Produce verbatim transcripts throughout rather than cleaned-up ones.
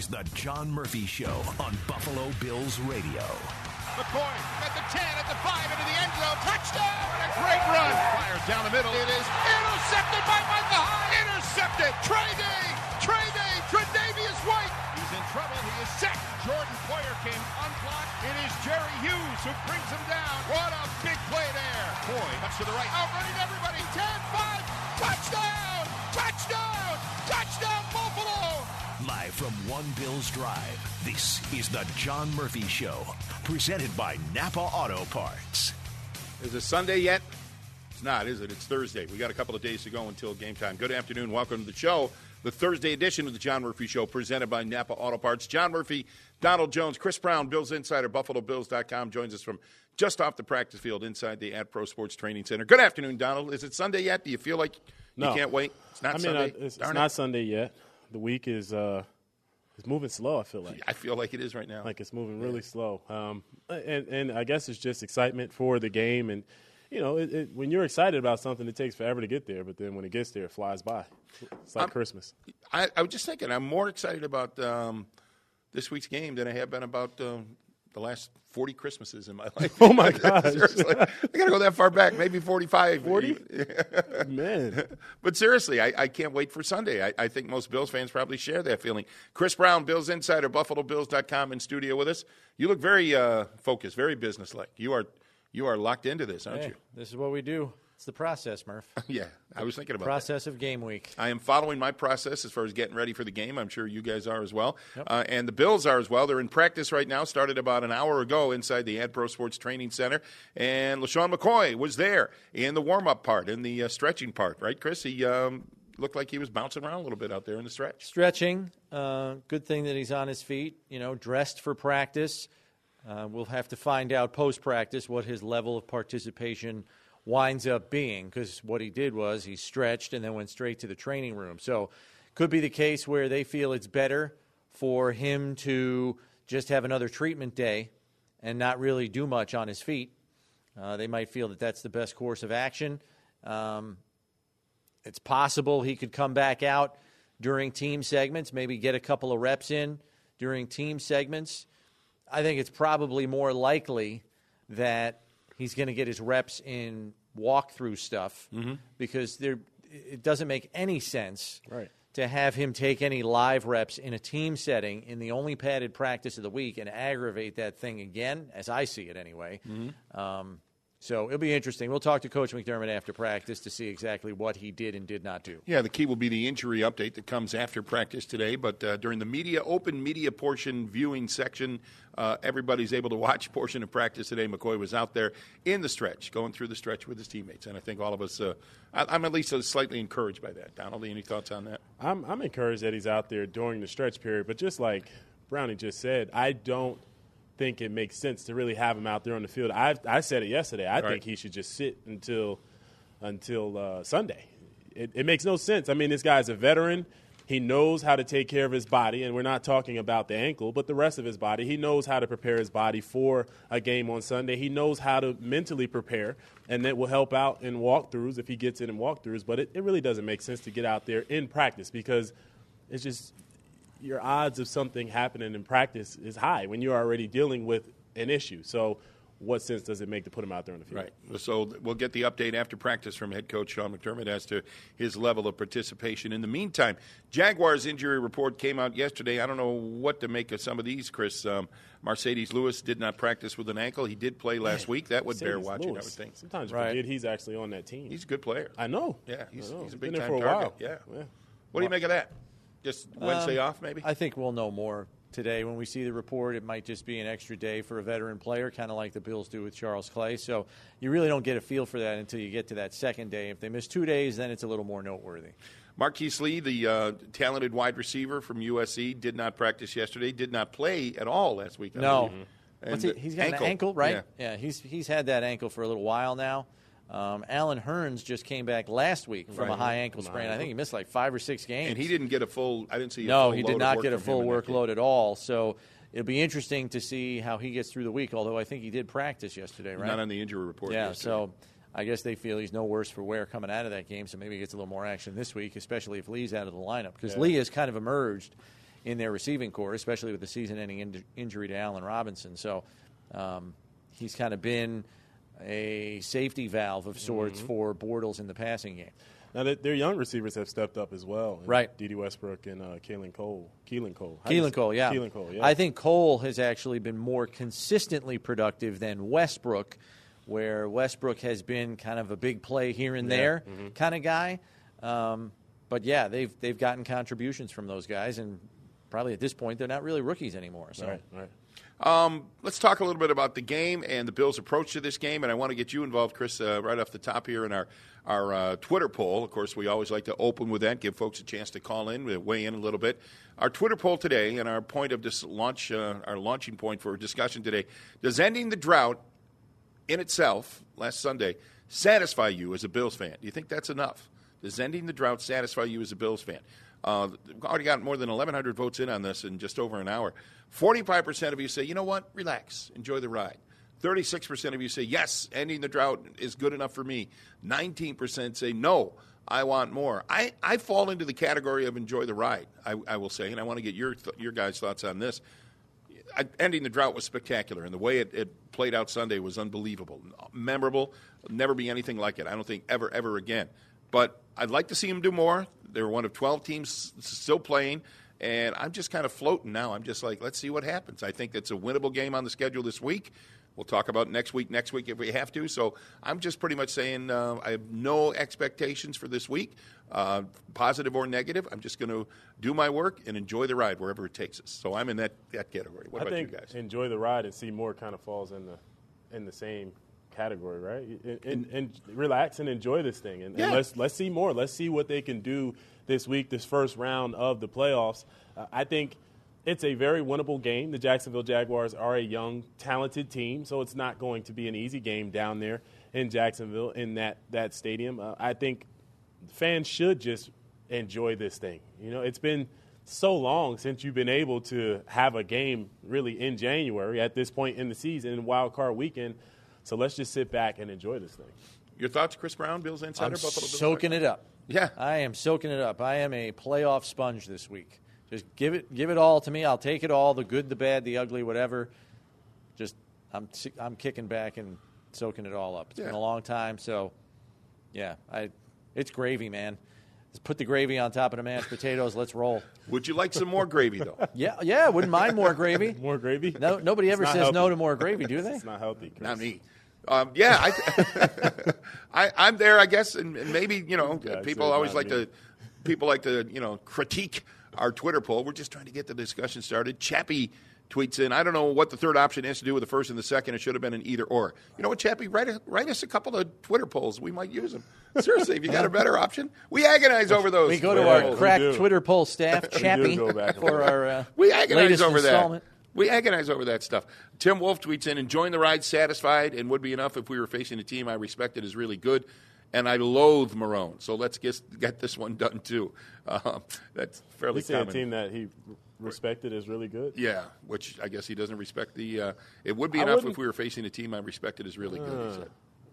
is the John Murphy Show on Buffalo Bills Radio. McCoy at the ten, at the five, into the end zone. Touchdown! And a great run. Fires down the middle. It is intercepted by Micah Hyde. Intercepted. Trey Day. Trey Day. Tre'Davious White. He's in trouble. He is sacked. Jordan Poyer came unblocked. It is Jerry Hughes who brings him down. What a big play there. Boy, cuts to the right. Outrunning everybody. ten, five. Touchdown! Touchdown! Touchdown, Buffalo! Live from One Bills Drive, this is the John Murphy Show, presented by Napa Auto Parts. Is it Sunday yet? It's not, is it? It's Thursday. We got a couple of days to go until game time. Good afternoon. Welcome to the show, the Thursday edition of the John Murphy Show, presented by Napa Auto Parts. John Murphy, Donald Jones, Chris Brown, Bills Insider, Buffalo Bills dot com joins us from just off the practice field inside the Ad Pro Sports Training Center. Good afternoon, Donald. Is it Sunday yet? Do you feel like no. you can't wait? It's not I mean, Sunday. uh, it's, Darn it's it. not Sunday yet. The week is uh, is moving slow, I feel like. I feel like it is right now. Like it's moving really slow. Um, and, and I guess it's just excitement for the game. And, you know, it, it, when you're excited about something, it takes forever to get there. But then when it gets there, it flies by. It's like I'm, Christmas. I, I was just thinking, I'm more excited about um, this week's game than I have been about um, the last forty Christmases in my life. Oh, my gosh. Seriously. I got to go that far back, maybe forty-five. forty? Man. But seriously, I, I can't wait for Sunday. I, I think most Bills fans probably share that feeling. Chris Brown, Bills Insider, Buffalo Bills dot com in studio with us. You look very uh, focused, very businesslike. You are you are locked into this, aren't hey, you? This is what we do. It's the process, Murph. Yeah, I was thinking about process that. of game week. I am following my process as far as getting ready for the game. I'm sure you guys are as well. Yep. Uh, and the Bills are as well. They're in practice right now, started about an hour ago inside the Ad Pro Sports Training Center. And LaShawn McCoy was there in the warm-up part, in the uh, stretching part, right, Chris? He um, looked like he was bouncing around a little bit out there in the stretch. Stretching. Uh, good thing that he's on his feet, you know, dressed for practice. Uh, we'll have to find out post-practice what his level of participation winds up being, because what he did was he stretched and then went straight to the training room. So could be the case where they feel it's better for him to just have another treatment day and not really do much on his feet. Uh, they might feel that that's the best course of action. Um, it's possible he could come back out during team segments, maybe get a couple of reps in during team segments. I think it's probably more likely that he's going to get his reps in walkthrough stuff mm-hmm. because there it doesn't make any sense right. to have him take any live reps in a team setting in the only padded practice of the week and aggravate that thing again, as I see it anyway. Mm-hmm. Um, so it'll be interesting. We'll talk to Coach McDermott after practice to see exactly what he did and did not do. Yeah, the key will be the injury update that comes after practice today. But uh, during the media, open media portion viewing section, uh, everybody's able to watch portion of practice today. McCoy was out there in the stretch, going through the stretch with his teammates. And I think all of us, uh, I, I'm at least slightly encouraged by that. Donald, any thoughts on that? I'm, I'm encouraged that he's out there during the stretch period. But just like Brownie just said, I don't think it makes sense to really have him out there on the field. I I said it yesterday. I right. think he should just sit until until uh, Sunday. It, it makes no sense. I mean, this guy's a veteran. He knows how to take care of his body, and we're not talking about the ankle, but the rest of his body. He knows how to prepare his body for a game on Sunday. He knows how to mentally prepare, and that will help out in walkthroughs if he gets in in walkthroughs. But it, it really doesn't make sense to get out there in practice because it's just – your odds of something happening in practice is high when you're already dealing with an issue. So what sense does it make to put him out there on the field? Right. So we'll get the update after practice from head coach Sean McDermott as to his level of participation. In the meantime, Jaguars injury report came out yesterday. I don't know what to make of some of these, Chris. Um, Mercedes Lewis did not practice with an ankle. He did play last Man, week. That would Mercedes bear watching, Lewis. I would think. Sometimes you right. forget he's actually on that team. He's a good player. I know. Yeah, he's, I know. he's a Been big-time there for a target. while. Yeah. yeah. What do you make of that? Just Wednesday um, off, maybe? I think we'll know more today. When we see the report, it might just be an extra day for a veteran player, kind of like the Bills do with Charles Clay. So you really don't get a feel for that until you get to that second day. If they miss two days, then it's a little more noteworthy. Marquise Lee, the uh, talented wide receiver from U S C, did not practice yesterday, did not play at all last week. I No. believe. What's And he, he's got ankle. an ankle, right? Yeah. yeah, he's he's had that ankle for a little while now. Um, Alan Hearns just came back last week from Right. a high ankle sprain. I think he missed like five or six games. And he didn't get a full – I didn't see a No, full he load did of not work get a from full him in that game. workload at all. So it'll be interesting to see how he gets through the week, although I think he did practice yesterday, right? Not on the injury report Yeah, yesterday. so I guess they feel he's no worse for wear coming out of that game, so maybe he gets a little more action this week, especially if Lee's out of the lineup. Because Yeah. Lee has kind of emerged in their receiving core, especially with the season-ending in- injury to Allen Robinson. So um, he's kind of been a safety valve of sorts mm-hmm. for Bortles in the passing game. Now, their young receivers have stepped up as well. Right. Dede Westbrook and uh, Keelan Cole. Keelan Cole. Keelan Cole, yeah. Keelan Cole, yeah. I think Cole has actually been more consistently productive than Westbrook, where Westbrook has been kind of a big play here and yeah. there mm-hmm. kind of guy. Um, but, yeah, they've they've gotten contributions from those guys, and probably at this point they're not really rookies anymore. So. Right, right. Um, let's talk a little bit about the game and the Bills' approach to this game, and I want to get you involved, Chris, uh, right off the top here in our our uh, Twitter poll. Of course, we always like to open with that, give folks a chance to call in, weigh in a little bit. Our Twitter poll today, and our point of this launch, uh, our launching point for discussion today: does ending the drought in itself last Sunday satisfy you as a Bills fan? Do you think that's enough? Does ending the drought satisfy you as a Bills fan? Uh, we've already got more than eleven hundred votes in on this in just over an hour. forty-five percent of you say, you know what, relax, enjoy the ride. thirty-six percent of you say, yes, ending the drought is good enough for me. nineteen percent say, no, I want more. I, I fall into the category of enjoy the ride, I, I will say, and I want to get your th- your guys' thoughts on this. I, ending the drought was spectacular, and the way it, it played out Sunday was unbelievable, memorable. There'll never be anything like it, I don't think, ever, ever again. But I'd like to see them do more. They're one of twelve teams still playing, and I'm just kind of floating now. I'm just like, let's see what happens. I think it's a winnable game on the schedule this week. We'll talk about next week, next week if we have to. So I'm just pretty much saying uh, I have no expectations for this week, uh, positive or negative. I'm just going to do my work and enjoy the ride wherever it takes us. So I'm in that, that category. What I about think you guys? Enjoy the ride and see more kind of falls in the in the same category, right? And, and, and relax and enjoy this thing, and, yeah. and let's let's see more. Let's see what they can do this week, this first round of the playoffs. Uh, I think it's a very winnable game. The Jacksonville Jaguars are a young, talented team, so it's not going to be an easy game down there in Jacksonville in that that stadium. Uh, I think fans should just enjoy this thing. You know, it's been so long since you've been able to have a game really in January at this point in the season, in Wild Card Weekend. So let's just sit back and enjoy this thing. Your thoughts, Chris Brown, Bills Insider? I'm Buffalo Bills soaking it up. Yeah. I am soaking it up. I am a playoff sponge this week. Just give it give it all to me. I'll take it all, the good, the bad, the ugly, whatever. Just I'm I'm kicking back and soaking it all up. It's yeah. been a long time, so, yeah, I it's gravy, man. Let's put the gravy on top of the mashed potatoes. Let's roll. Would you like some more gravy, though? Yeah, yeah, wouldn't mind more gravy. More gravy? No, nobody ever says healthy. no to more gravy, do they? It's not healthy, Chris. Not me. Um, yeah, I, I, I'm there, I guess, and, and maybe, you know, God, people so always not like me. to, people like to, you know, critique our Twitter poll. We're just trying to get the discussion started. Chappie tweets in, I don't know what the third option has to do with the first and the second. It should have been an either or. You know what, Chappie? Write, a, write us a couple of Twitter polls. We might use them. Seriously, if you got a better option. We agonize over those. We go to Twitter our polls. crack do. Twitter poll staff, Chappie, go back and for forth. our uh, We agonize latest over installment. that. We agonize over that stuff. Tim Wolf tweets in, enjoying the ride, satisfied, and would be enough if we were facing a team I respected as really good, and I loathe Marone. So let's get, get this one done, too. Um, that's fairly He said common. a team that he respected is really good. Yeah, which I guess he doesn't respect the uh, – it would be I enough wouldn't- if we were facing a team I respected as really good, he said.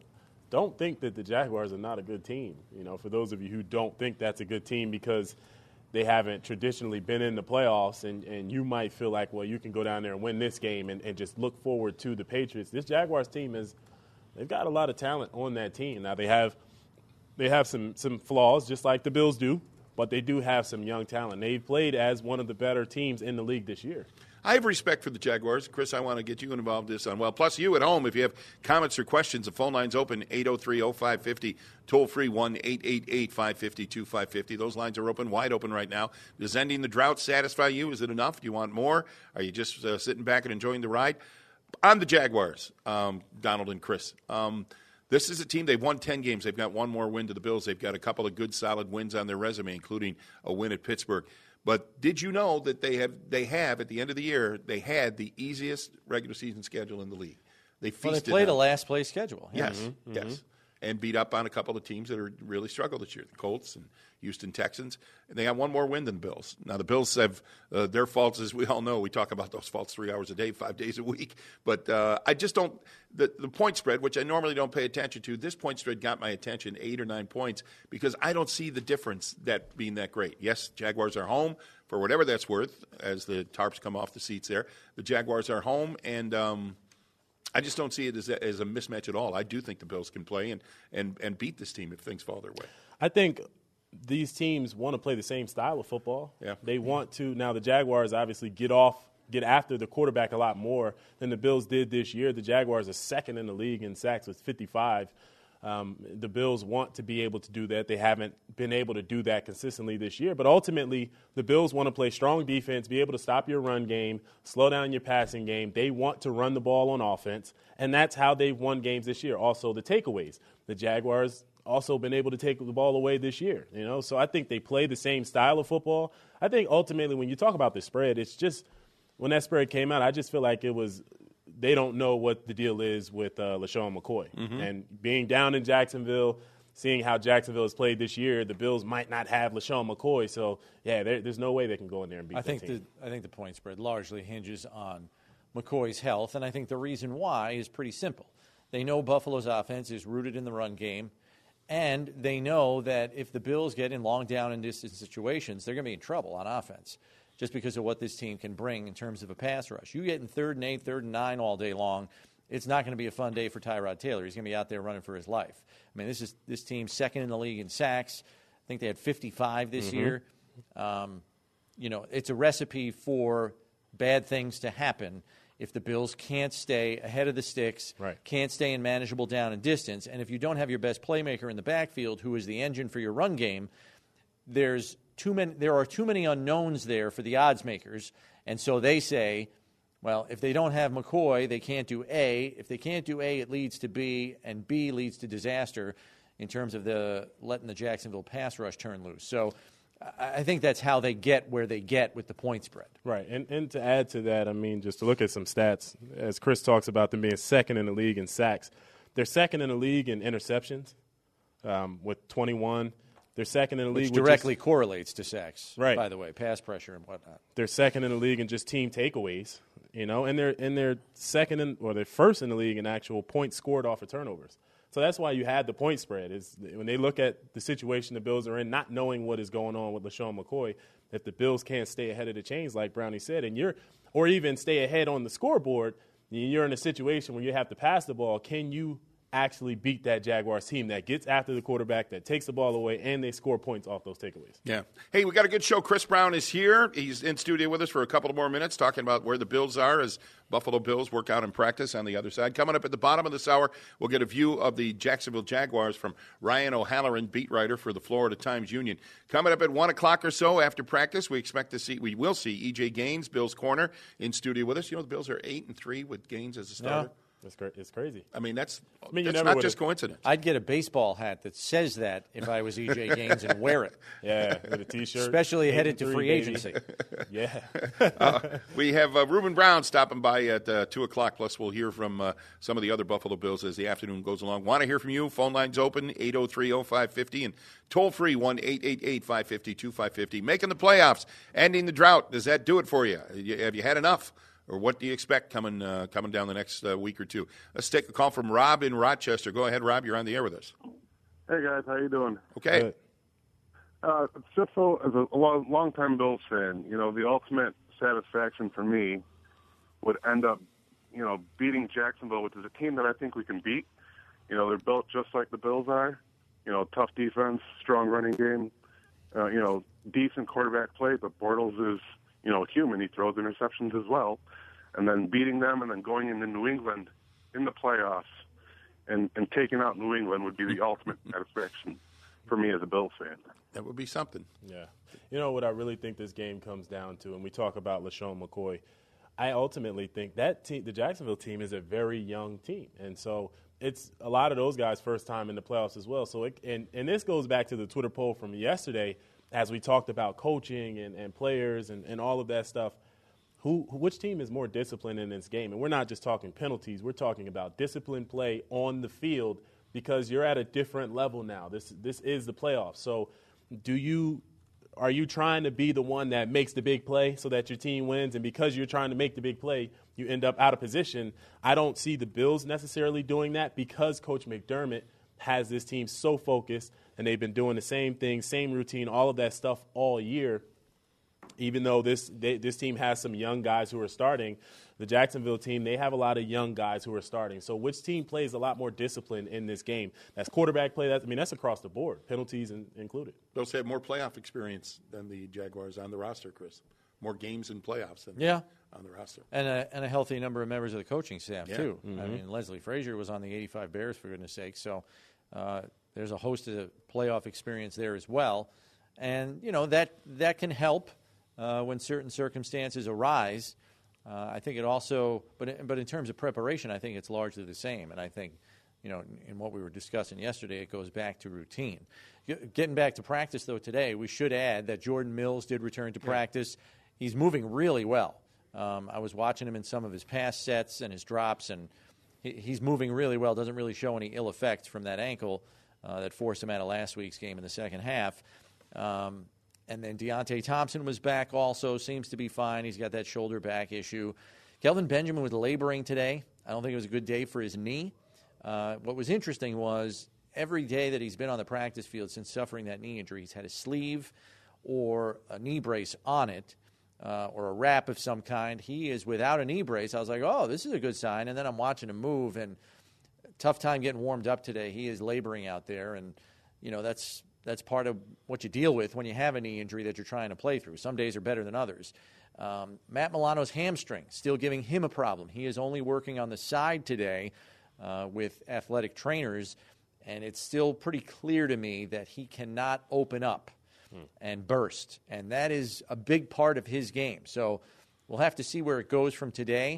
Don't think that the Jaguars are not a good team. You know, for those of you who don't think that's a good team because they haven't traditionally been in the playoffs, and, and you might feel like, well, you can go down there and win this game and, and just look forward to the Patriots. This Jaguars team is they've got a lot of talent on that team. Now they have they have some some flaws, just like the Bills do, but they do have some young talent. They've played as one of the better teams in the league this year. I have respect for the Jaguars. Chris, I want to get you involved in this on well. Plus, you at home, if you have comments or questions, the phone line's open, eight oh three oh five five oh, toll-free one eight eight eight five five oh two five five oh. Those lines are open, wide open right now. Does ending the drought satisfy you? Is it enough? Do you want more? Are you just uh, sitting back and enjoying the ride? On the Jaguars, um, Donald and Chris, um, this is a team, they've won ten games. They've got one more win to the Bills. They've got a couple of good, solid wins on their resume, including a win at Pittsburgh. But did you know that they have, they have at the end of the year, they had the easiest regular season schedule in the league? They feasted Well, they played on- a last place schedule. Yeah. Yes, yes. And beat up on a couple of teams that are really struggled this year, the Colts and Houston Texans. And they have one more win than the Bills. Now, the Bills have uh, their faults, as we all know. We talk about those faults three hours a day, five days a week. But uh, I just don't the, – the point spread, which I normally don't pay attention to, this point spread got my attention, eight or nine points, because I don't see the difference that being that great. Yes, Jaguars are home. for whatever that's worth, as the tarps come off the seats there. The Jaguars are home, and um, I just don't see it as a, as a mismatch at all. I do think the Bills can play and, and, and beat this team if things fall their way. I think these teams want to play the same style of football. Yeah. They want to. Now, the Jaguars obviously get off, get after the quarterback a lot more than the Bills did this year. The Jaguars are second in the league in sacks with fifty-five. Um, the Bills want to be able to do that. They haven't been able to do that consistently this year. But ultimately, the Bills want to play strong defense, be able to stop your run game, slow down your passing game. They want to run the ball on offense, and that's how they've won games this year. Also, the takeaways. The Jaguars also been able to take the ball away this year. You know, so I think they play the same style of football. I think ultimately, when you talk about the spread, it's just when that spread came out, I just feel like it was – they don't know what the deal is with uh, LaShawn McCoy. Mm-hmm. And being down in Jacksonville, seeing how Jacksonville has played this year, the Bills might not have LaShawn McCoy. So, yeah, there, there's no way they can go in there and beat I that think team. The, I think the point spread largely hinges on McCoy's health, and I think the reason why is pretty simple. They know Buffalo's offense is rooted in the run game, and they know that if the Bills get in long down and distance situations, they're going to be in trouble on offense, just because of what this team can bring in terms of a pass rush. You get in third and eight, third and nine all day long, it's not going to be a fun day for Tyrod Taylor. He's going to be out there running for his life. I mean, this is this team second in the league in sacks. I think they had fifty-five this mm-hmm. year. Um, you know, it's a recipe for bad things to happen if the Bills can't stay ahead of the sticks, right. can't stay in manageable down and distance, and if you don't have your best playmaker in the backfield, who is the engine for your run game, there's Too many, there are too many unknowns there for the odds makers, and so they say, well, if they don't have McCoy, they can't do A. If they can't do A, it leads to B, and B leads to disaster in terms of the letting the Jacksonville pass rush turn loose. So I think that's how they get where they get with the point spread. Right, and and to add to that, I mean, just to look at some stats, as Chris talks about them being second in the league in sacks, they're second in the league in interceptions um, with twenty-one. They're second in the Which league. Which directly just, correlates to sacks, right. by the way, pass pressure and whatnot. They're second in the league in just team takeaways, you know, and they're, and they're second in, or they're first in the league in actual points scored off of turnovers. So that's why you had the point spread. Is when they look at the situation the Bills are in, not knowing what is going on with LaShawn McCoy, if the Bills can't stay ahead of the chains, like Brownie said, and you're, or even stay ahead on the scoreboard, you're in a situation where you have to pass the ball. Can you actually beat that Jaguars team that gets after the quarterback, that takes the ball away, and they score points off those takeaways? Yeah. Hey, we got a good show. Chris Brown is here. He's in studio with us for a couple of more minutes talking about where the Bills are as Buffalo Bills work out in practice on the other side. Coming up at the bottom of this hour, we'll get a view of the Jacksonville Jaguars from Ryan O'Halloran, beat writer for the Florida Times-Union. Coming up at one o'clock or so after practice, we expect to see, we will see E J Gaines, Bills corner, in studio with us. You know, the Bills are eight and three with Gaines as a starter. Yeah. It's, cra- it's crazy. I mean, that's, I mean, that's not just coincidence. I'd get a baseball hat that says that if I was E J Gaines and wear it. Yeah, with a T-shirt. Especially headed to three, free baby. agency. Yeah. uh, we have uh, Reuben Brown stopping by at uh, two o'clock, plus we'll hear from uh, some of the other Buffalo Bills as the afternoon goes along. Want to hear from you? Phone lines open, eight oh three oh five fifty, and toll-free, one eight eight eight five five zero two five five zero. Making the playoffs, ending the drought. Does that do it for you? Have you had enough? Or what do you expect coming uh, coming down the next uh, week or two? Let's take a call from Rob in Rochester. Go ahead, Rob. You're on the air with us. Hey, guys. How you doing? Okay. Uh, just so, as a long, long-time Bills fan, you know, the ultimate satisfaction for me would end up, you know, beating Jacksonville, which is a team that I think we can beat. You know, they're built just like the Bills are. You know, tough defense, strong running game, uh, you know, decent quarterback play, but Bortles is, you know, human. He throws interceptions as well. And then beating them and then going into New England in the playoffs and, and taking out New England would be the ultimate satisfaction for me as a Bills fan. That would be something. Yeah. You know what I really think this game comes down to, and we talk about LaShawn McCoy, I ultimately think that team, the Jacksonville team, is a very young team. And so it's a lot of those guys' first time in the playoffs as well. So it, and, and this goes back to the Twitter poll from yesterday, as we talked about coaching and, and players and, and all of that stuff. Who, which team is more disciplined in this game? And we're not just talking penalties. We're talking about disciplined play on the field because you're at a different level now. This this is the playoffs. So do you are you trying to be the one that makes the big play so that your team wins? And because you're trying to make the big play, you end up out of position. I don't see the Bills necessarily doing that because Coach McDermott has this team so focused, and they've been doing the same thing, same routine, all of that stuff all year. even though this they, this team has some young guys who are starting, the Jacksonville team, they have a lot of young guys who are starting. So which team plays a lot more discipline in this game? That's quarterback play. That's, I mean, that's across the board, penalties in, included. Those have more playoff experience than the Jaguars on the roster, Chris. More games in playoffs than yeah. on the roster. And a, and a healthy number of members of the coaching staff, yeah. too. Mm-hmm. I mean, Leslie Frazier was on the eighty-five Bears, for goodness sake. So uh, there's a host of playoff experience there as well. And, you know, that, that can help uh, when certain circumstances arise. Uh, I think it also, but but in terms of preparation, I think it's largely the same. And I think, you know, in, in what we were discussing yesterday, it goes back to routine. Getting back to practice, though, today, we should add that Jordan Mills did return to practice. He's moving really well. Um, I was watching him in some of his pass sets and his drops, and he, he's moving really well. Doesn't really show any ill effects from that ankle uh, that forced him out of last week's game in the second half. Um, And then Deontay Thompson was back also, seems to be fine. He's got that shoulder back issue. Kelvin Benjamin was laboring today. I don't think it was a good day for his knee. Uh, what was interesting was every day that he's been on the practice field since suffering that knee injury, he's had a sleeve or a knee brace on it uh, or a wrap of some kind. He is without a knee brace. I was like, oh, this is a good sign. And then I'm watching him move, and tough time getting warmed up today. He is laboring out there, and, you know, that's – That's part of what you deal with when you have a knee injury that you're trying to play through. Some days are better than others. Um, Matt Milano's hamstring, still giving him a problem. He is only working on the side today uh, with athletic trainers, and it's still pretty clear to me that he cannot open up hmm. and burst. And that is a big part of his game. So we'll have to see where it goes from today.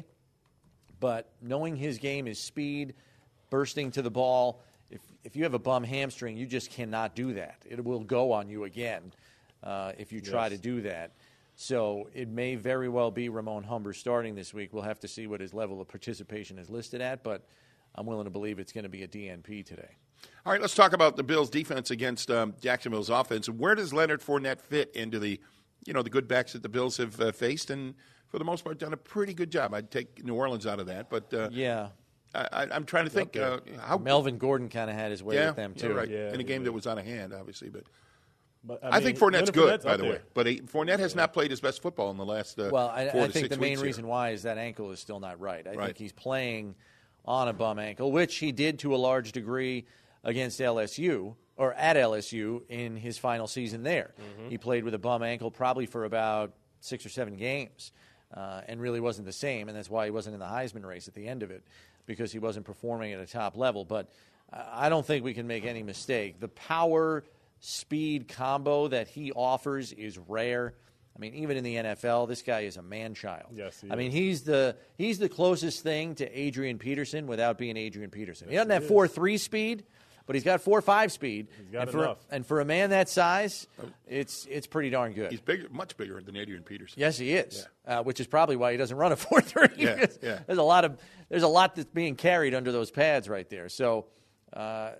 But knowing his game is speed, bursting to the ball, If if you have a bum hamstring, you just cannot do that. It will go on you again uh, if you try yes. to do that. So it may very well be Ramon Humber starting this week. We'll have to see what his level of participation is listed at, but I'm willing to believe it's going to be a D N P today. All right, let's talk about the Bills' defense against um, Jacksonville's offense. Where does Leonard Fournette fit into the, you know, the good backs that the Bills have uh, faced, and for the most part done a pretty good job? I'd take New Orleans out of that, but uh, yeah. I, I'm trying to think uh, how Melvin Gordon kind of had his way yeah, with them too, right? Yeah, in a game yeah. that was out of hand, obviously. But, but I, I mean, think Fournette's Leonard good, Fournette's by up the there. way. But he, Fournette has not played his best football in the last uh, well. I, four I to think six the main weeks reason here. why is that ankle is still not right. I Right. think he's playing on a bum ankle, which he did to a large degree against L S U or at L S U in his final season there. Mm-hmm. He played with a bum ankle probably for about six or seven games uh, and really wasn't the same, and that's why he wasn't in the Heisman race at the end of it, because he wasn't performing at a top level. But I don't think we can make any mistake. The power-speed combo that he offers is rare. I mean, even in the N F L, this guy is a man-child. Yes, he I mean, is. he's the he's the closest thing to Adrian Peterson without being Adrian Peterson. Yes, he doesn't he have is. four three speed, but he's got four five speed. He's got and for, enough. And for a man that size, it's it's pretty darn good. He's bigger, much bigger than Adrian Peterson. Yes, he is, uh, which is probably why he doesn't run a four three. Yeah, yeah. There's a lot of there's a lot that's being carried under those pads right there. So uh,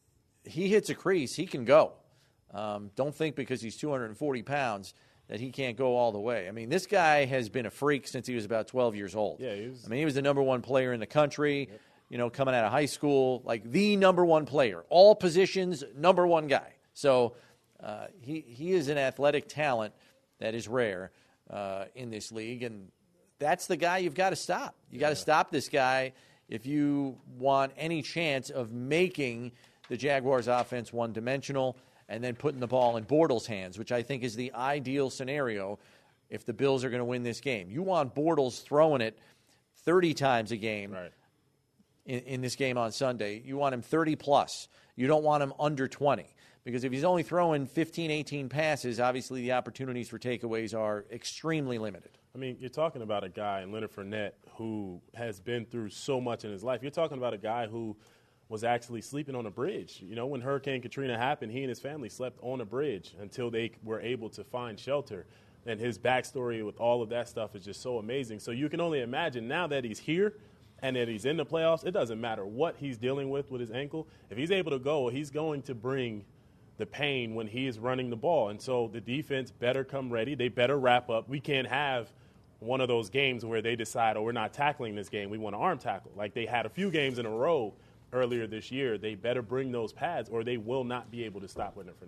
he hits a crease, he can go. Um, don't think because he's two hundred forty pounds that he can't go all the way. I mean, this guy has been a freak since he was about twelve years old. Yeah, he was- I mean, he was the number one player in the country. Yep. You know, coming out of high school, like the number one player, all positions, number one guy. So uh, he he is an athletic talent that is rare uh, in this league, and that's the guy you've got to stop. You got to stop this guy if you want any chance of making the Jaguars' offense one-dimensional and then putting the ball in Bortles' hands, which I think is the ideal scenario if the Bills are going to win this game. You want Bortles throwing it thirty times a game. Right. In, in this game on Sunday. You want him thirty plus. You don't want him under twenty. Because if he's only throwing fifteen, eighteen passes, obviously the opportunities for takeaways are extremely limited. I mean, you're talking about a guy in Leonard Fournette who has been through so much in his life. You're talking about a guy who was actually sleeping on a bridge. You know, when Hurricane Katrina happened, he and his family slept on a bridge until they were able to find shelter. And his backstory with all of that stuff is just so amazing. So you can only imagine now that he's here and that he's in the playoffs, it doesn't matter what he's dealing with with his ankle. If he's able to go, he's going to bring the pain when he is running the ball. And so the defense better come ready. They better wrap up. We can't have one of those games where they decide, oh, we're not tackling this game. We want to arm tackle. Like they had a few games in a row earlier this year. They better bring those pads or they will not be able to stop Leonard Fournette.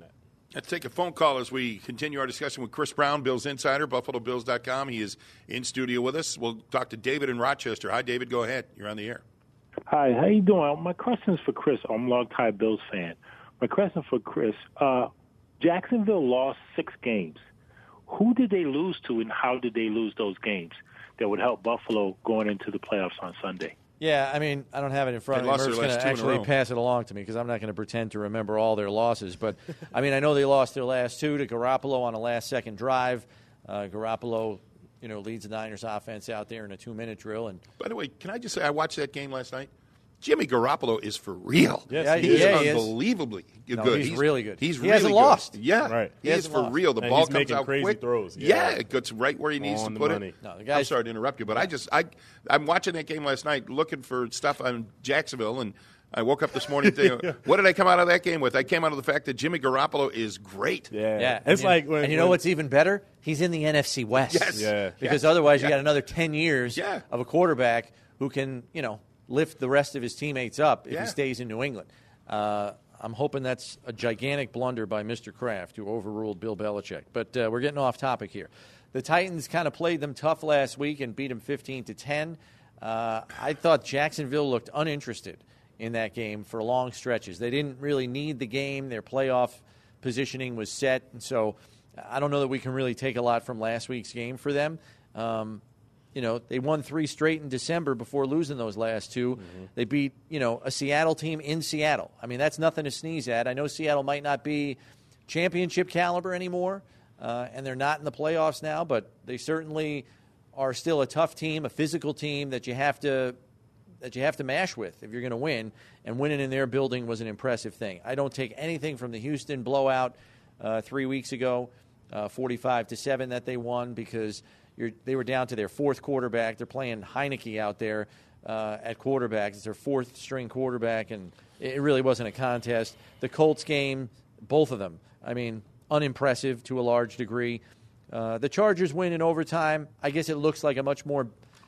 Let's take a phone call as we continue our discussion with Chris Brown, Bills Insider, Buffalo Bills dot com. He is in studio with us. We'll talk to David in Rochester. Hi, David. Go ahead. You're on the air. Hi. How you doing? My question is for Chris. I'm a long-time Bills fan. My question for Chris, uh, Jacksonville lost six games. Who did they lose to, and how did they lose those games that would help Buffalo going into the playoffs on Sunday? Yeah, I mean, I don't have it in front They of me. lost Murph's their going last to two in a actually row. pass it along to me because I'm not going to pretend to remember all their losses. But, I mean, I know they lost their last two to Garoppolo on a last-second drive. Uh, Garoppolo, you know, leads the Niners offense out there in a two-minute drill. And By the way, can I just say I watched that game last night? Jimmy Garoppolo is for real. Yes, Yeah, he he- He's is. yeah, he is. unbelievably No, good. he's really good. He's He really hasn't good. lost. Yeah, Right. He, He is hasn't for lost. real. The And ball he's comes making out crazy quick. throws. Yeah. Yeah. It gets right where he needs On to the put money. it. No, the I'm guy's- sorry to interrupt you, but I just I I'm watching that game last night, looking for stuff on Jacksonville, and I woke up this morning thinking, what did I come out of that game with? I came out of the fact that Jimmy Garoppolo is great. Yeah. Yeah, It's and you- like when, and you know when- what's even better? He's in the N F C West. Yes. Yeah. Because Yes. otherwise, you Yeah. got another ten years Yeah. of a quarterback who can, you know, lift the rest of his teammates up if Yeah. he stays in New England. Uh, I'm hoping that's a gigantic blunder by Mister Kraft, who overruled Bill Belichick. But uh, we're getting off topic here. The Titans kind of played them tough last week and beat them fifteen to ten. Uh, I thought Jacksonville looked uninterested in that game for long stretches. They didn't really need the game. Their playoff positioning was set. And so I don't know that we can really take a lot from last week's game for them. Um, you know, they won three straight in December before losing those last two. Mm-hmm. They beat, you know, a Seattle team in Seattle. I mean, that's nothing to sneeze at. I know Seattle might not be championship caliber anymore, uh, and they're not in the playoffs now, but they certainly are still a tough team, a physical team that you have to that you have to mash with if you're going to win, and winning in their building was an impressive thing. I don't take anything from the Houston blowout uh, three weeks ago, uh, forty-five to seven that they won, because you're, they were down to their fourth quarterback. They're playing Heineke out there uh, at quarterback. It's their fourth string quarterback, and it really wasn't a contest. The Colts game, both of them, I mean, unimpressive to a large degree. Uh, the Chargers win in overtime. I guess it looks like a much more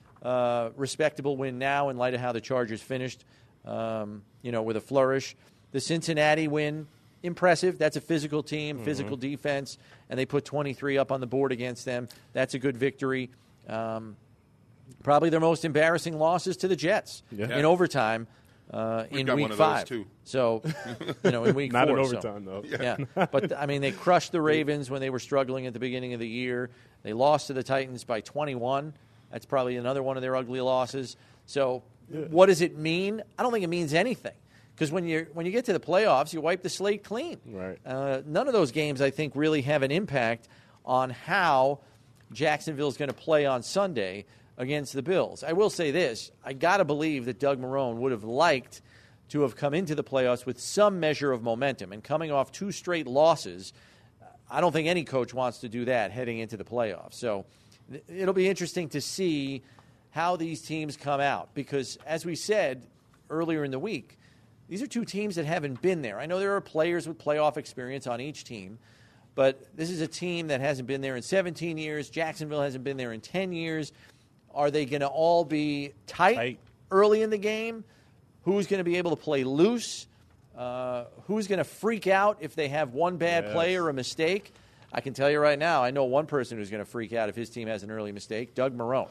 uh, respectable win now in light of how the Chargers finished, um, you know, with a flourish. The Cincinnati win, impressive. That's a physical team, mm-hmm. physical defense, and they put twenty-three up on the board against them. That's a good victory. Um, probably their most embarrassing losses to the Jets Yeah. in overtime uh, in got week one of those, five. too. So, you know, in week Not four. in so- overtime, though. Yeah. But, I mean, they crushed the Ravens when they were struggling at the beginning of the year. They lost to the Titans by twenty-one. That's probably another one of their ugly losses. So what does it mean? I don't think it means anything. Because when you when you get to the playoffs, you wipe the slate clean. Right. Uh, none of those games, I think, really have an impact on how Jacksonville's going to play on Sunday against the Bills. I will say this. I got to believe that Doug Marrone would have liked to have come into the playoffs with some measure of momentum. And coming off two straight losses, I don't think any coach wants to do that heading into the playoffs. So it'll be interesting to see how these teams come out. Because, as we said earlier in the week, these are two teams that haven't been there. I know there are players with playoff experience on each team, but this is a team that hasn't been there in seventeen years. Jacksonville hasn't been there in ten years. Are they going to all be tight, Tight. early in the game? Who's going to be able to play loose? Uh, who's going to freak out if they have one bad Yes. play or a mistake? I can tell you right now, I know one person who's going to freak out if his team has an early mistake, Doug Marrone.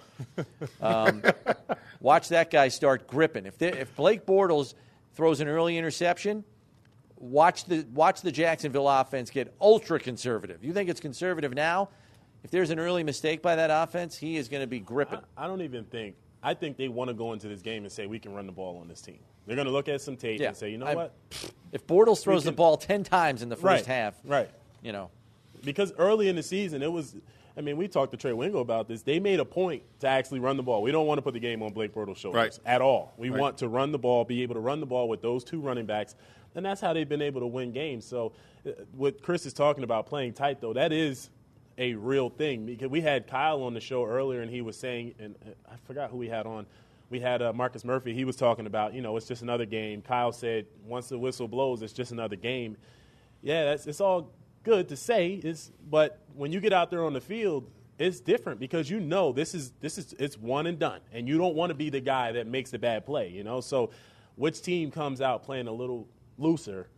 Um, watch that guy start gripping. If, they, if Blake Bortles throws an early interception, watch the watch the Jacksonville offense get ultra conservative. You think it's conservative now? If there's an early mistake by that offense, he is going to be gripping. I, I don't even think. I think they want to go into this game and say we can run the ball on this team. They're going to look at some tape Yeah. and say, you know I- what? If Bortles throws can- the ball ten times in the first Right, half, right. you know. Because early in the season, it was. I mean, we talked to Trey Wingo about this. They made a point to actually run the ball. We don't want to put the game on Blake Bortles' shoulders Right. at all. We Right. want to run the ball, be able to run the ball with those two running backs, and that's how they've been able to win games. So, uh, what Chris is talking about playing tight, though, that is a real thing. Because we had Kyle on the show earlier, and he was saying, and I forgot who we had on. We had uh, Marcus Murphy. He was talking about, you know, it's just another game. Kyle said, once the whistle blows, it's just another game. Yeah, that's it's all good to say, it's, but when you get out there on the field, it's different because you know this is this is it's one and done, and you don't want to be the guy that makes the bad play, you know. So, which team comes out playing a little looser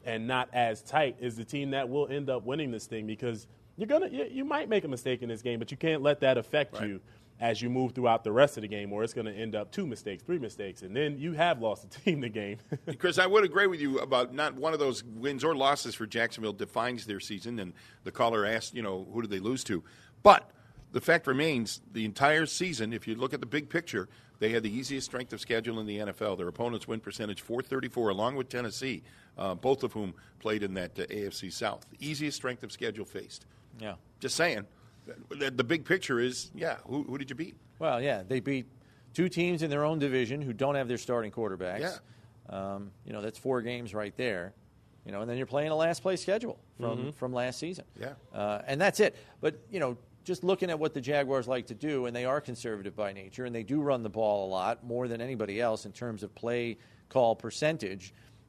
and not as tight is the team that will end up winning this thing, because you're gonna you, you might make a mistake in this game, but you can't let that affect right. you as you move throughout the rest of the game, or it's going to end up two mistakes, three mistakes, and then you have lost the team the game. Chris, I would agree with you about not one of those wins or losses for Jacksonville defines their season, and the caller asked, you know, who did they lose to? But the fact remains, the entire season, if you look at the big picture, they had the easiest strength of schedule in the N F L. Their opponents' win percentage, four thirty-four, along with Tennessee, uh, both of whom played in that uh, A F C South. The easiest strength of schedule faced. Yeah. Just saying. The, the big picture is, yeah, who, who did you beat? Well, yeah, they beat two teams in their own division who don't have their starting quarterbacks. Yeah. Um, you know, that's four games right there. You know, and then you're playing a last-place schedule from, mm-hmm. from last season. Yeah. Uh, and that's it. But, you know, just looking at what the Jaguars like to do, and they are conservative by nature, and they do run the ball a lot, more than anybody else in terms of play call percentage.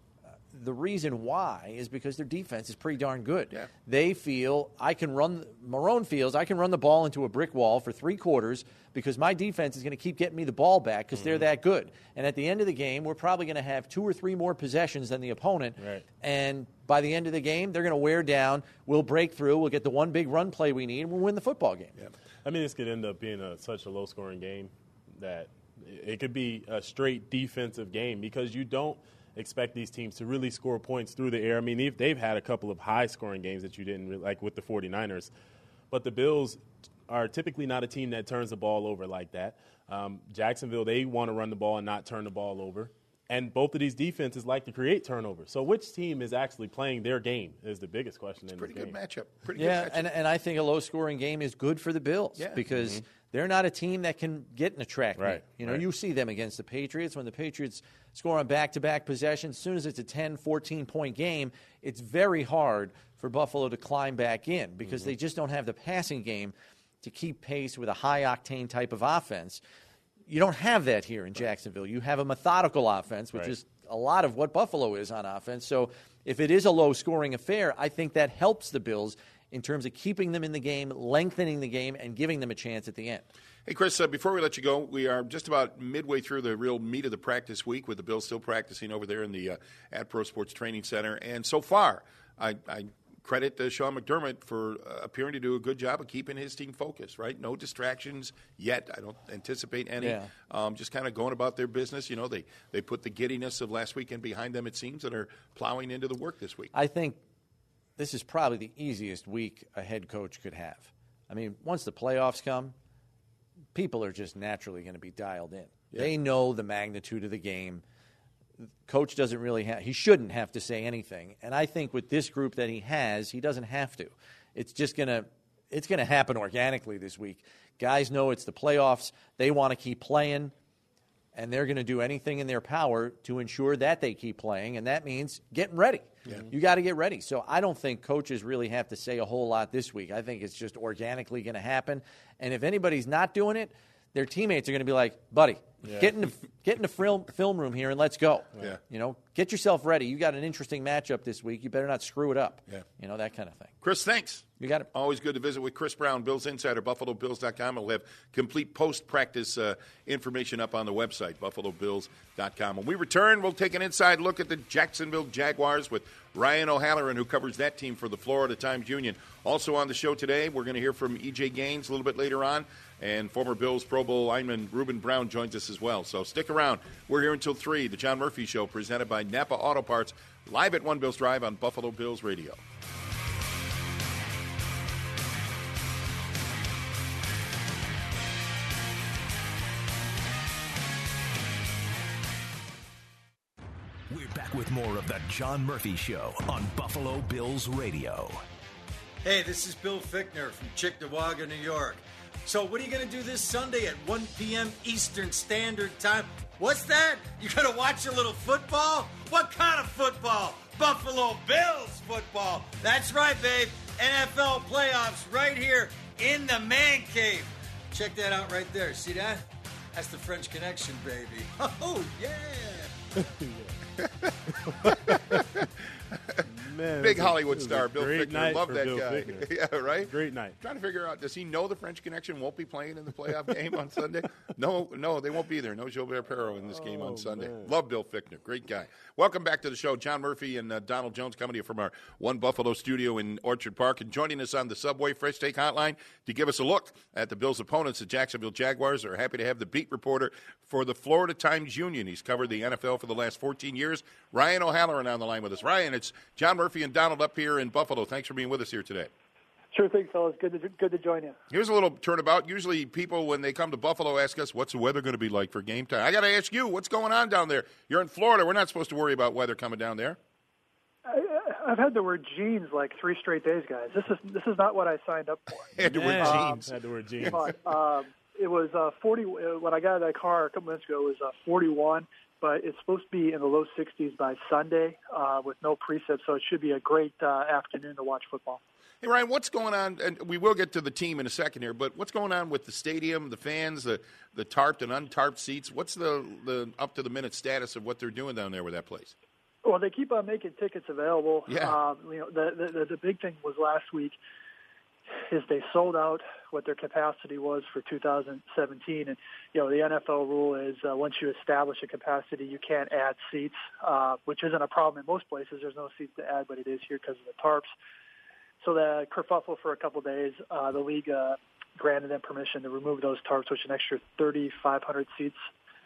The reason why is because their defense is pretty darn good. Yeah. They feel I can run – Marrone feels I can run the ball into a brick wall for three quarters because my defense is going to keep getting me the ball back because mm-hmm. they're that good. And at the end of the game, we're probably going to have two or three more possessions than the opponent. Right. And by the end of the game, they're going to wear down. We'll break through. We'll get the one big run play we need, and we'll win the football game. Yeah. I mean, this could end up being a, such a low-scoring game that it could be a straight defensive game because you don't – expect these teams to really score points through the air. I mean, they've, they've had a couple of high-scoring games that you didn't, like with the 49ers. But the Bills are typically not a team that turns the ball over like that. Um, Jacksonville, they want to run the ball and not turn the ball over. And both of these defenses like to create turnovers. So which team is actually playing their game is the biggest question in Pretty this good game. matchup. Pretty yeah, good matchup. and, and I think a low-scoring game is good for the Bills Yeah. because Mm-hmm. they're not a team that can get in a track meet. Right, You know, right. you see them against the Patriots. When the Patriots score on back-to-back possessions, as soon as it's a ten, fourteen-point game, it's very hard for Buffalo to climb back in because Mm-hmm. they just don't have the passing game to keep pace with a high-octane type of offense. You don't have that here in Jacksonville. You have a methodical offense, which Right. is a lot of what Buffalo is on offense. So if it is a low-scoring affair, I think that helps the Bills in terms of keeping them in the game, lengthening the game, and giving them a chance at the end. Hey, Chris, uh, before we let you go, we are just about midway through the real meat of the practice week with the Bills still practicing over there in the uh, at Pro Sports Training Center. And so far, I, I credit uh, Sean McDermott for uh, appearing to do a good job of keeping his team focused, right? No distractions yet. I don't anticipate any. Yeah. Um, just kind of going about their business. You know, they, they put the giddiness of last weekend behind them, it seems, and are plowing into the work this week. I think this is probably the easiest week a head coach could have. I mean, once the playoffs come, people are just naturally going to be dialed in. Yeah. They know the magnitude of the game. Coach doesn't really have – he shouldn't have to say anything. And I think with this group that he has, he doesn't have to. It's just going to – it's going to happen organically this week. Guys know it's the playoffs. They want to keep playing, and they're going to do anything in their power to ensure that they keep playing, and that means getting ready. Yeah. You got to get ready. So I don't think coaches really have to say a whole lot this week. I think it's just organically going to happen. And if anybody's not doing it, their teammates are going to be like, buddy, Yeah. get in the, get in the film, film room here and let's go. Yeah. You know, get yourself ready. You got an interesting matchup this week. You better not screw it up. Yeah. You know, that kind of thing. Chris, thanks. You got it. Always good to visit with Chris Brown, Bills Insider, Buffalo Bills dot com. We'll have complete post-practice uh, information up on the website, Buffalo Bills dot com. When we return, we'll take an inside look at the Jacksonville Jaguars with Ryan O'Halloran, who covers that team for the Florida Times-Union. Also on the show today, we're going to hear from E J Gaines a little bit later on, and former Bills Pro Bowl lineman Ruben Brown joins us as well. So stick around. We're here until three. The John Murphy Show, presented by Napa Auto Parts, live at One Bills Drive on Buffalo Bills Radio. We're back with more of the John Murphy Show on Buffalo Bills Radio. Hey, this is Bill Fichtner from Chickawaga, New York. So what are you going to do this Sunday at one p.m. Eastern Standard Time? What's that? You going to watch a little football? What kind of football? Buffalo Bills football. That's right, babe. N F L playoffs right here in the man cave. Check that out right there. See that? That's the French Connection, baby. Oh, yeah. Man, Big a, Hollywood star, Bill Fichtner. Fichtner. Love that Bill guy. Yeah, right? Great night. Trying to figure out, does he know the French Connection won't be playing in the playoff game on Sunday? No, no, they won't be there. No Gilbert Perreault in this game oh, on Sunday. Man. Love Bill Fichtner. Great guy. Welcome back to the show. John Murphy and uh, Donald Jones coming to you from our One Buffalo studio in Orchard Park. And joining us on the Subway Fresh Take Hotline to give us a look at the Bills' opponents, the Jacksonville Jaguars. Are happy to have the beat reporter for the Florida Times-Union. He's covered the N F L for the last fourteen years. Ryan O'Halloran on the line with us. Ryan, it's John Murphy and Donald up here in Buffalo. Thanks for being with us here today. Sure thing, fellas. Good to, good to join you. Here's a little turnabout. Usually people, when they come to Buffalo, ask us, what's the weather going to be like for game time? I got to ask you, what's going on down there? You're in Florida. We're not supposed to worry about weather coming down there. I, I've had to wear jeans like three straight days, guys. This is this is not what I signed up for. Had to wear Yeah. jeans. Had to wear jeans. But, um, it was uh, forty uh, when I got out of that car a couple minutes ago. It was uh, forty-one, but it's supposed to be in the low sixties by Sunday uh, with no precip, so it should be a great uh, afternoon to watch football. Hey, Ryan, what's going on? And we will get to the team in a second here, but what's going on with the stadium, the fans, the, the tarped and untarped seats? What's the, the up-to-the-minute status of what they're doing down there with that place? Well, they keep on making tickets available. Yeah. Um, you know, the, the the big thing was last week is they sold out what their capacity was for two thousand seventeen, and you know the N F L rule is uh, once you establish a capacity, you can't add seats, uh, which isn't a problem in most places. There's no seats to add, but it is here because of the tarps. So the kerfuffle for a couple of days, uh, the league uh, granted them permission to remove those tarps, which is an extra thirty-five hundred seats.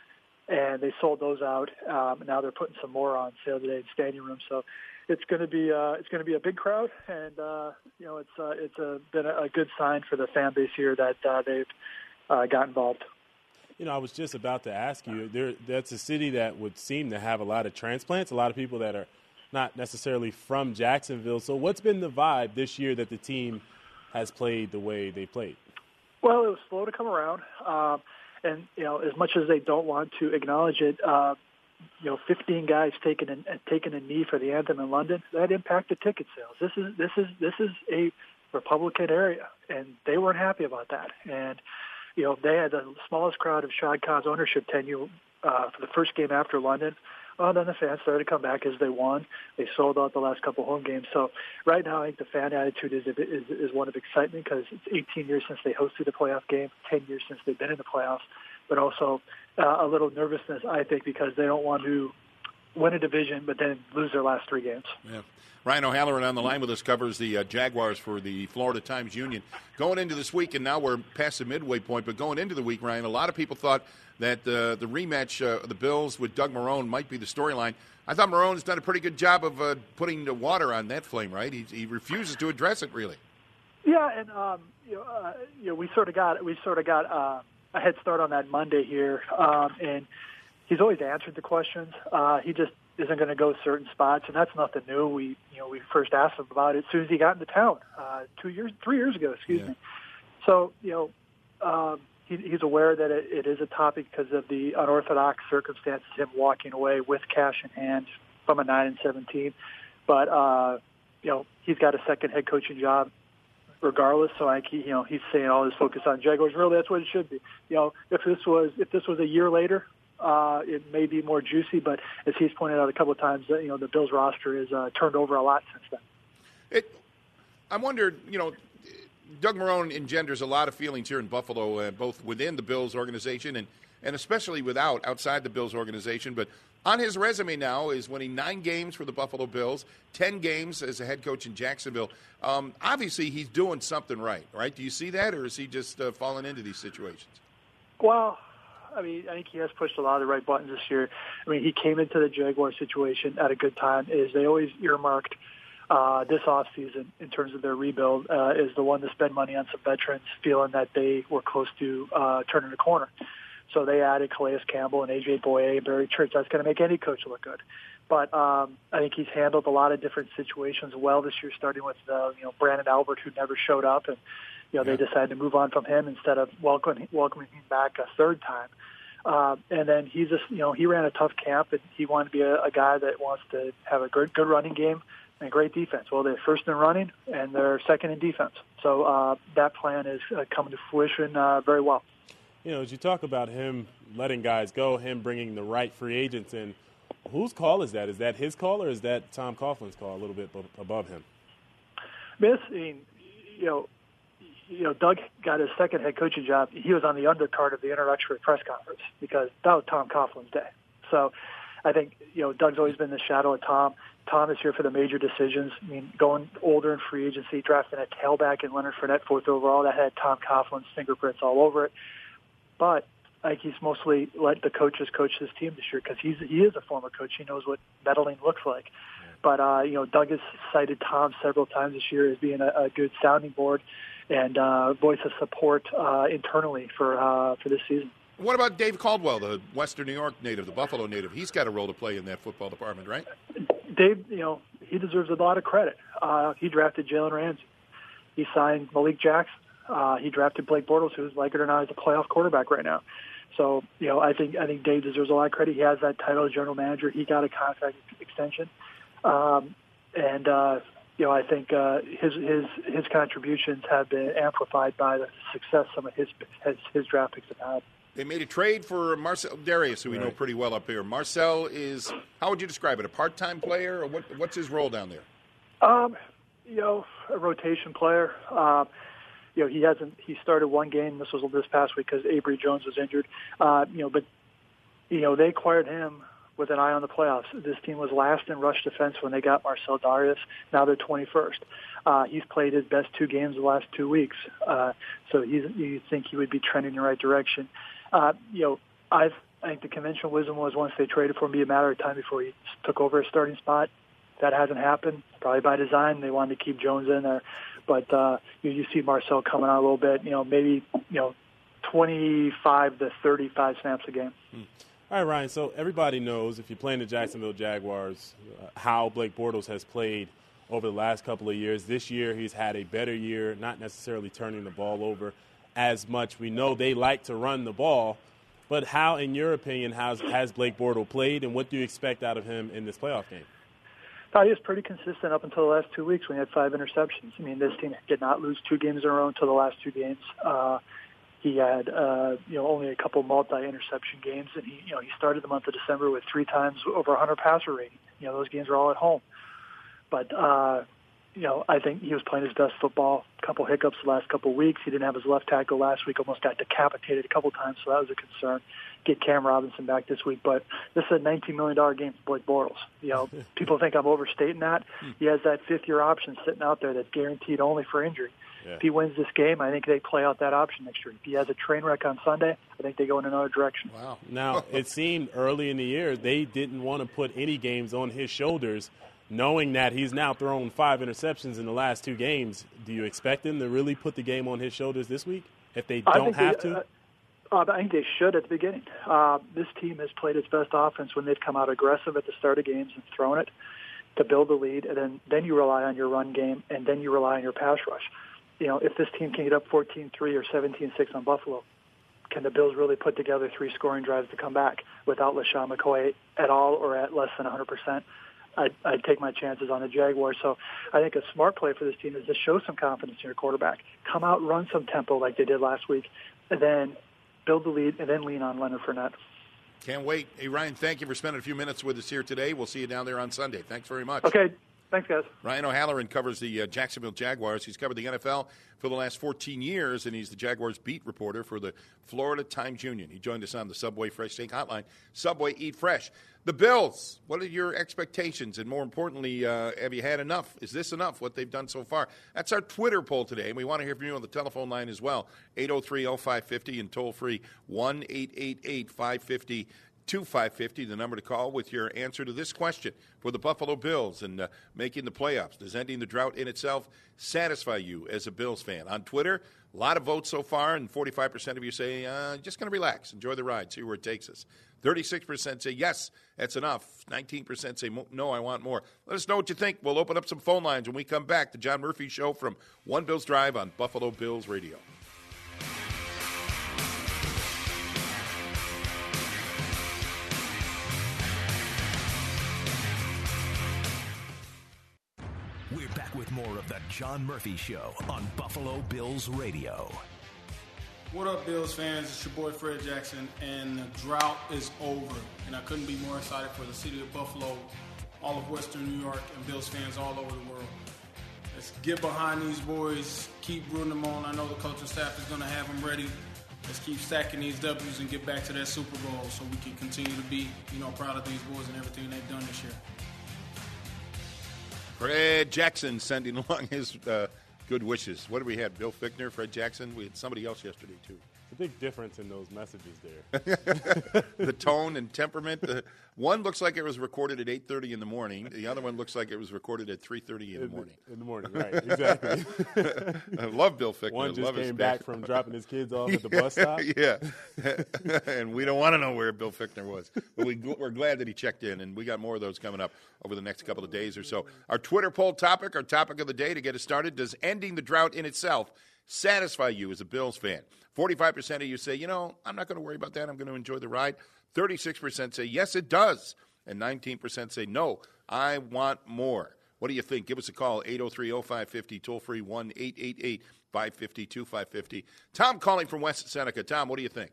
And they sold those out. Um, now they're putting some more on sale today in standing room. So it's going to be uh, it's going to be a big crowd, and uh, you know it's uh, it's a, been a, a good sign for the fan base here that uh, they've uh, got involved. You know, I was just about to ask you. There, that's a city that would seem to have a lot of transplants, a lot of people that are not necessarily from Jacksonville. So, what's been the vibe this year that the team has played the way they played? Well, it was slow to come around. Um, And, you know, as much as they don't want to acknowledge it, uh, you know, fifteen guys taking a, taking a knee for the anthem in London, that impacted ticket sales. This is this is this is a Republican area, and they weren't happy about that. And, you know, they had the smallest crowd of Shad Khan's ownership tenure uh, for the first game after London. Well, then the fans started to come back as they won. They sold out the last couple home games. So right now, I think the fan attitude is is, is one of excitement because it's eighteen years since they hosted a playoff game, ten years since they've been in the playoffs, but also uh, a little nervousness, I think, because they don't want to win a division but then lose their last three games. Yeah. Ryan O'Halloran on the line with us covers the uh, Jaguars for the Florida Times-Union. Going into this week, and now we're past the midway point, but going into the week, Ryan, a lot of people thought that uh, the rematch of uh, the Bills with Doug Marrone might be the storyline. I thought Marrone's done a pretty good job of uh, putting the water on that flame, right? He, he refuses to address it, really. Yeah, and um, you know, uh, you know, we sort of got we sort of got uh, a head start on that Monday here, um, and he's always answered the questions. Uh, he just isn't going to go certain spots, and that's nothing new. We, you know, we first asked him about it as soon as he got into town uh, two years, three years ago, excuse yeah. me. So, you know, um, he, he's aware that it, it is a topic because of the unorthodox circumstances, him walking away with cash in hand from a nine and seventeen. But uh, you know, he's got a second head coaching job regardless. So I, you know, he's saying all his focus on Jaguars. Really, that's what it should be. You know, if this was if this was a year later, uh, it may be more juicy. But as he's pointed out a couple of times, you know, the Bills roster is uh, turned over a lot since then. It, I wondered, you know, Doug Marrone engenders a lot of feelings here in Buffalo, uh, both within the Bills organization and, and especially without, outside the Bills organization. But on his resume now is winning nine games for the Buffalo Bills, ten games as a head coach in Jacksonville. Um, obviously, he's doing something right, right? Do you see that, or is he just uh, falling into these situations? Well, I mean, I think he has pushed a lot of the right buttons this year. I mean, he came into the Jaguar situation at a good time. Is they always earmarked uh, this offseason in terms of their rebuild uh, is the one to spend money on some veterans, feeling that they were close to uh, turning the corner. So they added Calais Campbell and A J Boye and Barry Church. That's going to make any coach look good. But um, I think he's handled a lot of different situations well this year, starting with uh, you know Brandon Albert, who never showed up, and you know yeah. they decided to move on from him instead of welcoming welcoming him back a third time. Uh, and then he's just you know he ran a tough camp, and he wanted to be a, a guy that wants to have a good good running game and great defense. Well, they're first in running and they're second in defense. So uh, that plan is uh, coming to fruition uh, very well. You know, as you talk about him letting guys go, him bringing the right free agents in, Whose call is that? Is that his call, or is that Tom Coughlin's call a little bit above him? Miss, I mean, you know, you know, Doug got his second head coaching job. He was on the undercard of the introductory press conference because that was Tom Coughlin's day. So I think, you know, Doug's always been the shadow of Tom. Tom is here for the major decisions. I mean, going older in free agency, drafting a tailback in Leonard Fournette fourth overall, that had Tom Coughlin's fingerprints all over it. But I think he's mostly let the coaches coach this team this year because he's he is a former coach. He knows what meddling looks like. But, uh, you know, Doug has cited Tom several times this year as being a, a good sounding board and uh, voice of support uh, internally for uh, for this season. What about Dave Caldwell, the Western New York native, the Buffalo native? He's got a role to play in that football department, right? Dave, you know, he deserves a lot of credit. Uh, he drafted Jalen Ramsey. He signed Malik Jackson. Uh, he drafted Blake Bortles, who's, like it or not, is a playoff quarterback right now. So, you know, I think I think Dave deserves a lot of credit. He has that title as general manager. He got a contract extension. Um, and, uh, you know, I think uh, his his his contributions have been amplified by the success some of his his, his draft picks have had. They made a trade for Marcel Darius, who we right. know pretty well up here. Marcel is, how would you describe it, a part-time player, or what? what's his role down there? Um, you know, a rotation player. Um, you know, he hasn't, he started one game, this was this past week because Avery Jones was injured. Uh, you know, but, you know, they acquired him with an eye on the playoffs. This team was last in rush defense when they got Marcel Darius. Now they're twenty-first. Uh, he's played his best two games the last two weeks. Uh, so he's, you think he would be trending in the right direction. Uh, you know, I've, I think the conventional wisdom was once they traded for him, be a matter of time before he took over a starting spot. That hasn't happened, probably by design. They wanted to keep Jones in there. But uh, you, you see Marcel coming out a little bit, you know, maybe, you know, twenty-five to thirty-five snaps a game. Hmm. All right, Ryan, so everybody knows if you're playing the Jacksonville Jaguars, uh, how Blake Bortles has played over the last couple of years. This year he's had a better year, not necessarily turning the ball over as much. We know they like to run the ball, but how, in your opinion, has, has Blake Bortles played, and what do you expect out of him in this playoff game? Uh, he was pretty consistent up until the last two weeks when he had five interceptions. I mean, this team did not lose two games in a row until the last two games. Uh, he had, uh, you know, only a couple multi-interception games, and he, you know, he started the month of December with three times over one hundred passer rating. You know, those games were all at home. But, uh, you know, I think he was playing his best football. A couple hiccups the last couple of weeks. He didn't have his left tackle last week, almost got decapitated a couple times, so that was a concern. Get Cam Robinson back this week. But this is a nineteen million dollars game for Blake Bortles. You know, people think I'm overstating that. He has that fifth-year option sitting out there that's guaranteed only for injury. Yeah. If he wins this game, I think they play out that option next year. If he has a train wreck on Sunday, I think they go in another direction. Wow. Now, it seemed early in the year they didn't want to put any games on his shoulders, knowing that he's now thrown five interceptions in the last two games. Do you expect him to really put the game on his shoulders this week if they don't have they, to? Uh, uh, I think they should at the beginning. Uh, this team has played its best offense when they've come out aggressive at the start of games and thrown it to build the lead, and then, then you rely on your run game, and then you rely on your pass rush. You know, if this team can get up fourteen three or seventeen six on Buffalo, can the Bills really put together three scoring drives to come back without LaShawn McCoy at all or at less than one hundred percent? I'd, I'd take my chances on the Jaguars. So I think a smart play for this team is to show some confidence in your quarterback. Come out, run some tempo like they did last week, and then build the lead, and then lean on Leonard Fournette. Can't wait. Hey, Ryan, thank you for spending a few minutes with us here today. We'll see you down there on Sunday. Thanks very much. Okay. Thanks, guys. Ryan O'Halloran covers the uh, Jacksonville Jaguars. He's covered the N F L for the last fourteen years, and he's the Jaguars beat reporter for the Florida Times-Union. He joined us on the Subway Fresh Steak Hotline. Subway, eat fresh. The Bills, what are your expectations? And more importantly, uh, have you had enough? Is this enough, what they've done so far? That's our Twitter poll today, and we want to hear from you on the telephone line as well, eight oh three oh five fifty and toll-free one eight eight eight five five zero two five five zero, the number to call with your answer to this question for the Buffalo Bills and uh, making the playoffs. Does ending the drought in itself satisfy you as a Bills fan? On Twitter, a lot of votes so far, and forty-five percent of you say, uh, just going to relax, enjoy the ride, see where it takes us. thirty-six percent say, yes, that's enough. nineteen percent say, no, I want more. Let us know what you think. We'll open up some phone lines when we come back. The John Murphy Show from One Bills Drive on Buffalo Bills Radio. We're back with more of the John Murphy Show on Buffalo Bills Radio. What up, Bills fans? It's your boy Fred Jackson, and the drought is over. And I couldn't be more excited for the city of Buffalo, all of Western New York, and Bills fans all over the world. Let's get behind these boys, keep rooting them on. I know the coaching staff is going to have them ready. Let's keep stacking these W's and get back to that Super Bowl so we can continue to be, you know, proud of these boys and everything they've done this year. Fred Jackson sending along his uh, good wishes. What do we have? Bill Fichtner, Fred Jackson. We had somebody else yesterday, too. A big difference in those messages there. The tone and temperament. The, one looks like it was recorded at eight thirty in the morning. The other one looks like it was recorded at three thirty in the morning. In the morning, right, exactly. I love Bill Fichtner. One just love came his back from dropping his kids off at the bus stop. Yeah. And we don't want to know where Bill Fichtner was. But we, we're glad that he checked in, and we got more of those coming up over the next couple of days or so. Our Twitter poll topic, our topic of the day to get us started, does ending the drought in itself satisfy you as a Bills fan? forty-five percent of you say, you know, I'm not going to worry about that. I'm going to enjoy the ride. thirty-six percent say, yes, it does. And nineteen percent say, no, I want more. What do you think? Give us a call, eight oh three oh five five oh, toll-free one eight eight eight five five zero two five five zero. Tom calling from West Seneca. Tom, what do you think?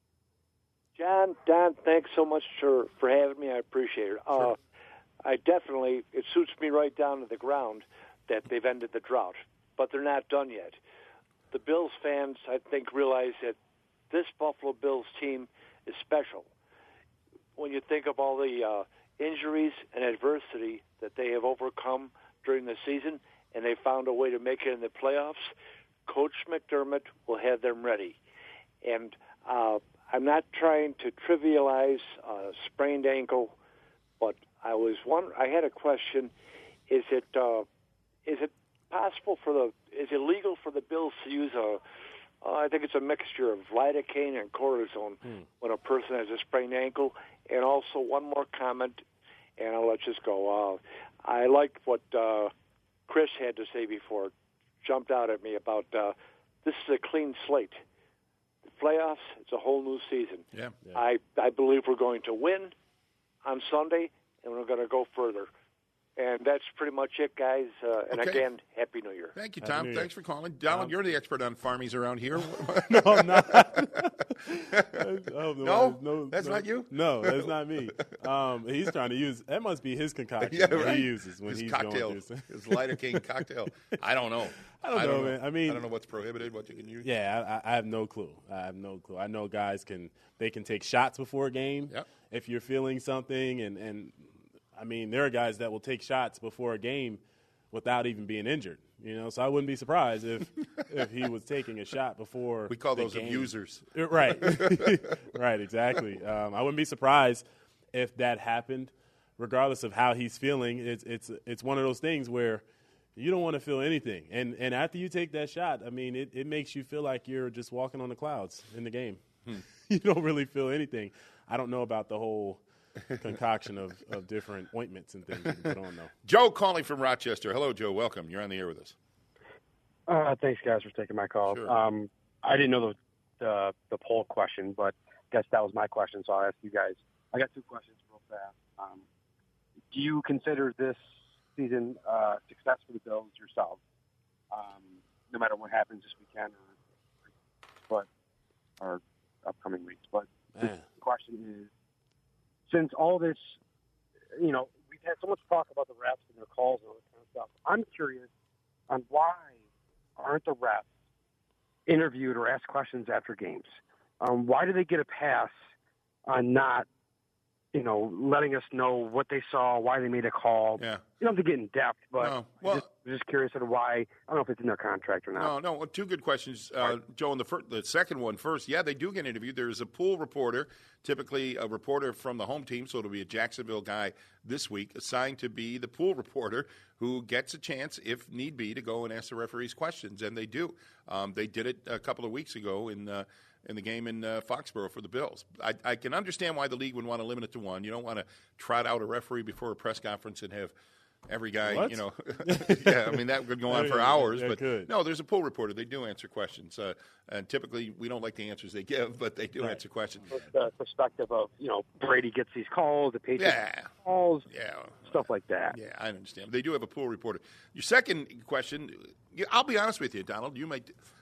John, Don, thanks so much for, for having me. I appreciate it. Sure. Uh, I definitely, it suits me right down to the ground that they've ended the drought, but they're not done yet. The Bills fans, I think, realize that this Buffalo Bills team is special. When you think of all the uh, injuries and adversity that they have overcome during the season, and they found a way to make it in the playoffs, Coach McDermott will have them ready. And uh, I'm not trying to trivialize a sprained ankle, but I was one. I had a question: Is it uh, is it possible for the is it legal for the Bills to use a uh, I think it's a mixture of lidocaine and cortisone hmm. when a person has a sprained ankle? And also one more comment, and I'll let you go. Uh, I liked what uh, Chris had to say before. It jumped out at me about uh, this is a clean slate. The playoffs, it's a whole new season. Yeah. yeah. I, I believe we're going to win on Sunday, and we're going to go further. And that's pretty much it, guys. Uh, and okay. again, Happy New Year. Thank you, Tom. Thanks for calling. Donald, um, you're the expert on farmies around here. No, I'm not. oh, no? no? That's no, not you? No, that's not me. Um, he's trying to use, that must be his concoction yeah, that right. he uses when his he's cocktail, going through. His lidocaine cocktail. I don't know. I don't, I don't know, know, man. I mean, I don't know what's prohibited, what you can use. Yeah, I, I have no clue. I have no clue. I know guys can, they can take shots before a game yep. if you're feeling something, and, and I mean, there are guys that will take shots before a game without even being injured. You know, so I wouldn't be surprised if if he was taking a shot before. We call the those game. abusers. Right. Right, exactly. Um, I wouldn't be surprised if that happened, regardless of how he's feeling. It's it's it's one of those things where you don't want to feel anything. And and after you take that shot, I mean, it, it makes you feel like you're just walking on the clouds in the game. Hmm. You don't really feel anything. I don't know about the whole concoction of, of different ointments and things you can put on, though. Joe calling from Rochester. Hello, Joe. Welcome. You're on the air with us. Uh, thanks, guys, for taking my call. Sure. Um, I didn't know the, the the poll question, but I guess that was my question, so I'll ask you guys. I got two questions real fast. Um, do you consider this season uh, success for the Bills yourself, um, no matter what happens this weekend or, but, or upcoming weeks? But the question is, since all this, you know, we've had so much talk about the refs and their calls and all that kind of stuff, I'm curious on why aren't the refs interviewed or asked questions after games? Um, why do they get a pass on not, you know, letting us know what they saw, why they made a call? Yeah. You don't have to get in depth, but no. well, I'm just, just curious as to why. I don't know if it's in their contract or not. No, no. Well, two good questions, uh, right. Joe. And the first, the second one first. Yeah, they do get interviewed. There's a pool reporter, typically a reporter from the home team, so it'll be a Jacksonville guy this week, assigned to be the pool reporter who gets a chance, if need be, to go and ask the referees questions, and they do. Um, they did it a couple of weeks ago in uh, in the game in uh, Foxborough for the Bills. I, I can understand why the league would want to limit it to one. You don't want to trot out a referee before a press conference and have every guy, what? you know. Yeah, I mean, that could go on for hours. Yeah, but could. no, there's a pool reporter. They do answer questions. Uh, and typically, we don't like the answers they give, but they do right. answer questions. With the perspective of, you know, Brady gets these calls, the Patriots yeah. calls, yeah. stuff like that. Yeah, I understand. They do have a pool reporter. Your second question, I'll be honest with you, Donald, you might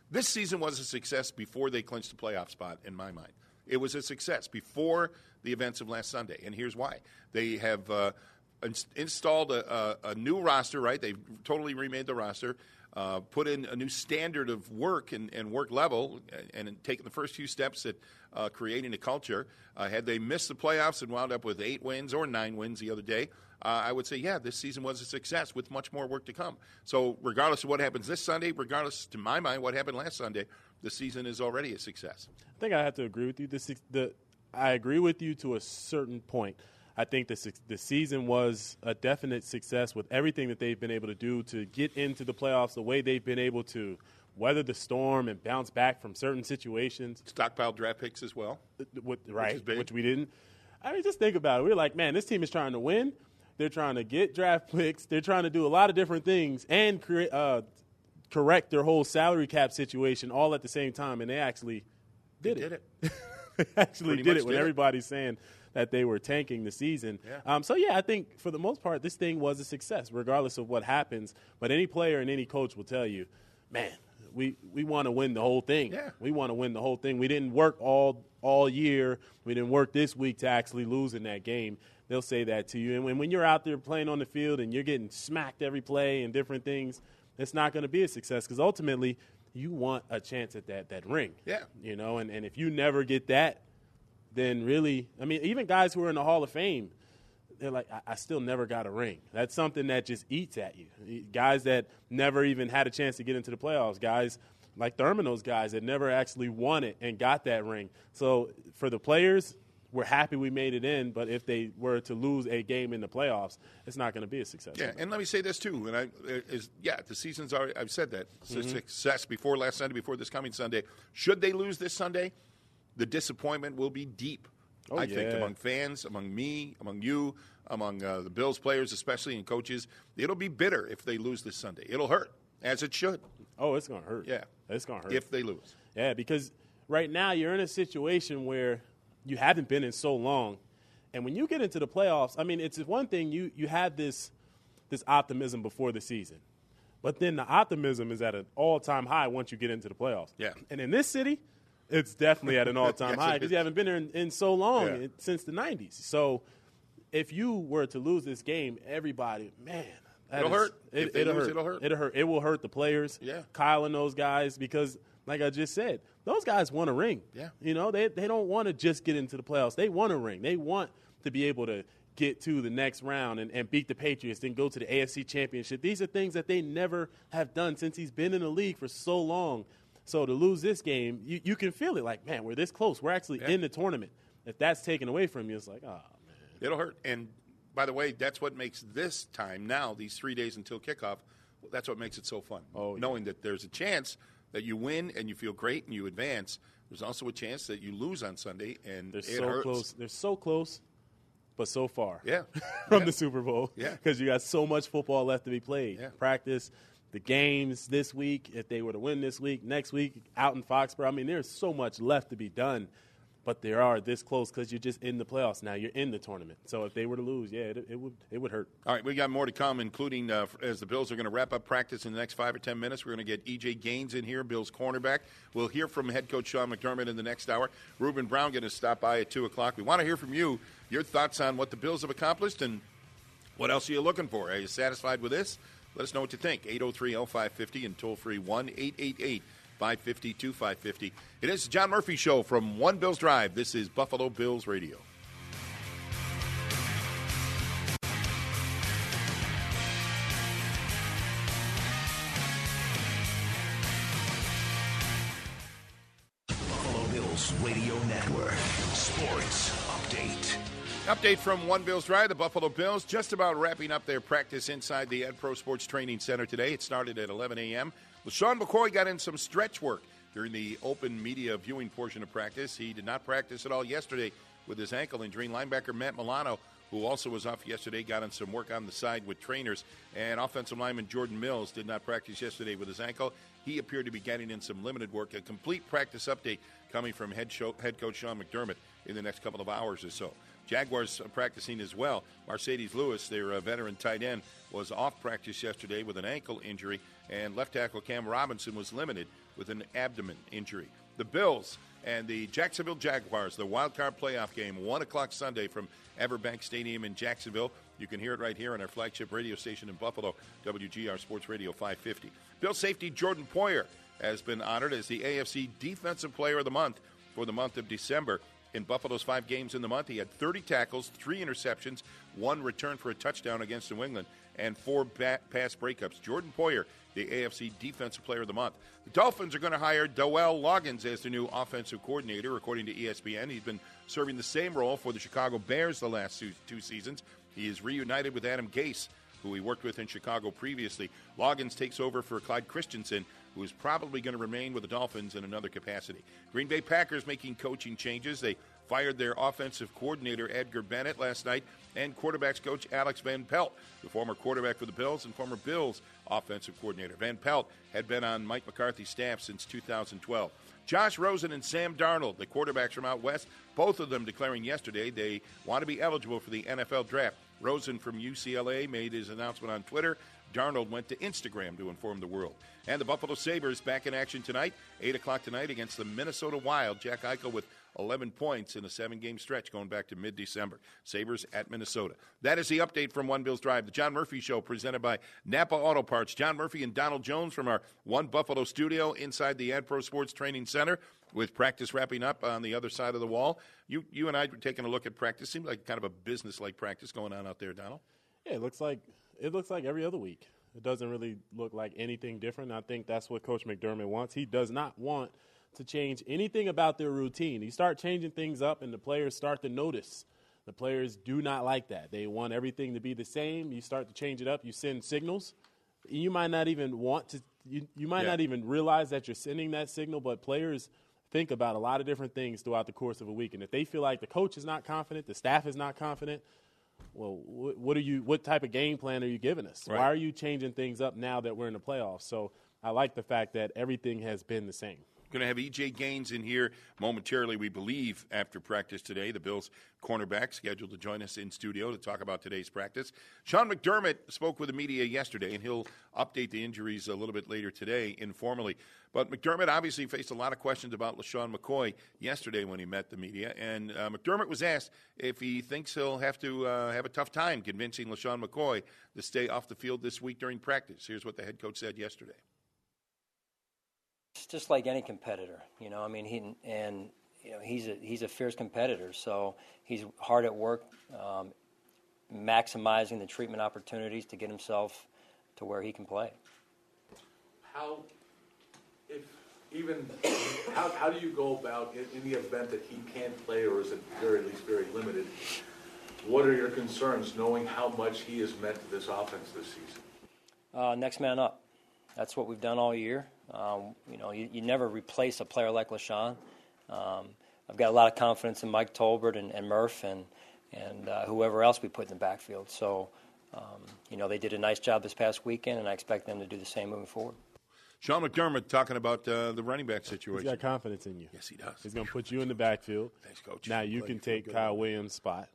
This season was a success before they clinched the playoff spot, in my mind. It was a success before the events of last Sunday, and here's why. They have uh, ins- installed a, a, a new roster, right? They've totally remade the roster, uh, put in a new standard of work and, and work level, and, and taken the first few steps at uh, creating a culture. Uh, had they missed the playoffs and wound up with eight wins or nine wins the other day, uh, I would say, yeah, this season was a success with much more work to come. So regardless of what happens this Sunday, regardless, to my mind, what happened last Sunday, the season is already a success. I think I have to agree with you. The, the, I agree with you to a certain point. I think the, the season was a definite success with everything that they've been able to do to get into the playoffs, the way they've been able to weather the storm and bounce back from certain situations. Stockpile draft picks as well. With, right, which, which we didn't. I mean, just think about it. We're like, man, this team is trying to win. They're trying to get draft picks. They're trying to do a lot of different things and create, uh, correct their whole salary cap situation all at the same time, and they actually did they it. Did it. they actually Pretty did it much when did it. everybody's saying that they were tanking the season. Yeah. Um, so, yeah, I think for the most part this thing was a success regardless of what happens. But any player and any coach will tell you, man, we, we want to win the whole thing. Yeah. We want to win the whole thing. We didn't work all all year. We didn't work this week to actually lose in that game. They'll say that to you. And when, when you're out there playing on the field and you're getting smacked every play and different things, it's not going to be a success because ultimately you want a chance at that that ring. Yeah. You know, and, and if you never get that, then really, I mean, even guys who are in the Hall of Fame, they're like, I, I still never got a ring. That's something that just eats at you. Guys that never even had a chance to get into the playoffs, guys like Thurman, those guys that never actually won it and got that ring. So for the players, we're happy we made it in, but if they were to lose a game in the playoffs, it's not going to be a success. Yeah, and let me say this too. And I is yeah, the season's already. I've said that it's a Mhm. success before last Sunday, before this coming Sunday. Should they lose this Sunday, the disappointment will be deep. Oh, I think yeah. among fans, among me, among you, among uh, the Bills players, especially and coaches, it'll be bitter if they lose this Sunday. It'll hurt, as it should. Oh, it's going to hurt. Yeah, it's going to hurt if they lose. Yeah, because right now you're in a situation where you haven't been in so long, and when you get into the playoffs, I mean, it's one thing you you have this this optimism before the season, but then the optimism is at an all-time high once you get into the playoffs. Yeah, and in this city, it's definitely at an all-time Yes, high it because is. you haven't been there in, in so long, Yeah. it- since the nineties. So if you were to lose this game, everybody, man. that It'll is- hurt. It, If they it'll lose, hurt. it'll hurt. It'll hurt. It will hurt the players. Yeah. Kyle and those guys because, like I just said, those guys want a ring. Yeah. You know, they they don't want to just get into the playoffs. They want a ring. They want to be able to get to the next round and, and beat the Patriots, then go to the A F C Championship. These are things that they never have done since he's been in the league for so long. So to lose this game, you, you can feel it like, man, we're this close. We're actually Yeah. in the tournament. If that's taken away from you, it's like, oh, man. It'll hurt. And by the way, that's what makes this time now, these three days until kickoff, that's what makes it so fun. Oh, yeah. Knowing that there's a chance that you win and you feel great and you advance. There's also a chance that you lose on Sunday and They're it so hurts. close. They're so close, but so far. Yeah. from Yeah. the Super Bowl. Yeah. Because you got so much football left to be played. Yeah. Practice, the games this week, if they were to win this week, next week, out in Foxborough. I mean, there's so much left to be done, but they are this close because you're just in the playoffs now. You're in the tournament. So if they were to lose, yeah, it, it would it would hurt. All right, we got more to come, including uh, as the Bills are going to wrap up practice in the next five or ten minutes. We're going to get E J Gaines in here, Bills cornerback. We'll hear from head coach Sean McDermott in the next hour. Reuben Brown going to stop by at two o'clock. We want to hear from you, your thoughts on what the Bills have accomplished and what else are you looking for. Are you satisfied with this? Let us know what you think. eight oh three oh five fifty and toll-free one eight eight eight five five zero two five five zero. It is the John Murphy Show from One Bills Drive. This is Buffalo Bills Radio. Buffalo Bills Radio Network. Sports Update. Update from One Bills Drive. The Buffalo Bills just about wrapping up their practice inside the Ed Pro Sports Training Center today. It started at eleven a.m. LaShawn McCoy got in some stretch work during the open media viewing portion of practice. He did not practice at all yesterday with his ankle injury. Linebacker Matt Milano, who also was off yesterday, got in some work on the side with trainers. And offensive lineman Jordan Mills did not practice yesterday with his ankle. He appeared to be getting in some limited work. A complete practice update coming from head, show, head coach Sean McDermott in the next couple of hours or so. Jaguars practicing as well. Mercedes Lewis, their uh, veteran tight end, was off practice yesterday with an ankle injury, and left tackle Cam Robinson was limited with an abdomen injury. The Bills and the Jacksonville Jaguars, the wild card playoff game, one o'clock Sunday from Everbank Stadium in Jacksonville. You can hear it right here on our flagship radio station in Buffalo, W G R Sports Radio five fifty. Bills safety Jordan Poyer has been honored as the A F C Defensive Player of the Month for the month of December. In Buffalo's five games in the month, he had thirty tackles, three interceptions, one return for a touchdown against New England, and four ba- pass breakups. Jordan Poyer, the A F C Defensive Player of the Month. The Dolphins are going to hire Dowell Loggins as the new offensive coordinator, according to E S P N. He's been serving the same role for the Chicago Bears the last two, two seasons. He is reunited with Adam Gase, who he worked with in Chicago previously. Loggins takes over for Clyde Christensen, who is probably going to remain with the Dolphins in another capacity. Green Bay Packers making coaching changes. They fired their offensive coordinator, Edgar Bennett, last night, and quarterbacks coach Alex Van Pelt, the former quarterback for the Bills and former Bills offensive coordinator. Van Pelt had been on Mike McCarthy's staff since two thousand twelve. Josh Rosen and Sam Darnold, the quarterbacks from out west, both of them declaring yesterday they want to be eligible for the N F L draft. Rosen from U C L A made his announcement on Twitter. Darnold went to Instagram to inform the world. And the Buffalo Sabres back in action tonight, eight o'clock tonight against the Minnesota Wild. Jack Eichel with eleven points in a seven-game stretch going back to mid-December. Sabres at Minnesota. That is the update from One Bills Drive, the John Murphy Show presented by Napa Auto Parts. John Murphy and Donald Jones from our One Buffalo studio inside the AdPro Sports Training Center with practice wrapping up on the other side of the wall. You you and I were taking a look at practice. Seems like kind of a business-like practice going on out there, Donald. Yeah, it looks like it looks like every other week. It doesn't really look like anything different. I think that's what Coach McDermott wants. He does not want to change anything about their routine. You start changing things up, and the players start to notice. The players do not like that. They want everything to be the same. You start to change it up. You send signals. You might not even want to you, – you might yeah. not even realize that you're sending that signal, but players think about a lot of different things throughout the course of a week. And if they feel like the coach is not confident, the staff is not confident – well, what are you? What type of game plan are you giving us? Right. Why are you changing things up now that we're in the playoffs? So I like the fact that everything has been the same. Going to have E J Gaines in here momentarily, we believe, after practice today. The Bills cornerback scheduled to join us in studio to talk about today's practice. Sean McDermott spoke with the media yesterday, and he'll update the injuries a little bit later today informally. But McDermott obviously faced a lot of questions about LaShawn McCoy yesterday when he met the media. And uh, McDermott was asked if he thinks he'll have to uh, have a tough time convincing LaShawn McCoy to stay off the field this week during practice. Here's what the head coach said yesterday. It's just like any competitor, you know. I mean, he and you know he's a he's a fierce competitor, so he's hard at work, um, maximizing the treatment opportunities to get himself to where he can play. How, if even how how do you go about in, in the event that he can't play or is at very at least very limited? What are your concerns, knowing how much he has meant to this offense this season? Uh, next man up. That's what we've done all year. Um, you know, you, you never replace a player like LaShawn. Um, I've got a lot of confidence in Mike Tolbert and, and Murph and and uh, whoever else we put in the backfield. So, um, you know, they did a nice job this past weekend, and I expect them to do the same moving forward. Sean McDermott talking about uh, the running back situation. He's got confidence in you. Yes, he does. He's going to put you in the backfield. Thanks, Coach. Now you can take Kyle Williams' spot.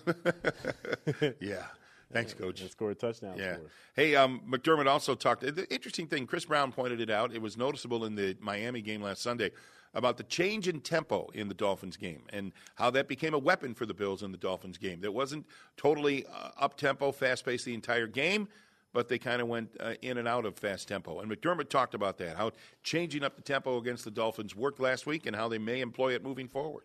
Yeah. Thanks, Coach. And score a touchdown yeah. for us. Hey, um, McDermott also talked. The interesting thing, Chris Brown pointed it out. It was noticeable in the Miami game last Sunday about the change in tempo in the Dolphins game and how that became a weapon for the Bills in the Dolphins game. That wasn't totally uh, up-tempo, fast-paced the entire game, but they kind of went uh, in and out of fast tempo. And McDermott talked about that, how changing up the tempo against the Dolphins worked last week and how they may employ it moving forward.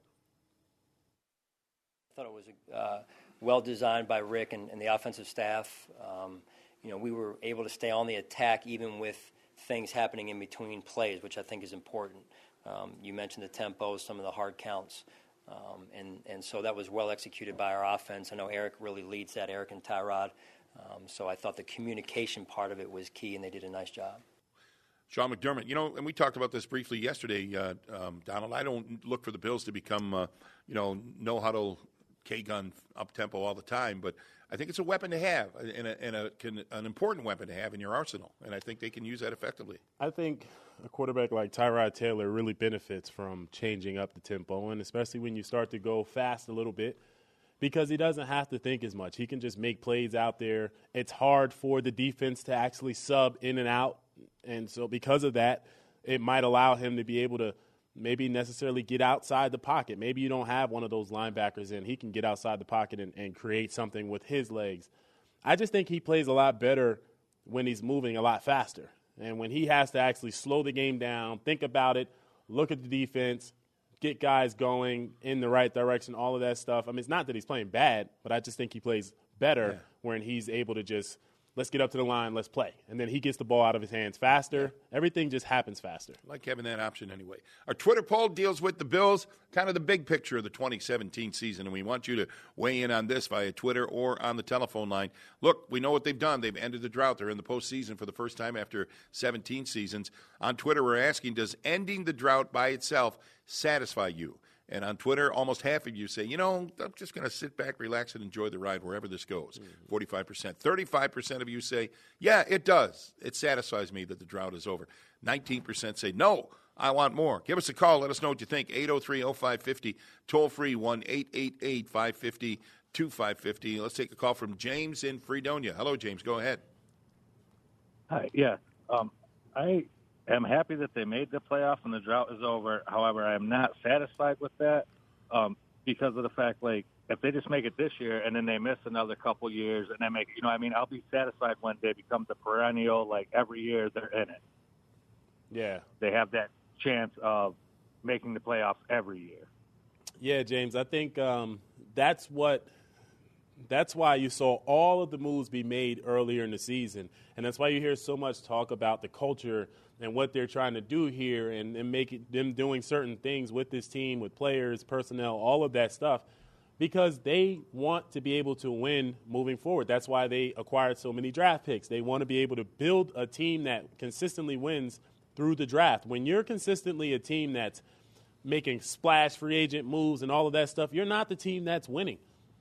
I thought it was uh, well designed by Rick and, and the offensive staff. Um, you know, we were able to stay on the attack even with things happening in between plays, which I think is important. Um, you mentioned the tempo, some of the hard counts. Um, and, and so that was well executed by our offense. I know Eric really leads that, Eric and Tyrod. Um, so I thought the communication part of it was key, and they did a nice job. Sean McDermott, you know, and we talked about this briefly yesterday, uh, um, Donald. I don't look for the Bills to become, uh, you know, no huddle, K-gun up-tempo all the time, but I think it's a weapon to have and, a, and a, can, an important weapon to have in your arsenal, and I think they can use that effectively. I think a quarterback like Tyrod Taylor really benefits from changing up the tempo, and especially when you start to go fast a little bit, because he doesn't have to think as much. He can just make plays out there. It's hard for the defense to actually sub in and out, and so because of that, it might allow him to be able to maybe necessarily get outside the pocket. Maybe you don't have one of those linebackers in. He can get outside the pocket and, and create something with his legs. I just think he plays a lot better when he's moving a lot faster. And when he has to actually slow the game down, think about it, look at the defense, get guys going in the right direction, all of that stuff. I mean, it's not that he's playing bad, but I just think he plays better yeah. when he's able to just, let's get up to the line, let's play. And then he gets the ball out of his hands faster. Everything just happens faster. I like having that option anyway. Our Twitter poll deals with the Bills, kind of the big picture of the twenty seventeen season, and we want you to weigh in on this via Twitter or on the telephone line. Look, we know what they've done. They've ended the drought. They're in the postseason for the first time after seventeen seasons. On Twitter, we're asking, does ending the drought by itself satisfy you? And on Twitter, almost half of you say, you know, I'm just going to sit back, relax, and enjoy the ride wherever this goes. Mm-hmm. forty-five percent. thirty-five percent of you say, yeah, it does. It satisfies me that the drought is over. nineteen percent say, no, I want more. Give us a call. Let us know what you think. eight oh three oh five five oh. Toll free, one eight eight eight five five zero two five five zero. Let's take a call from James in Fredonia. Hello, James. Go ahead. Hi. Yeah. Um, I am happy that they made the playoff and the drought is over. However, I am not satisfied with that um, because of the fact, like, if they just make it this year and then they miss another couple years and they make it, you know what I mean? I'll be satisfied when they become the perennial, like, every year they're in it. Yeah. They have that chance of making the playoffs every year. Yeah, James, I think um, that's what – that's why you saw all of the moves be made earlier in the season. And that's why you hear so much talk about the culture and what they're trying to do here and, and make it, them doing certain things with this team, with players, personnel, all of that stuff, because they want to be able to win moving forward. That's why they acquired so many draft picks. They want to be able to build a team that consistently wins through the draft. When you're consistently a team that's making splash free agent moves and all of that stuff, you're not the team that's winning.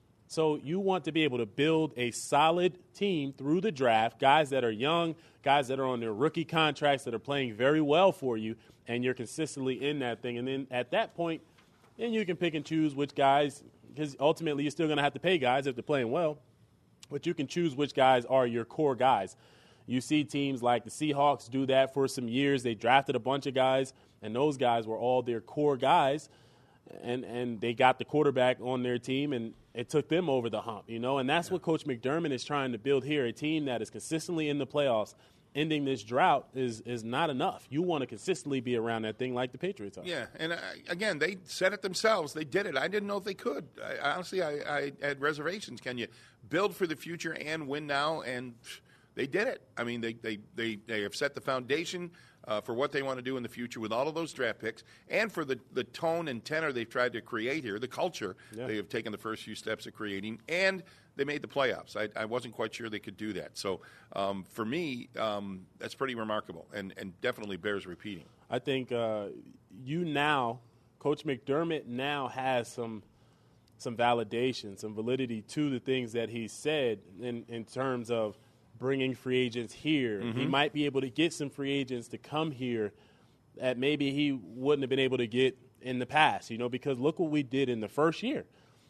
So you want to be able to build a solid team through the draft, guys that are young, guys that are on their rookie contracts that are playing very well for you, and you're consistently in that thing. And then at that point, then you can pick and choose which guys, because ultimately you're still going to have to pay guys if they're playing well, but you can choose which guys are your core guys. You see teams like the Seahawks do that for some years. They drafted a bunch of guys, and those guys were all their core guys, and, and they got the quarterback on their team, and it took them over the hump, you know. And that's what Coach McDermott is trying to build here, a team that is consistently in the playoffs. Ending this drought is is not enough. You want to consistently be around that thing like the Patriots are. Yeah, and uh, again, they said it themselves. They did it. I didn't know if they could. I, honestly, I, I had reservations. Can you build for the future and win now? And they did it. I mean, they they, they, they have set the foundation uh, for what they want to do in the future with all of those draft picks and for the, the tone and tenor they've tried to create here, the culture yeah. they have taken the first few steps of creating, and they made the playoffs. I, I wasn't quite sure they could do that. So um, for me, um, that's pretty remarkable and, and definitely bears repeating. I think uh, you now, Coach McDermott now has some some validation, some validity to the things that he said in, in terms of bringing free agents here. Mm-hmm. He might be able to get some free agents to come here that maybe he wouldn't have been able to get in the past, you know, because look what we did in the first year.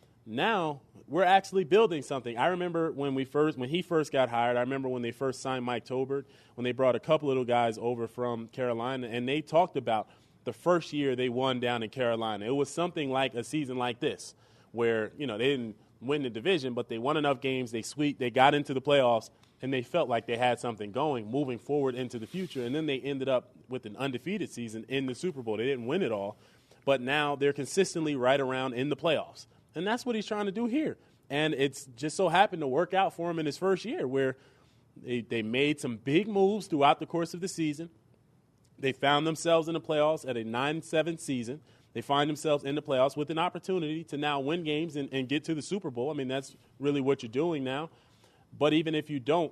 Now we're actually building something. I remember when we first, when he first got hired, I remember when they first signed Mike Tobert, when they brought a couple little guys over from Carolina, and they talked about the first year they won down in Carolina. It was something like a season like this where, you know, they didn't win the division, but they won enough games, they sweep, they got into the playoffs, and they felt like they had something going moving forward into the future. And then they ended up with an undefeated season in the Super Bowl. They didn't win it all, but now they're consistently right around in the playoffs. And that's what he's trying to do here. And it's just so happened to work out for him in his first year where they, they made some big moves throughout the course of the season. They found themselves in the playoffs at a nine seven season. They find themselves in the playoffs with an opportunity to now win games and, and get to the Super Bowl. I mean, that's really what you're doing now. But even if you don't,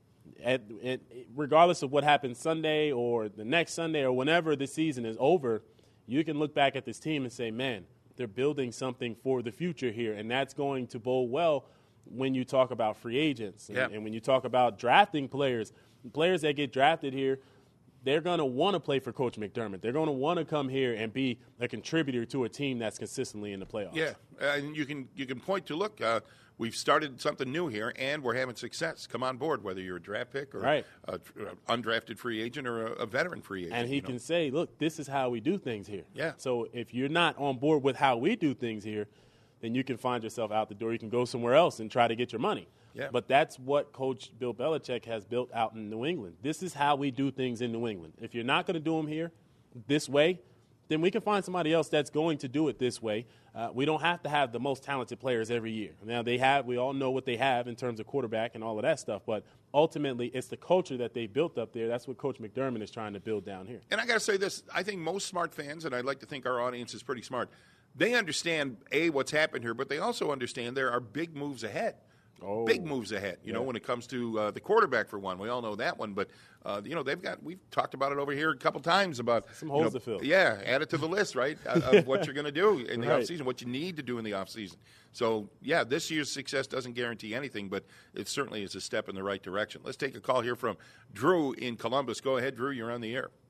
at, at, regardless of what happens Sunday or the next Sunday or whenever the season is over, you can look back at this team and say, man, they're building something for the future here, and that's going to bode well when you talk about free agents and, yeah. and when you talk about drafting players. Players that get drafted here, they're going to want to play for Coach McDermott. They're going to want to come here and be a contributor to a team that's consistently in the playoffs. Yeah, and you can you can point to, look, uh, we've started something new here, and we're having success. Come on board, whether you're a draft pick or right. an undrafted free agent or a, a veteran free agent. And he you know? can say, look, this is how we do things here. Yeah. So if you're not on board with how we do things here, then you can find yourself out the door. You can go somewhere else and try to get your money. Yeah. But that's what Coach Bill Belichick has built out in New England. This is how we do things in New England. If you're not going to do them here this way, then we can find somebody else that's going to do it this way. Uh, we don't have to have the most talented players every year. Now, they have, we all know what they have in terms of quarterback and all of that stuff, but ultimately it's the culture that they built up there. That's what Coach McDermott is trying to build down here. And I got to say this, I think most smart fans, and I'd like to think our audience is pretty smart, they understand, A, what's happened here, but they also understand there are big moves ahead. Oh. Big moves ahead, you know, Yeah. when it comes to uh, the quarterback, for one. We all know that one. But, uh, you know, they've got – we've talked about it over here a couple times about – Some holes you know, to fill. Yeah, add it to the list, right, of what you're going to do in the Right. offseason, what you need to do in the offseason. So, yeah, this year's success doesn't guarantee anything, but it certainly is a step in the right direction. Let's take a call here from Drew in Columbus. Go ahead, Drew. You're on the air.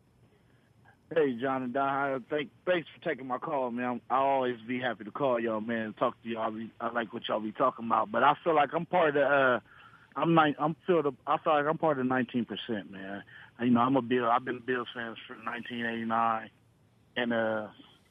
Hey, John and Don. Thank, thanks for taking my call, man. I'll always be happy to call y'all, man, and talk to y'all. I like what y'all be talking about. But I feel like I'm part of the uh, – I'm ni- I'm feel the, I feel like I'm part of the nineteen percent, man. You know, I'm a Bill. I've been a Bills fan since nineteen eighty-nine. And uh,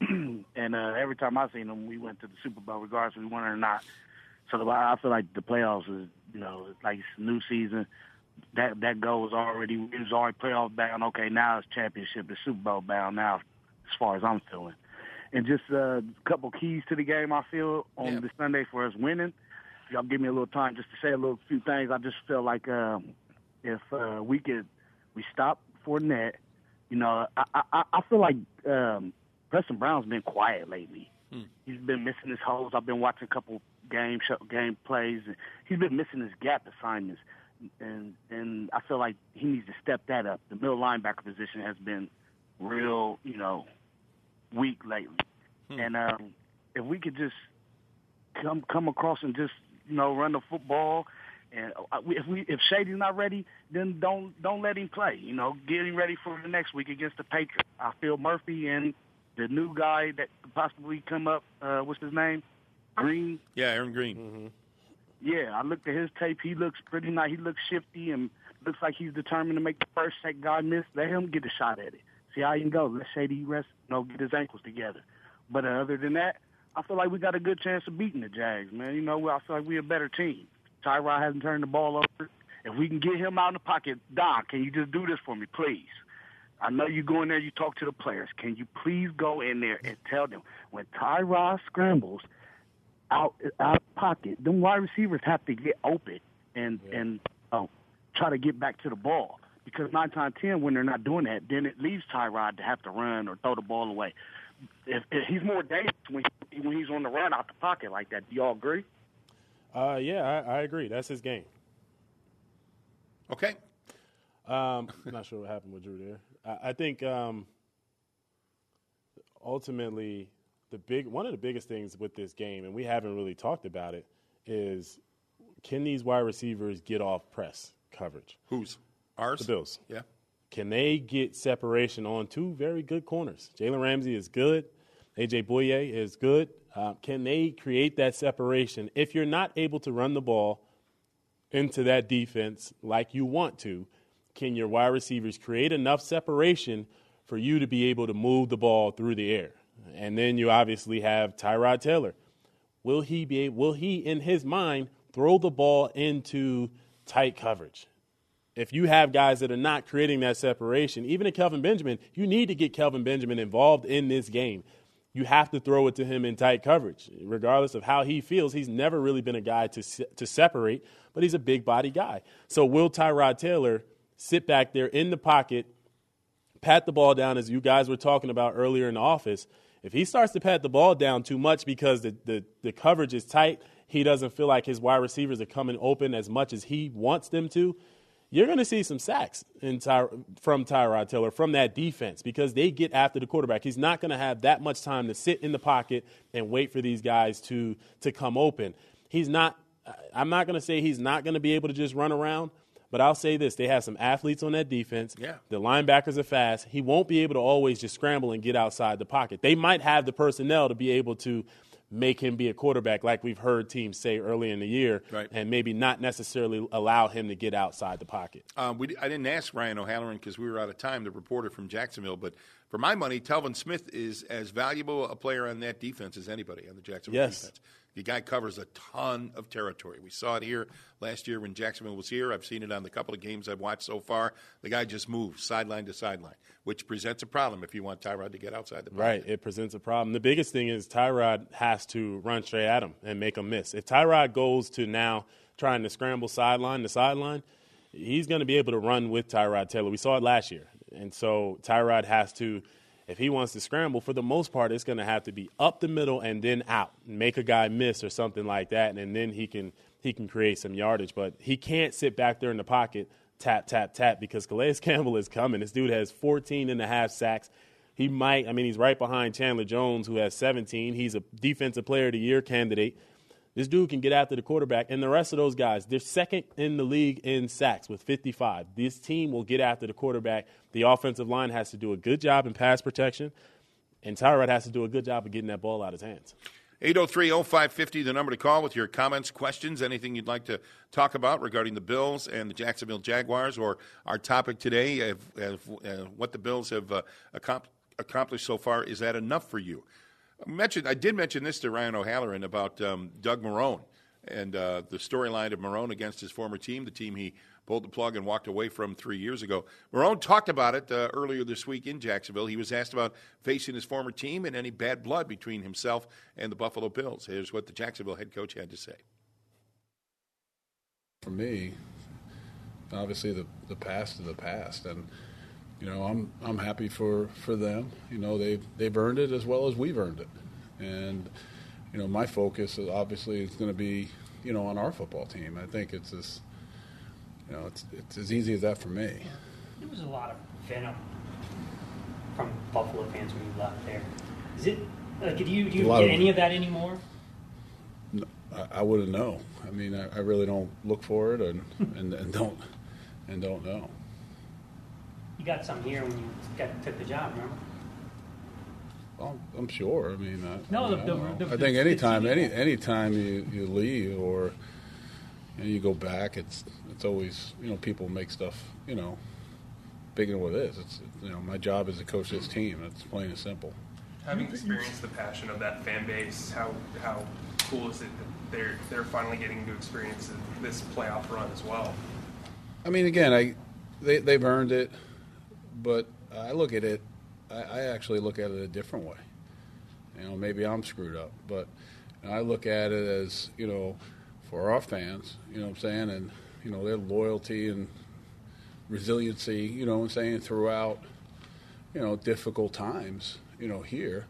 and uh, every time I seen them, we went to the Super Bowl, regardless if we won it or not. So I feel like the playoffs is, you know, it's like it's a new season. That that goal was already, it was already playoff bound. Okay, now it's championship, it's Super Bowl bound now, as far as I'm feeling. And just uh, a couple keys to the game, I feel, on Yeah. the Sunday for us winning. If y'all give me a little time just to say a little few things. I just feel like um, if uh, we could, we stop Fournette. You know, I I, I feel like um, Preston Brown's been quiet lately. Hmm. He's been missing his holes. I've been watching a couple game show, game plays. And he's been missing his gap assignments. And and I feel like he needs to step that up. The middle linebacker position has been real, you know, weak lately. Hmm. And um, if we could just come come across and just, you know, run the football, and if we if Shady's not ready, then don't don't let him play. You know, get him ready for the next week against the Patriots. I feel Murphy and the new guy that could possibly come up. Uh, what's his name? Green. Yeah, Aaron Green. Mm-hmm. Yeah, I looked at his tape. He looks pretty nice. He looks shifty and looks like he's determined to make the first that guy miss. Let him get a shot at it. See how he can go. Let Shady rest, you know, get his ankles together. But uh, other than that, I feel like we got a good chance of beating the Jags, man. You know, I feel like we're a better team. Tyrod hasn't turned the ball over. If we can get him out in the pocket, Don, can you just do this for me, please? I know you go in there, you talk to the players. Can you please go in there and tell them when Tyrod scrambles out out of pocket, them wide receivers have to get open and yeah. and oh, try to get back to the ball. Because nine times ten, when they're not doing that, then it leaves Tyrod to have to run or throw the ball away. If, if he's more dangerous when, he, when he's on the run out the pocket like that. Do y'all agree? Uh, yeah, I, I agree. That's his game. Okay. Um, I'm not sure what happened with Drew there. I, I think um, ultimately the big one of the biggest things with this game, and we haven't really talked about it, is can these wide receivers get off press coverage? Who's? Ours? The Bills. Yeah. Can they get separation on two very good corners? Jalen Ramsey is good. A J Bouye is good. Uh, can they create that separation? If you're not able to run the ball into that defense like you want to, can your wide receivers create enough separation for you to be able to move the ball through the air? And then you obviously have Tyrod Taylor. Will he be able, will he, in his mind, throw the ball into tight coverage? If you have guys that are not creating that separation, even a Kelvin Benjamin, you need to get Kelvin Benjamin involved in this game. You have to throw it to him in tight coverage. Regardless of how he feels, he's never really been a guy to se- to separate, but he's a big body guy. So will Tyrod Taylor sit back there in the pocket, pat the ball down, as you guys were talking about earlier in the office? If he starts to pat the ball down too much because the, the, the coverage is tight, he doesn't feel like his wide receivers are coming open as much as he wants them to, you're going to see some sacks in Ty- from Tyrod Taylor, from that defense, because they get after the quarterback. He's not going to have that much time to sit in the pocket and wait for these guys to to come open. He's not – I'm not going to say he's not going to be able to just run around, But I'll say this. They have some athletes on that defense. Yeah. The linebackers are fast. He won't be able to always just scramble and get outside the pocket. They might have the personnel to be able to make him be a quarterback like we've heard teams say earlier in the year, right. and maybe not necessarily allow him to get outside the pocket. Um, we, I didn't ask Ryan O'Halloran because we were out of time, the reporter from Jacksonville, but for my money, Telvin Smith is as valuable a player on that defense as anybody on the Jacksonville yes. defense. The guy covers a ton of territory. We saw it here last year when Jacksonville was here. I've seen it on the couple of games I've watched so far. The guy just moves sideline to sideline, which presents a problem if you want Tyrod to get outside the pocket. Right, it presents a problem. The biggest thing is Tyrod has to run straight at him and make him miss. If Tyrod goes to now trying to scramble sideline to sideline, he's going to be able to run with Tyrod Taylor. We saw it last year. And so Tyrod has to – if he wants to scramble, for the most part, it's going to have to be up the middle and then out, make a guy miss or something like that, and then he can he can create some yardage. But he can't sit back there in the pocket, tap, tap, tap, because Calais Campbell is coming. This dude has fourteen and a half sacks. He might – I mean, he's right behind Chandler Jones, who has seventeen. He's a Defensive Player of the Year candidate. This dude can get after the quarterback. And the rest of those guys, they're second in the league in sacks with fifty-five. This team will get after the quarterback. The offensive line has to do a good job in pass protection, and Tyrod has to do a good job of getting that ball out of his hands. eight oh three oh five fifty, the number to call with your comments, questions, anything you'd like to talk about regarding the Bills and the Jacksonville Jaguars, or our topic today, of, of, uh, what the Bills have uh, accom- accomplished so far. Is that enough for you? I mentioned, I did mention this to Ryan O'Halloran about um, Doug Marrone and uh, the storyline of Marrone against his former team, the team he pulled the plug and walked away from three years ago. Marrone talked about it uh, earlier this week in Jacksonville. He was asked about facing his former team and any bad blood between himself and the Buffalo Bills. Here's what the Jacksonville head coach had to say. For me, obviously the, the past is the past, and you know, I'm I'm happy for, for them. You know, they've they've earned it as well as we've earned it, and you know, my focus is obviously is going to be, you know, on our football team. I think it's as, you know, it's it's as easy as that for me. There was a lot of venom from Buffalo fans when you left there. Is it like do you do you get of, any of that anymore? No, I, I wouldn't know. I mean, I, I really don't look for it, and, and and don't and don't know. You got some here when you got, took the job, remember? Well, I'm sure. I mean, I, no, I, the, mean, the, I, know. the, I think the, anytime, the any anytime you, you leave or you, know, you go back, it's it's always, you know, people make stuff, you know, bigger than what it is. It's, you know, my job is to coach this team. It's plain and simple. Having experienced the passion of that fan base, how how cool is it that they're they're finally getting to experience this playoff run as well? I mean, again, I they they've earned it. But I look at it, I, I actually look at it a different way. You know, maybe I'm screwed up, but you know, I look at it as, you know, for our fans, you know what I'm saying, and, you know, their loyalty and resiliency, you know what I'm saying, throughout, you know, difficult times, you know, here,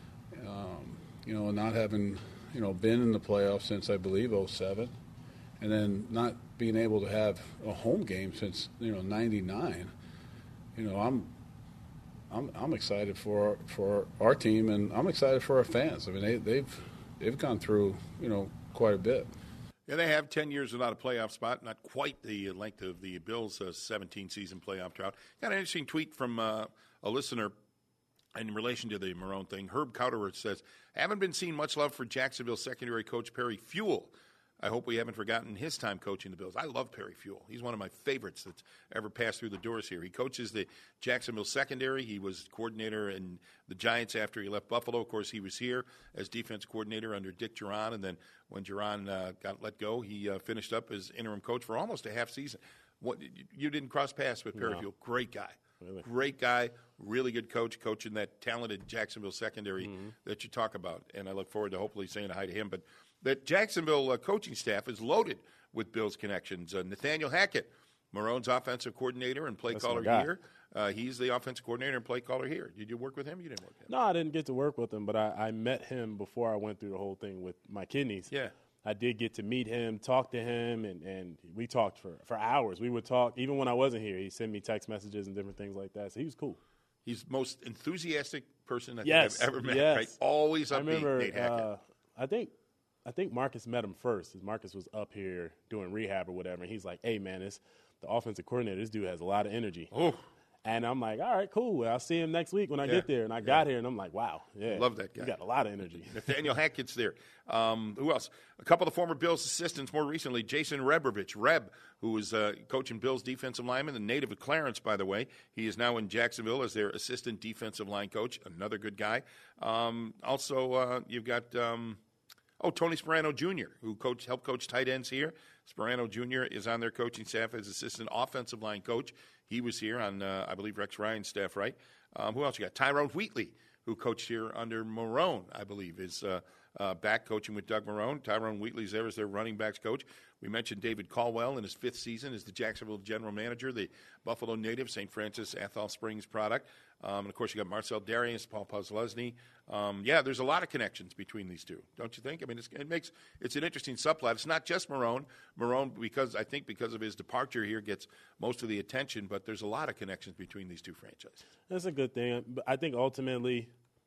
um, you know, not having, you know, been in the playoffs since, I believe, oh seven, and then not being able to have a home game since, you know, ninety-nine. You know, I'm, I'm, I'm excited for for our team, and I'm excited for our fans. I mean, they, they've, they've gone through, you know, quite a bit. Yeah, they have ten years without a playoff spot, not quite the length of the Bills' uh, seventeen-season playoff drought. Got an interesting tweet from uh, a listener in relation to the Marrone thing. Herb Cowderer says, "Haven't been seeing much love for Jacksonville secondary coach Perry Fewell. I hope we haven't forgotten his time coaching the Bills." I love Perry Fewell. He's one of my favorites that's ever passed through the doors here. He coaches the Jacksonville secondary. He was coordinator in the Giants after he left Buffalo. Of course, he was here as defense coordinator under Dick Duran, and then when Duran uh, got let go, he uh, finished up as interim coach for almost a half season. What, you didn't cross paths with Perry no. Fewell. Great guy. Really? Great guy, really good coach, coaching that talented Jacksonville secondary mm-hmm. that you talk about, and I look forward to hopefully saying hi to him. But the Jacksonville uh, coaching staff is loaded with Bills connections. Uh, Nathaniel Hackett, Marrone's offensive coordinator and play That's caller here. Uh, he's the offensive coordinator and play caller here. Did you work with him? You didn't work with him. No, I didn't get to work with him, but I, I met him before I went through the whole thing with my kidneys. Yeah. I did get to meet him, talk to him, and, and we talked for, for hours. We would talk, even when I wasn't here. He sent me text messages and different things like that. So he was cool. He's the most enthusiastic person I yes. think I've ever met. Yes. Right? Always upbeat, I remember, Nate Hackett. Uh, I think I think Marcus met him first. Marcus was up here doing rehab or whatever, and he's like, hey, man, it's the offensive coordinator. This dude has a lot of energy. Oh. And I'm like, all right, cool. I'll see him next week when I Yeah. get there. And I Yeah. got here, and I'm like, wow. Yeah, Love that guy. You got a lot of energy. Nathaniel Hackett's there. Um, who else? A couple of the former Bills assistants more recently. Jason Rebrovich, Reb, who was uh, coaching Bills defensive lineman, the native of Clarence, by the way. He is now in Jacksonville as their assistant defensive line coach. Another good guy. Um, also, uh, you've got um, oh Tony Sperano Junior, who coach helped coach tight ends here. Sperano Junior is on their coaching staff as assistant offensive line coach. He was here on, uh, I believe, Rex Ryan's staff, right? Um, who else you got? Tyrone Wheatley, who coached here under Marone, I believe, is uh, uh, back coaching with Doug Marone. Tyrone Wheatley's there as their running backs coach. We mentioned David Caldwell in his fifth season as the Jacksonville general manager, the Buffalo native, Saint Francis Athol Springs product. Um, and, of course, you got Marcel Darius, Paul Postlesny. Um, yeah, there's a lot of connections between these two, don't you think? I mean, it's, it makes it's an interesting subplot. It's not just Marone. Marone, because I think because of his departure here, gets most of the attention, but there's a lot of connections between these two franchises. That's a good thing. But I think ultimately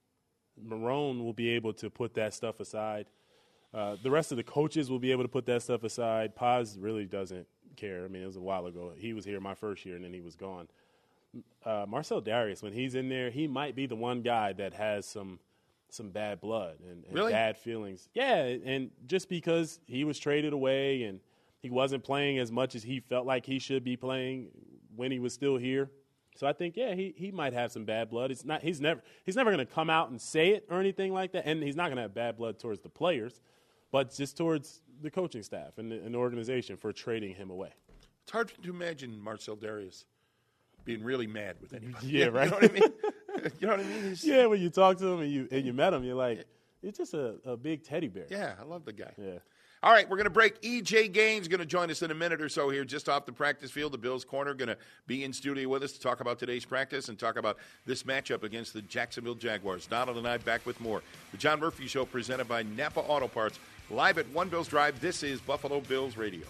Marone will be able to put that stuff aside. Uh, the rest of the coaches will be able to put that stuff aside. Paz really doesn't care. I mean, it was a while ago. He was here my first year, and then he was gone. Uh, Marcel Darius, when he's in there, he might be the one guy that has some some bad blood and, and Really? bad feelings. Yeah, and just because he was traded away and he wasn't playing as much as he felt like he should be playing when he was still here. So I think, yeah, he, he might have some bad blood. It's not he's never he's never going to come out and say it or anything like that, and he's not going to have bad blood towards the players, but just towards the coaching staff and the, and the organization for trading him away. It's hard to imagine Marcel Darius being really mad with anybody. Yeah, right. You know what I mean? You know what I mean? He's, Yeah, when you talk to him and you and you met him, you're like, it's just a, a big teddy bear. Yeah, I love the guy. Yeah. All right, we're going to break. E J Gaines going to join us in a minute or so here just off the practice field. The Bills corner going to be in studio with us to talk about today's practice and talk about this matchup against the Jacksonville Jaguars. Donald and I back with more. The John Murphy Show presented by Napa Auto Parts. Live at One Bills Drive, this is Buffalo Bills Radio.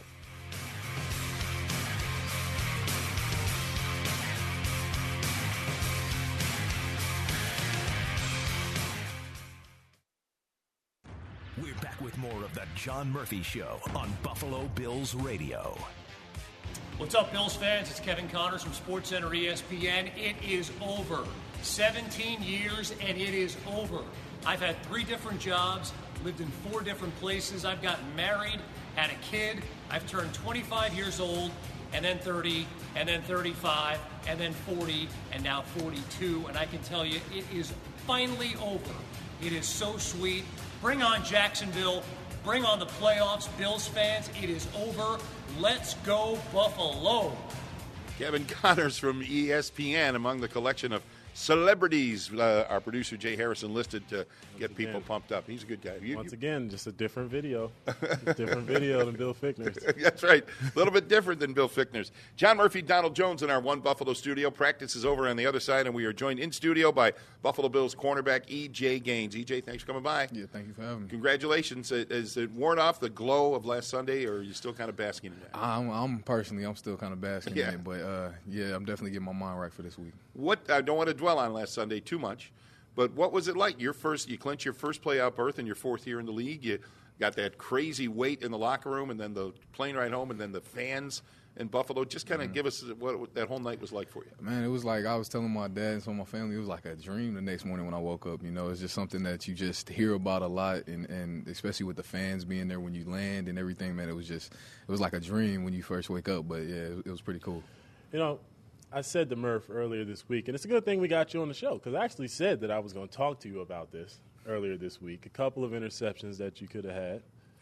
We're back with more of the John Murphy Show on Buffalo Bills Radio. What's up, Bills fans? It's Kevin Connors from SportsCenter E S P N. It is over. seventeen years, and it is over. I've had three different jobs, lived in four different places. I've gotten married, had a kid. I've turned twenty-five years old, and then thirty, and then thirty-five, and then forty, and now forty-two. And I can tell you, it is finally over. It is so sweet. Bring on Jacksonville. Bring on the playoffs, Bills fans. It is over. Let's go, Buffalo. Kevin Connors from E S P N among the collection of celebrities. Uh, our producer, Jay Harrison, listed to get Once people again. pumped up. He's a good guy. You- Once you- again, just a different video. Just different video than Bill Fichtner's. That's right. A little bit different than Bill Fichtner's. John Murphy, Donald Jones in our One Buffalo studio. Practice is over on the other side, and we are joined in studio by Buffalo Bills cornerback E J Gaines. E J, thanks for coming by. Yeah, thank you for having me. Congratulations. Uh, Is it worn off the glow of last Sunday, or are you still kind of basking in that? I'm, I'm personally, I'm still kind of basking Yeah. in it, but uh, yeah, I'm definitely getting my mind right for this week. What I don't want to dwell on last Sunday too much, but what was it like? Your first, you clinched your first playoff berth in your fourth year in the league. You got that crazy weight in the locker room, and then the plane ride home, and then the fans in Buffalo. Just kind of Mhm. give us what, what that whole night was like for you. Man, it was like I was telling my dad and some of my family, it was like a dream the next morning when I woke up. You know, it's just something that you just hear about a lot, and, and especially with the fans being there when you land and everything, man, it was just, it was like a dream when you first wake up, but yeah, it, it was pretty cool. You know, I said to Murph earlier this week, and it's a good thing we got you on the show, because I actually said that I was going to talk to you about this earlier this week. A couple of interceptions that you could have had.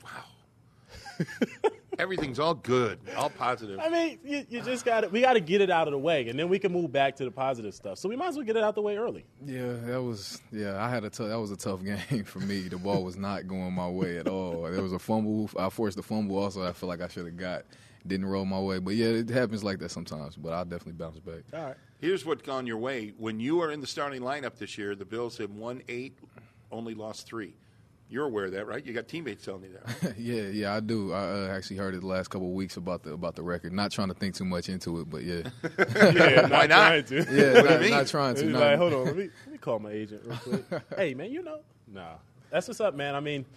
Everything's all good, all positive. I mean, you, you just got to we got to get it out of the way, and then we can move back to the positive stuff. So we might as well get it out the way early. Yeah, that was yeah. I had a t- that was a tough game for me. The ball was not going my way at all. There was a fumble. I forced the fumble. Also, I feel like I should have got. Didn't roll my way, but yeah, it happens like that sometimes. But I'll definitely bounce back. All right. Here's what's gone your way. When you are in the starting lineup this year, the Bills have won eight, only lost three. You're aware of that, right? You got teammates telling you that. yeah, yeah, I do. I uh, actually heard it the last couple of weeks about the about the record. Not trying to think too much into it, but yeah. yeah, Why not? Trying to. Yeah, What do you not, mean? not trying to. He's not- like, hold on, let me, let me call my agent real quick. Hey, man, you know. Nah, that's what's up, man. I mean,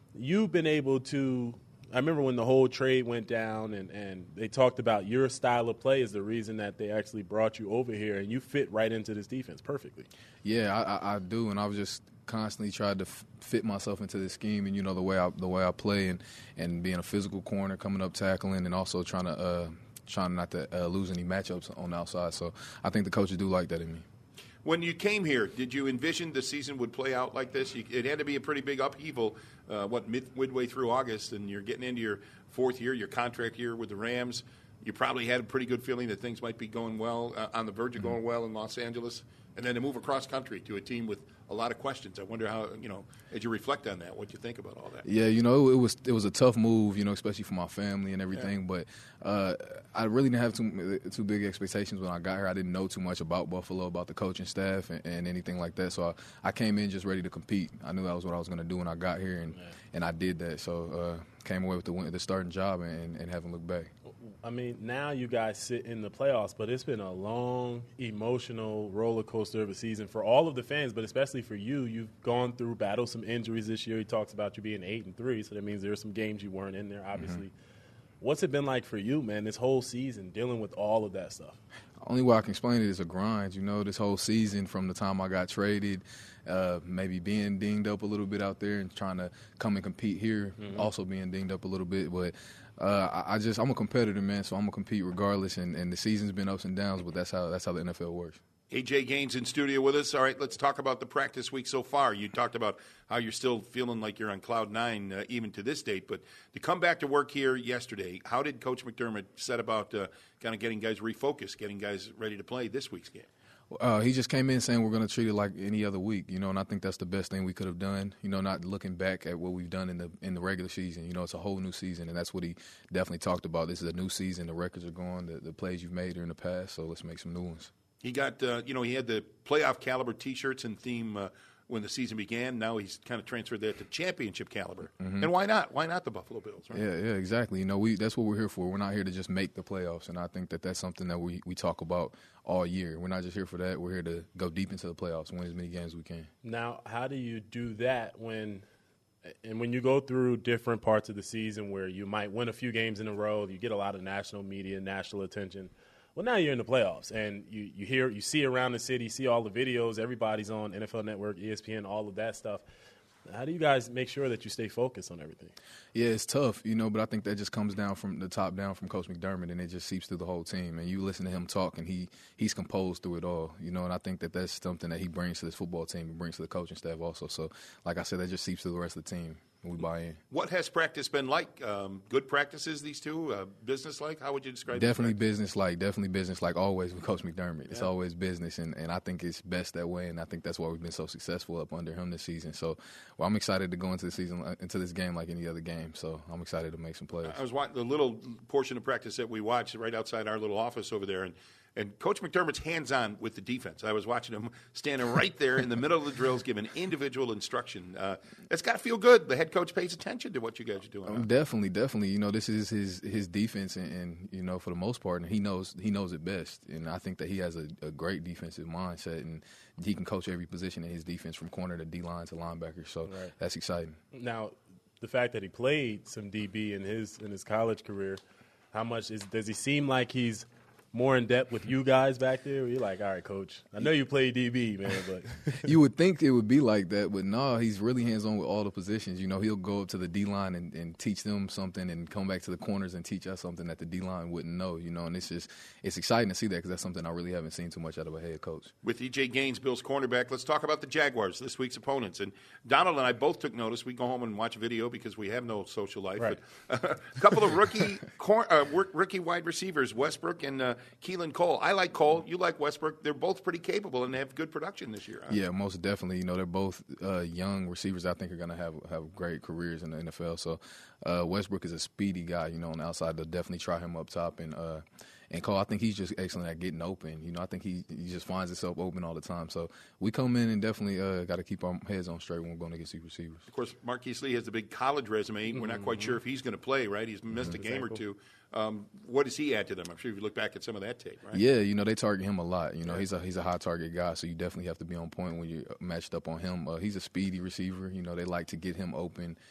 you've been able to – I remember when the whole trade went down and, and they talked about your style of play is the reason that they actually brought you over here, and you fit right into this defense perfectly. Yeah, I, I, I do, and I was just constantly trying to f- fit myself into this scheme and, you know, the way I, the way I play and, and being a physical corner, coming up, tackling, and also trying to uh, trying not to uh, lose any matchups on the outside. So I think the coaches do like that in me. When you came here, did you envision the season would play out like this? You, it had to be a pretty big upheaval, uh, what, mid, midway through August, and you're getting into your fourth year, your contract year with the Rams. You probably had a pretty good feeling that things might be going well, uh, on the verge of going well in Los Angeles, and then to move across country to a team with a lot of questions. I wonder how, you know, as you reflect on that, what you think about all that. Yeah, you know, it was it was a tough move, you know, especially for my family and everything. Yeah. But uh, I really didn't have too too big expectations when I got here. I didn't know too much about Buffalo, about the coaching staff and, and anything like that. So I, I came in just ready to compete. I knew that was what I was going to do when I got here, and, yeah. and I did that. So uh, came away with the, the starting job and, and haven't looked back. I mean, now you guys sit in the playoffs, but it's been a long, emotional roller coaster of a season for all of the fans, but especially for you. You've gone through, battled some injuries this year. He talks about you being eight and three, so that means there are some games you weren't in there, obviously. Mm-hmm. What's it been like for you, man, this whole season, dealing with all of that stuff? Only way I can explain it is a grind. You know, this whole season from the time I got traded, uh, maybe being dinged up a little bit out there and trying to come and compete here, mm-hmm. also being dinged up a little bit, but – Uh, I just I'm a competitor, man, so I'm gonna compete regardless. And, and the season's been ups and downs, but that's how that's how the N F L works. A J Gaines in studio with us. All right, let's talk about the practice week so far. You talked about how you're still feeling like you're on cloud nine uh, even to this date, but to come back to work here yesterday, how did Coach McDermott set about uh, kind of getting guys refocused, getting guys ready to play this week's game? Uh, he just came in saying we're going to treat it like any other week, you know, and I think that's the best thing we could have done, you know, not looking back at what we've done in the in the regular season. You know, it's a whole new season, and that's what he definitely talked about. This is a new season. The records are gone, the, the plays you've made are in the past, so let's make some new ones. He got, uh, you know, he had the playoff caliber T-shirts and theme uh, when the season began. Now he's kind of transferred that to championship caliber. Mm-hmm. And why not? Why not the Buffalo Bills? Right? Yeah, yeah, exactly. You know, we that's what we're here for. We're not here to just make the playoffs, and I think that that's something that we, we talk about all year. We're not just here for that. We're here to go deep into the playoffs, win as many games as we can. Now, how do you do that when and when you go through different parts of the season where you might win a few games in a row, you get a lot of national media, national attention. Well, now you're in the playoffs, and you, you hear, you see around the city, see all the videos, everybody's on N F L Network, E S P N, all of that stuff. How do you guys make sure that you stay focused on everything? Yeah, it's tough, you know, but I think that just comes down from the top down from Coach McDermott, and it just seeps through the whole team. And you listen to him talk, and he he's composed through it all, you know, and I think that that's something that he brings to this football team and brings to the coaching staff also. So, like I said, that just seeps through the rest of the team. We buy in. What has practice been like? Um, good practices, these two? Uh, business-like? How would you describe it? Definitely business-like. Definitely business-like always with Coach McDermott. Yeah. It's always business, and, and I think it's best that way, and I think that's why we've been so successful up under him this season. So, well, I'm excited to go into the season, into this game like any other game. So I'm excited to make some plays. I was watching the little portion of practice that we watched right outside our little office over there, and And Coach McDermott's hands-on with the defense. I was watching him standing right there in the middle of the drills, giving individual instruction. Uh, it's got to feel good. The head coach pays attention to what you guys are doing. Um, definitely, definitely. You know, this is his his defense, and, and you know, for the most part, and he knows he knows it best. And I think that he has a, a great defensive mindset, and he can coach every position in his defense from corner to D-line to linebacker. So right. That's exciting. Now, the fact that he played some D B in his in his college career, how much is does he seem like he's more in depth with you guys back there? You're like, all right, coach, I know you play D B, man, but you would think it would be like that, but no, he's really hands-on with all the positions. You know, he'll go up to the D-line and, and teach them something, and come back to the corners and teach us something that the D-line wouldn't know. You know, and it's just it's exciting to see that, because that's something I really haven't seen too much out of a head coach. With E J Gaines, Bills cornerback, let's talk about the Jaguars, this week's opponents. And Donald and I both took notice. We go home and watch video because we have no social life. Right. But uh, a couple of rookie cor- uh, rookie wide receivers, Westbrook and uh, Keelan Cole. I like Cole. You like Westbrook. They're both pretty capable, and they have good production this year. Huh? Yeah, most definitely. You know, they're both uh, young receivers. I think are going to have have great careers in the N F L. So uh, Westbrook is a speedy guy. You know, on the outside, they'll definitely try him up top. And uh, and Cole, I think he's just excellent at getting open. You know, I think he, he just finds himself open all the time. So we come in and definitely uh, got to keep our heads on straight when we're going against these receivers. Of course, Marquise Lee has a big college resume. Mm-hmm. We're not quite sure if he's going to play, right? He's missed mm-hmm. a game or two. Um, what does he add to them? I'm sure if you look back at some of that tape, right? Yeah, you know, they target him a lot. You know, yeah. he's a he's a high target guy, so you definitely have to be on point when you're matched up on him. Uh, he's a speedy receiver. You know, they like to get him open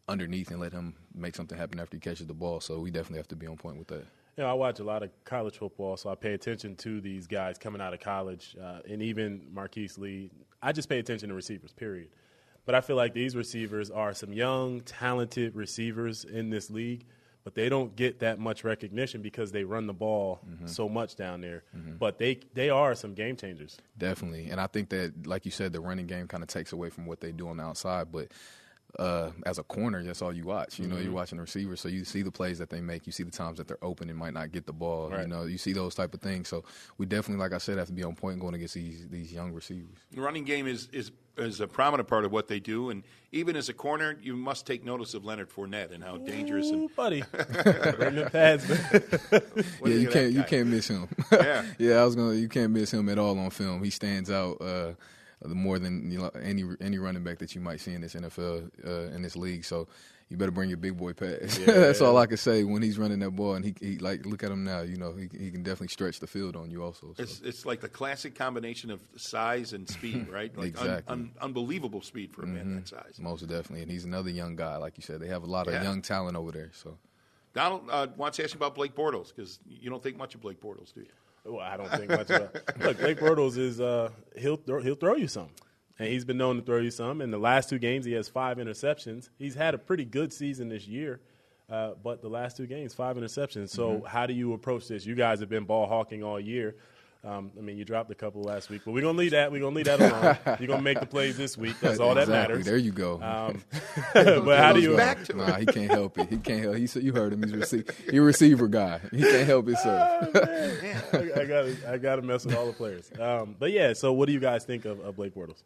underneath and let him make something happen after he catches the ball. So we definitely have to be on point with that. You know, I watch a lot of college football, so I pay attention to these guys coming out of college, uh, and even Marquise Lee. I just pay attention to receivers, period. But I feel like these receivers are some young, talented receivers in this league, but they don't get that much recognition because they run the ball mm-hmm. so much down there. Mm-hmm. But they they are some game changers. Definitely. And I think that, like you said, the running game kind of takes away from what they do on the outside. But uh, as a corner, that's all you watch. You know, mm-hmm. you're watching the receivers, so you see the plays that they make. You see the times that they're open and might not get the ball. Right. You know, you see those type of things. So we definitely, like I said, have to be on point going against these these young receivers. The running game is is is a prominent part of what they do, and even as a corner, you must take notice of Leonard Fournette and how dangerous. Ooh, and buddy, bring the pads. Yeah, you can't you can't miss him. Yeah, yeah, I was gonna. You can't miss him at all on film. He stands out uh, more than you know, any any running back that you might see in this N F L uh, in this league. So you better bring your big boy pads. Yeah, That's yeah. all I can say when he's running that ball. And he, he like look at him now. You know, he he can definitely stretch the field on you also. So. It's it's like the classic combination of size and speed, right? Like exactly. un, un, unbelievable speed for a man mm-hmm. that size. Most definitely, and he's another young guy. Like you said, they have a lot of yeah. young talent over there. So Donald uh, wants to ask you about Blake Bortles because you don't think much of Blake Bortles, do you? Well, I don't think much of it. Look, Blake Bortles is uh, he'll throw, he'll throw you some. And he's been known to throw you some. In the last two games, he has five interceptions. He's had a pretty good season this year, uh, but the last two games, five interceptions. So mm-hmm. how do you approach this? You guys have been ball hawking all year. Um, I mean, you dropped a couple last week, but we're going to leave that. We're going to leave that alone. You're going to make the plays this week. That's all exactly. that matters. There you go. Um, but how do you? Back to nah, he can't help it. He can't help. He said you heard him. He's a receiver. He's a receiver guy. He can't help himself. Oh, man. I, I got I got to mess with all the players. Um, but yeah. So what do you guys think of, of Blake Bortles?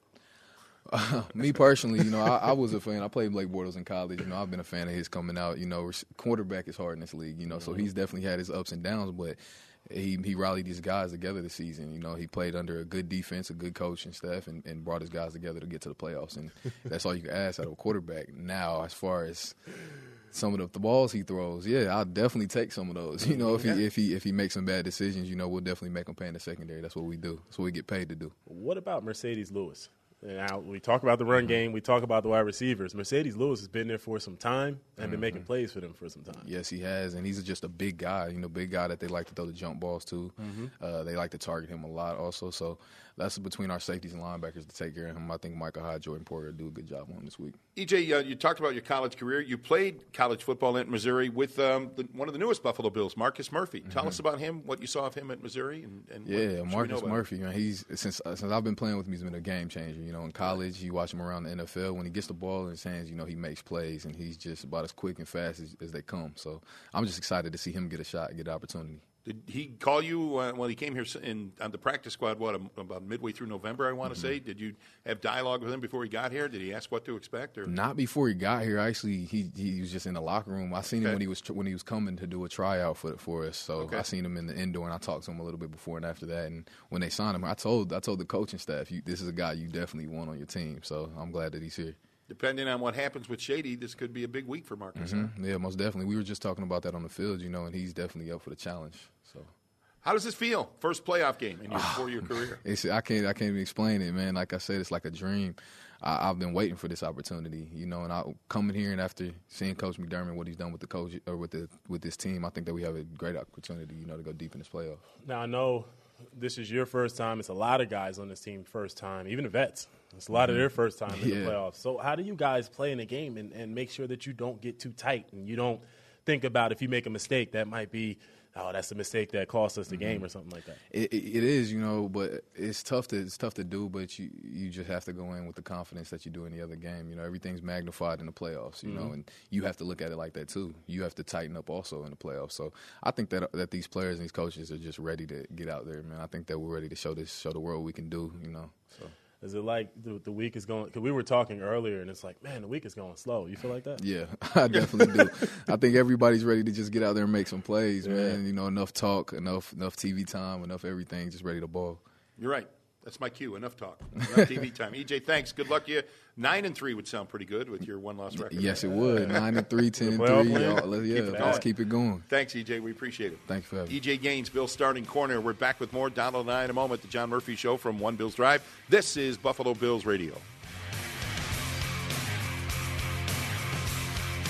Uh, me personally, you know, I, I was a fan. I played Blake Bortles in college. You know, I've been a fan of his coming out. You know, quarterback is hard in this league. You know, mm-hmm. so he's definitely had his ups and downs, but he he rallied these guys together this season. You know, he played under a good defense, a good coach and staff, and, and brought his guys together to get to the playoffs. And that's all you can ask out of a quarterback. Now, as far as some of the, the balls he throws, yeah, I'll definitely take some of those. You know, if he if he if he makes some bad decisions, you know, we'll definitely make him pay in the secondary. That's what we do. That's what we get paid to do. What about Mercedes Lewis? Now, we talk about the run game. We talk about the wide receivers. Mercedes Lewis has been there for some time and been mm-hmm. making plays for them for some time. Yes, he has, and he's just a big guy, you know, big guy that they like to throw the jump balls to. Mm-hmm. Uh, they like to target him a lot also. So that's between our safeties and linebackers to take care of him. I think Micah Hyde, Jordan Porter do a good job on him this week. E J, uh, you talked about your college career. You played college football at Missouri with um, the, one of the newest Buffalo Bills, Marcus Murphy. Mm-hmm. Tell us about him, what you saw of him at Missouri. And, and yeah, Marcus Murphy, man, he's since uh, since I've been playing with him, he's been a game changer. You know, in college, you watch him around the N F L. When he gets the ball in his hands, you know, he makes plays, and he's just about as quick and fast as, as they come. So I'm just excited to see him get a shot, get an opportunity. Did he call you uh, when he came here in, on the practice squad, what, about midway through November, I want to mm-hmm. say? Did you have dialogue with him before he got here? Did he ask what to expect? Or? Not before he got here. Actually, he he was just in the locker room. I seen okay. him when he was when he was coming to do a tryout for for us. So okay. I seen him in the indoor, and I talked to him a little bit before and after that. And when they signed him, I told I told the coaching staff, you, this is a guy you definitely want on your team. So I'm glad that he's here. Depending on what happens with Shady, this could be a big week for Marcus. Mm-hmm. Huh? Yeah, most definitely. We were just talking about that on the field, you know, and he's definitely up for the challenge. So. How does this feel? First playoff game in your four-year career. It's, I can't I can't even explain it, man. Like I said, it's like a dream. I, I've been waiting for this opportunity, you know. And I coming here and after seeing Coach McDermott, what he's done with the coach or with the with this team, I think that we have a great opportunity, you know, to go deep in this playoff. Now I know this is your first time. It's a lot of guys on this team first time, even the vets. It's a lot of their first time in yeah. the playoffs. So how do you guys play in a game and, and make sure that you don't get too tight and you don't think about if you make a mistake that might be, oh, that's a mistake that cost us the mm-hmm. game or something like that. It, it, it is, you know, but it's tough to it's tough to do. But you you just have to go in with the confidence that you do in the other game. You know, everything's magnified in the playoffs. You mm-hmm. know, and you have to look at it like that too. You have to tighten up also in the playoffs. So I think that that these players and these coaches are just ready to get out there, man. I think that we're ready to show this, show the world what we can do. You know, so. Is it like the, the week is going – because we were talking earlier, and it's like, man, the week is going slow. You feel like that? Yeah, I definitely do. I think everybody's ready to just get out there and make some plays, yeah. man. You know, enough talk, enough enough T V time, enough everything, just ready to ball. You're right. That's my cue. Enough talk. Enough T V time. E J, thanks. Good luck to you. Nine and three would sound pretty good with your one-loss record. Yes, it would. Nine and three, ten and three. All, let's, yeah, keep let's keep it going. Thanks, E J. We appreciate it. Thanks for having me. E J Gaines, Bill's starting corner. We're back with more. Donald and I in a moment. The John Murphy Show from One Bills Drive. This is Buffalo Bills Radio.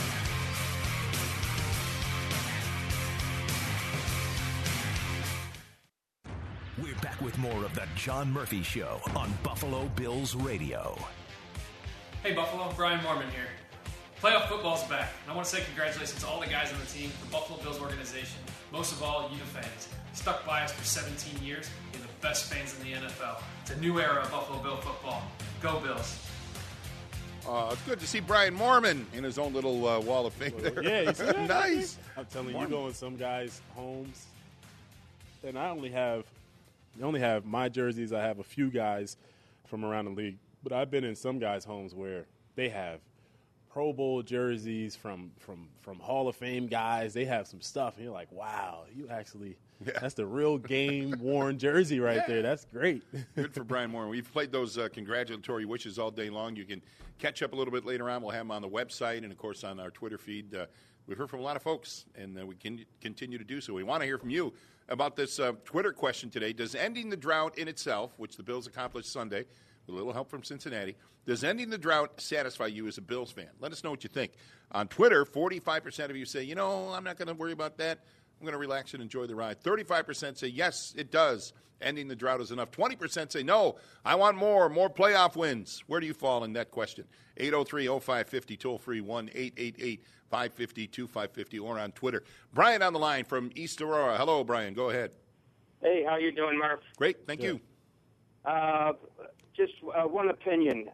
We're back with more of the John Murphy Show on Buffalo Bills Radio. Hey Buffalo, Brian Mormon here. Playoff football's back, and I want to say congratulations to all the guys on the team, the Buffalo Bills organization, most of all, you the fans. Stuck by us for seventeen years, you're the best fans in the N F L. It's a new era of Buffalo Bill football. Go Bills. Uh, it's good to see Brian Mormon in his own little uh, wall of fame there. Yeah, you see that? Nice. I'm telling Mormon. you, you go in some guys' homes, and I only have, I only have my jerseys. I have a few guys from around the league, but I've been in some guys' homes where they have Pro Bowl jerseys from from from Hall of Fame guys. They have some stuff, and you're like, wow, you actually. Yeah. That's the real game-worn jersey right yeah. there. That's great. Good for Brian Moore. We've played those uh, congratulatory wishes all day long. You can catch up a little bit later on. We'll have them on the website and, of course, on our Twitter feed. Uh, we've heard from a lot of folks, and uh, we can continue to do so. We want to hear from you about this uh, Twitter question today. Does ending the drought in itself, which the Bills accomplished Sunday, with a little help from Cincinnati, does ending the drought satisfy you as a Bills fan? Let us know what you think. On Twitter, forty-five percent of you say, you know, I'm not going to worry about that. I'm going to relax and enjoy the ride. thirty-five percent say, yes, it does. Ending the drought is enough. twenty percent say, no, I want more, more playoff wins. Where do you fall in that question? eight oh three oh five five oh, toll free, one eight eight eight, five five zero, two five five zero, or on Twitter. Brian on the line from East Aurora. Hello, Brian. Go ahead. Hey, how you doing, Murph? Great. Thank Good. you. Uh, just uh, one opinion.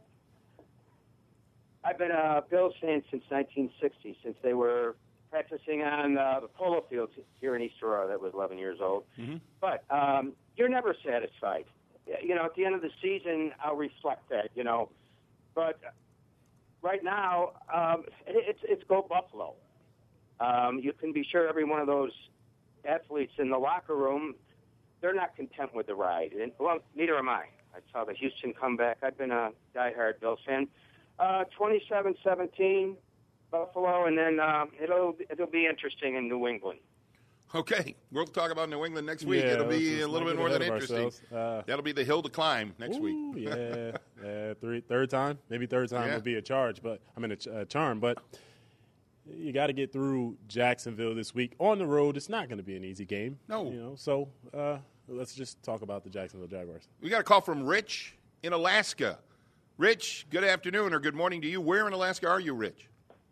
I've been a Bills fan since nineteen sixty, since they were practicing on uh, the polo fields here in East Aurora. That was eleven years old. Mm-hmm. But um, you're never satisfied. You know, at the end of the season, I'll reflect that, you know. But right now, um, it, it's, it's go Buffalo. Um, you can be sure every one of those athletes in the locker room, they're not content with the ride. And, well, neither am I. I saw the Houston comeback. I've been a diehard Bills fan. Uh, twenty-seven seventeen. Buffalo, and then um, it'll it'll be interesting in New England. Okay, we'll talk about New England next week. Yeah, it'll be a little bit more than interesting. Uh, That'll be the hill to climb next ooh, week. yeah, yeah, three, third time, maybe third time Yeah. will be a charge, but I mean a, ch- a charm. But you got to get through Jacksonville this week on the road. It's not going to be an easy game. No, you know. So uh, let's just talk about the Jacksonville Jaguars. We got a call from Rich in Alaska. Rich, good afternoon or good morning to you. Where in Alaska are you, Rich?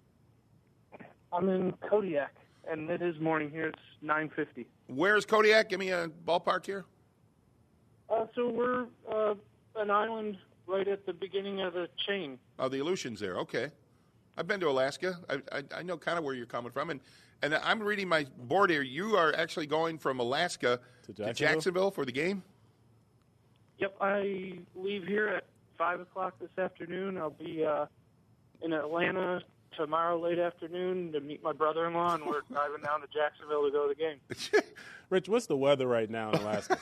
I'm in Kodiak, and it is morning here. It's nine fifty. Where's Kodiak? Give me a ballpark here. Uh, so we're uh, an island right at the beginning of the chain. Oh, the Aleutians there. Okay. I've been to Alaska. I, I, I know kind of where you're coming from. And, and I'm reading my board here. You are actually going from Alaska to Jacksonville, to Jacksonville for the game? Yep, I leave here at five o'clock this afternoon. I'll be uh, in Atlanta tomorrow late afternoon to meet my brother-in-law, and we're driving down to Jacksonville to go to the game. Rich, what's the weather right now in Alaska?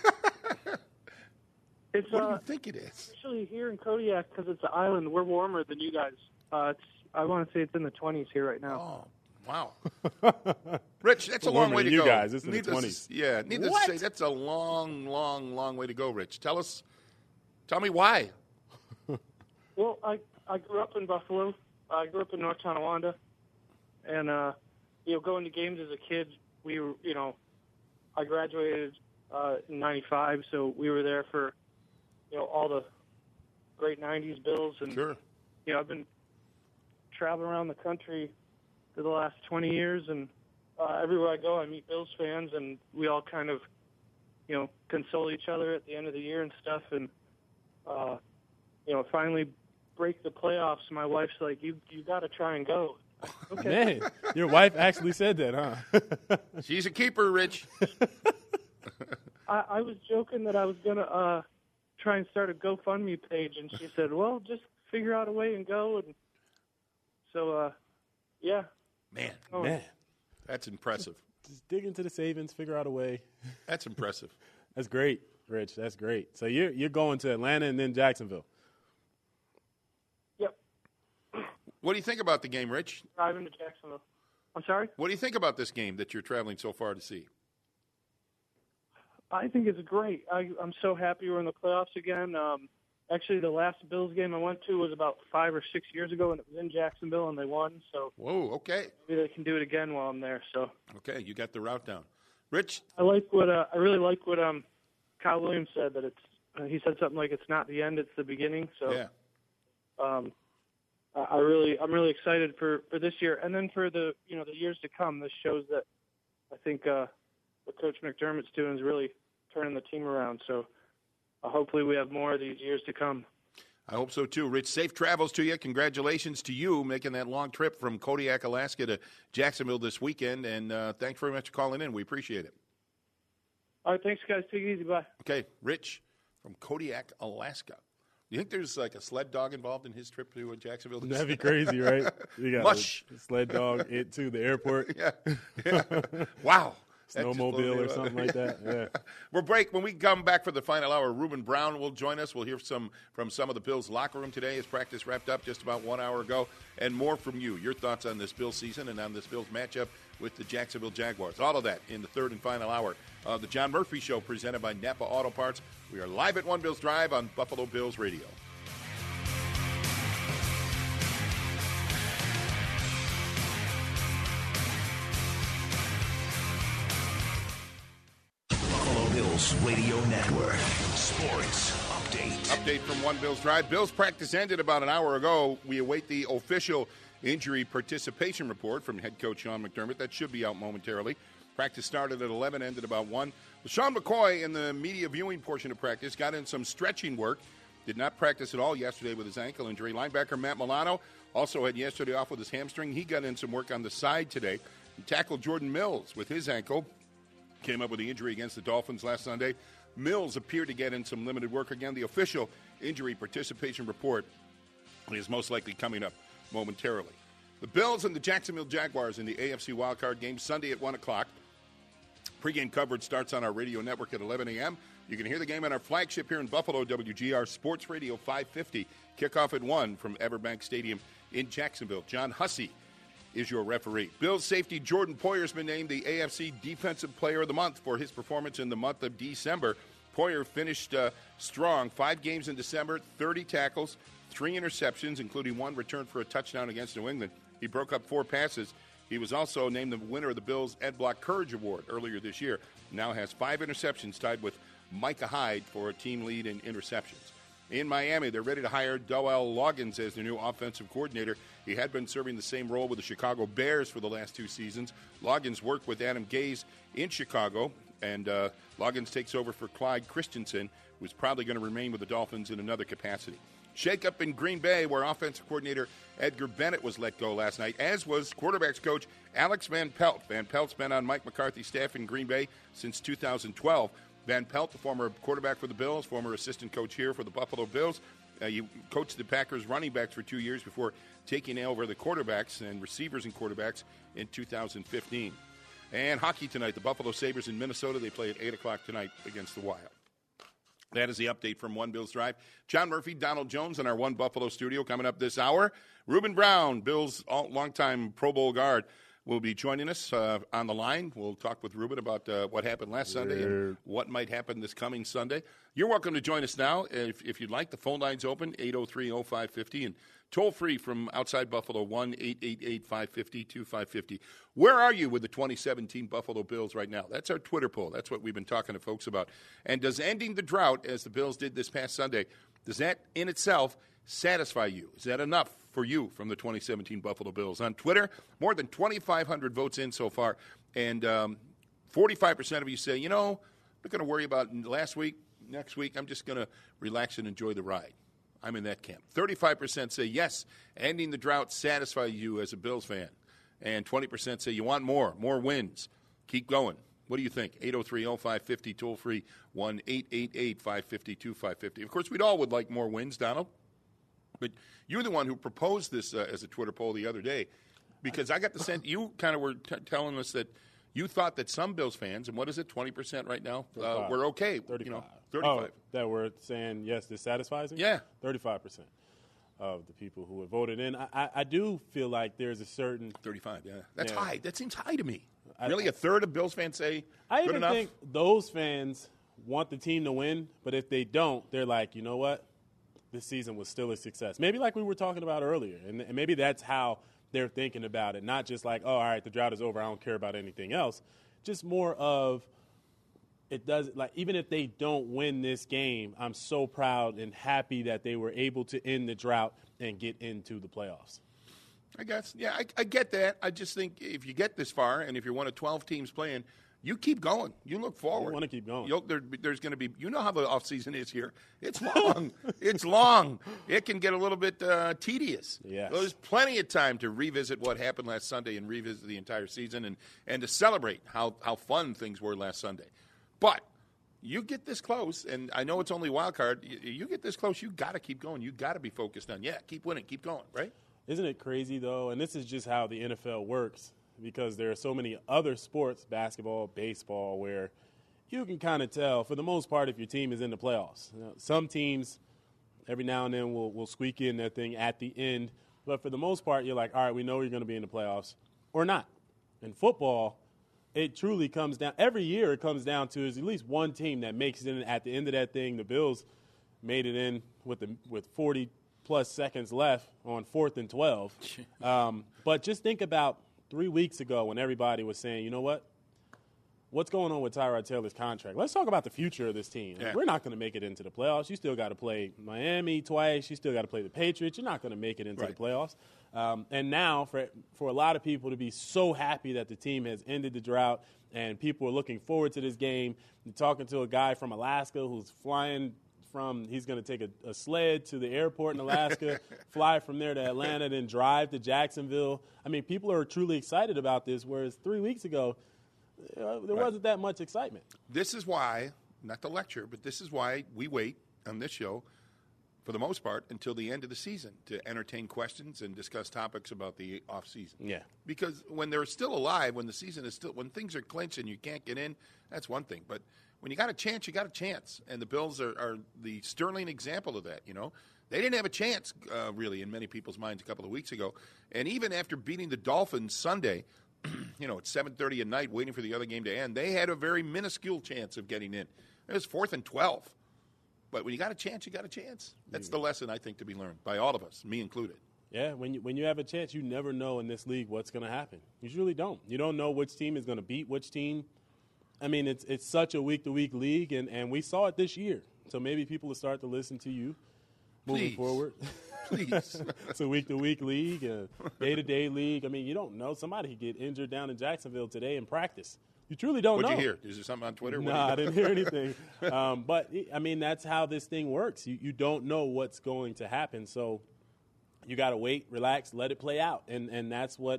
It's, what do uh, you think it is? Actually, here in Kodiak, because it's an island, we're warmer than you guys. Uh, it's I want to say it's in the twenties here right now. Oh, wow. Rich, that's a Warmer long way than to you go. guys. It's in the Needless to- twenties. Yeah, needless What? to say, that's a long, long, long way to go, Rich. Tell us, tell me why. Well, I I grew up in Buffalo. I grew up in North Tonawanda, and uh, you know, going to games as a kid, we were, you know, I graduated uh, in ninety-five, so we were there for, you know, all the great nineties Bills, and sure. you know, I've been traveling around the country for the last twenty years, and uh, everywhere I go, I meet Bills fans, and we all kind of, you know, console each other at the end of the year and stuff, and uh, you know, finally break the playoffs. My wife's like, "You you got to try and go." Okay. Man, your wife actually said that, huh? She's a keeper, Rich. I, I was joking that I was gonna uh, try and start a GoFundMe page, and she said, "Well, just figure out a way and go." And so, uh, yeah. Man, Oh. Man, that's impressive. just dig into the savings, figure out a way. That's impressive. That's great, Rich. That's great. So you're you're going to Atlanta and then Jacksonville. Yep. What do you think about the game, Rich? Driving to Jacksonville. I'm sorry? What do you think about this game that you're traveling so far to see? I think it's great. I, I'm so happy we're in the playoffs again. Um, actually, the last Bills game I went to was about five or six years ago, and it was in Jacksonville, and they won. So Whoa, okay. maybe they can do it again while I'm there. So Okay, you got the route down. Rich? I like what uh, I really like what um, Kyle Williams said that it's. Uh, he said something like, "It's not the end; it's the beginning." So, yeah. um, I I really, I'm really excited for, for this year, and then for the you know the years to come. This shows that I think uh, what Coach McDermott's doing is really turning the team around. So, uh, hopefully, we have more of these years to come. I hope so, too. Rich, safe travels to you. Congratulations to you making that long trip from Kodiak, Alaska to Jacksonville this weekend. And uh, thanks very much for calling in. We appreciate it. All right, thanks, guys. Take it easy. Bye. Okay, Rich from Kodiak, Alaska. Do you think there's like a sled dog involved in his trip to Jacksonville? That'd be crazy, right? You got Mush. a sled dog it to the airport. yeah. yeah. Wow. Snowmobile or something like that. Yeah. We'll break. When we come back for the final hour, Ruben Brown will join us. We'll hear some from some of the Bills' locker room today as practice wrapped up just about one hour ago, and more from you. Your thoughts on this Bills season and on this Bills matchup with the Jacksonville Jaguars. All of that in the third and final hour of the John Murphy Show, presented by Napa Auto Parts. We are live at One Bills Drive on Buffalo Bills Radio. Radio Network. Sports Update. Update from One Bills Drive. Bills practice ended about an hour ago. We await the official injury participation report from head coach Sean McDermott. That should be out momentarily. Practice started at eleven, ended about one. Sean McCoy, in the media viewing portion of practice, got in some stretching work. Did not practice at all yesterday with his ankle injury. Linebacker Matt Milano also had yesterday off with his hamstring. He got in some work on the side today. He tackled Jordan Mills with his ankle. Came up with the injury against the Dolphins last Sunday. Mills appeared to get in some limited work again. The official injury participation report is most likely coming up momentarily. The Bills and the Jacksonville Jaguars in the A F C wildcard game Sunday at one o'clock. Pre-game coverage starts on our radio network at eleven a.m. You can hear the game on our flagship here in Buffalo, W G R Sports Radio five fifty. Kickoff at one from Everbank Stadium in Jacksonville. John Hussey is your referee. Bills safety Jordan Poyer's been named the A F C Defensive Player of the Month for his performance in the month of December. Poyer finished uh, strong. Five games in December, thirty tackles, three interceptions, including one return for a touchdown against New England. He broke up four passes. He was also named the winner of the Bills' Ed Block Courage Award earlier this year. Now has five interceptions, tied with Micah Hyde for a team lead in interceptions. In Miami, they're ready to hire Doel Loggins as their new offensive coordinator. He had been serving the same role with the Chicago Bears for the last two seasons. Loggins worked with Adam Gase in Chicago, and uh, Loggins takes over for Clyde Christensen, who's probably going to remain with the Dolphins in another capacity. Shake-up in Green Bay, where offensive coordinator Edgar Bennett was let go last night, as was quarterbacks coach Alex Van Pelt. Van Pelt's been on Mike McCarthy's staff in Green Bay since two thousand twelve. Van Pelt, the former quarterback for the Bills, former assistant coach here for the Buffalo Bills. Uh, you coached the Packers running backs for two years before taking over the quarterbacks and receivers and quarterbacks in two thousand fifteen. And hockey tonight, the Buffalo Sabres in Minnesota. They play at eight o'clock tonight against the Wild. That is the update from One Bills Drive. John Murphy, Donald Jones in our One Buffalo studio coming up this hour. Ruben Brown, Bills' longtime Pro Bowl guard, will be joining us uh, on the line. We'll talk with Ruben about uh, what happened last Sunday and what might happen this coming Sunday. You're welcome to join us now if, if you'd like. The phone line's open, eight oh three oh five fifty, and toll-free from outside Buffalo, one eight eight eight, five five zero, two five five zero. Where are you with the twenty seventeen Buffalo Bills right now? That's our Twitter poll. That's what we've been talking to folks about. And does ending the drought, as the Bills did this past Sunday, does that in itself satisfy you? Is that enough for you from the twenty seventeen Buffalo Bills? On Twitter, more than twenty-five hundred votes in so far, and um, forty-five percent of you say, you know, I'm not going to worry about last week, next week. I'm just going to relax and enjoy the ride. I'm in that camp. thirty-five percent say, yes, ending the drought satisfies you as a Bills fan. And twenty percent say you want more, more wins. Keep going. What do you think? eight oh three oh five fifty, toll-free, one eight eight eight, five five zero, two five five zero. Of course, we'd all would like more wins, Donald. But you're the one who proposed this uh, as a Twitter poll the other day, because I got the sense you kind of were t- telling us that you thought that some Bills fans, and what is it, twenty percent right now, uh, were okay. thirty-five. You know, thirty-five. Oh, that were saying, yes, this satisfies me? Yeah. thirty-five percent of the people who have voted in. I, I, I do feel like there's a certain... thirty-five, yeah. That's yeah. high. That seems high to me. I, really, a third of Bills fans say I good even enough? think those fans want the team to win, but if they don't, they're like, you know what? This season was still a success. Maybe like we were talking about earlier, and, and maybe that's how they're thinking about it, not just like, oh, all right, the drought is over, I don't care about anything else. Just more of it does, like, even if they don't win this game, I'm so proud and happy that they were able to end the drought and get into the playoffs. I guess, yeah, I, I get that. I just think if you get this far and if you're one of twelve teams playing, you keep going. You look forward. You want to keep going. You'll, there, there's going to be, you know how the offseason is here. It's long. It's long. It can get a little bit uh, tedious. Yes. There's plenty of time to revisit what happened last Sunday and revisit the entire season and, and to celebrate how, how fun things were last Sunday. But you get this close, and I know it's only wild card. You, you get this close, you got to keep going. You got to be focused on, yeah, keep winning, keep going, right? Isn't it crazy, though? And this is just how the N F L works, because there are so many other sports, basketball, baseball, where you can kind of tell, for the most part, if your team is in the playoffs. You know, some teams, every now and then, will, will squeak in their thing at the end. But for the most part, you're like, all right, we know you're going to be in the playoffs or not. In football, it truly comes down – every year it comes down to is at least one team that makes it in at the end of that thing. The Bills made it in with the with forty-plus seconds left on fourth and twelve. Um, but just think about – three weeks ago when everybody was saying, you know what, what's going on with Tyrod Taylor's contract? Let's talk about the future of this team. Yeah. We're not going to make it into the playoffs. You still got to play Miami twice. You still got to play the Patriots. You're not going to make it into right. the playoffs. Um, and now for, for a lot of people to be so happy that the team has ended the drought and people are looking forward to this game. You're talking to a guy from Alaska who's flying from, he's going to take a, a sled to the airport in Alaska, fly from there to Atlanta, then drive to Jacksonville. I mean, people are truly excited about this, whereas three weeks ago, uh, there right. wasn't that much excitement. This is why, not the lecture, but this is why we wait on this show, for the most part, until the end of the season to entertain questions and discuss topics about the off season. Yeah. Because when they're still alive, when the season is still, when things are clinched and you can't get in, that's one thing. But when you got a chance, you got a chance. And the Bills are, are the sterling example of that, you know. They didn't have a chance, uh, really, in many people's minds a couple of weeks ago. And even after beating the Dolphins Sunday, you know, at seven thirty at night, waiting for the other game to end, they had a very minuscule chance of getting in. It was fourth and twelve. But when you got a chance, you got a chance. That's the lesson, I think, to be learned by all of us, me included. Yeah, when you, when you have a chance, you never know in this league what's going to happen. You really don't. You don't know which team is going to beat which team. I mean, it's it's such a week-to-week league, and, and we saw it this year. So maybe people will start to listen to you moving Please. forward. Please. It's a week-to-week league, a day-to-day league. I mean, you don't know. Somebody could get injured down in Jacksonville today in practice. You truly don't What'd know. you hear? Is there something on Twitter? No, What do you- I didn't hear anything. um, but, I mean, that's how this thing works. You, you don't know what's going to happen. So you got to wait, relax, let it play out. And, and that's what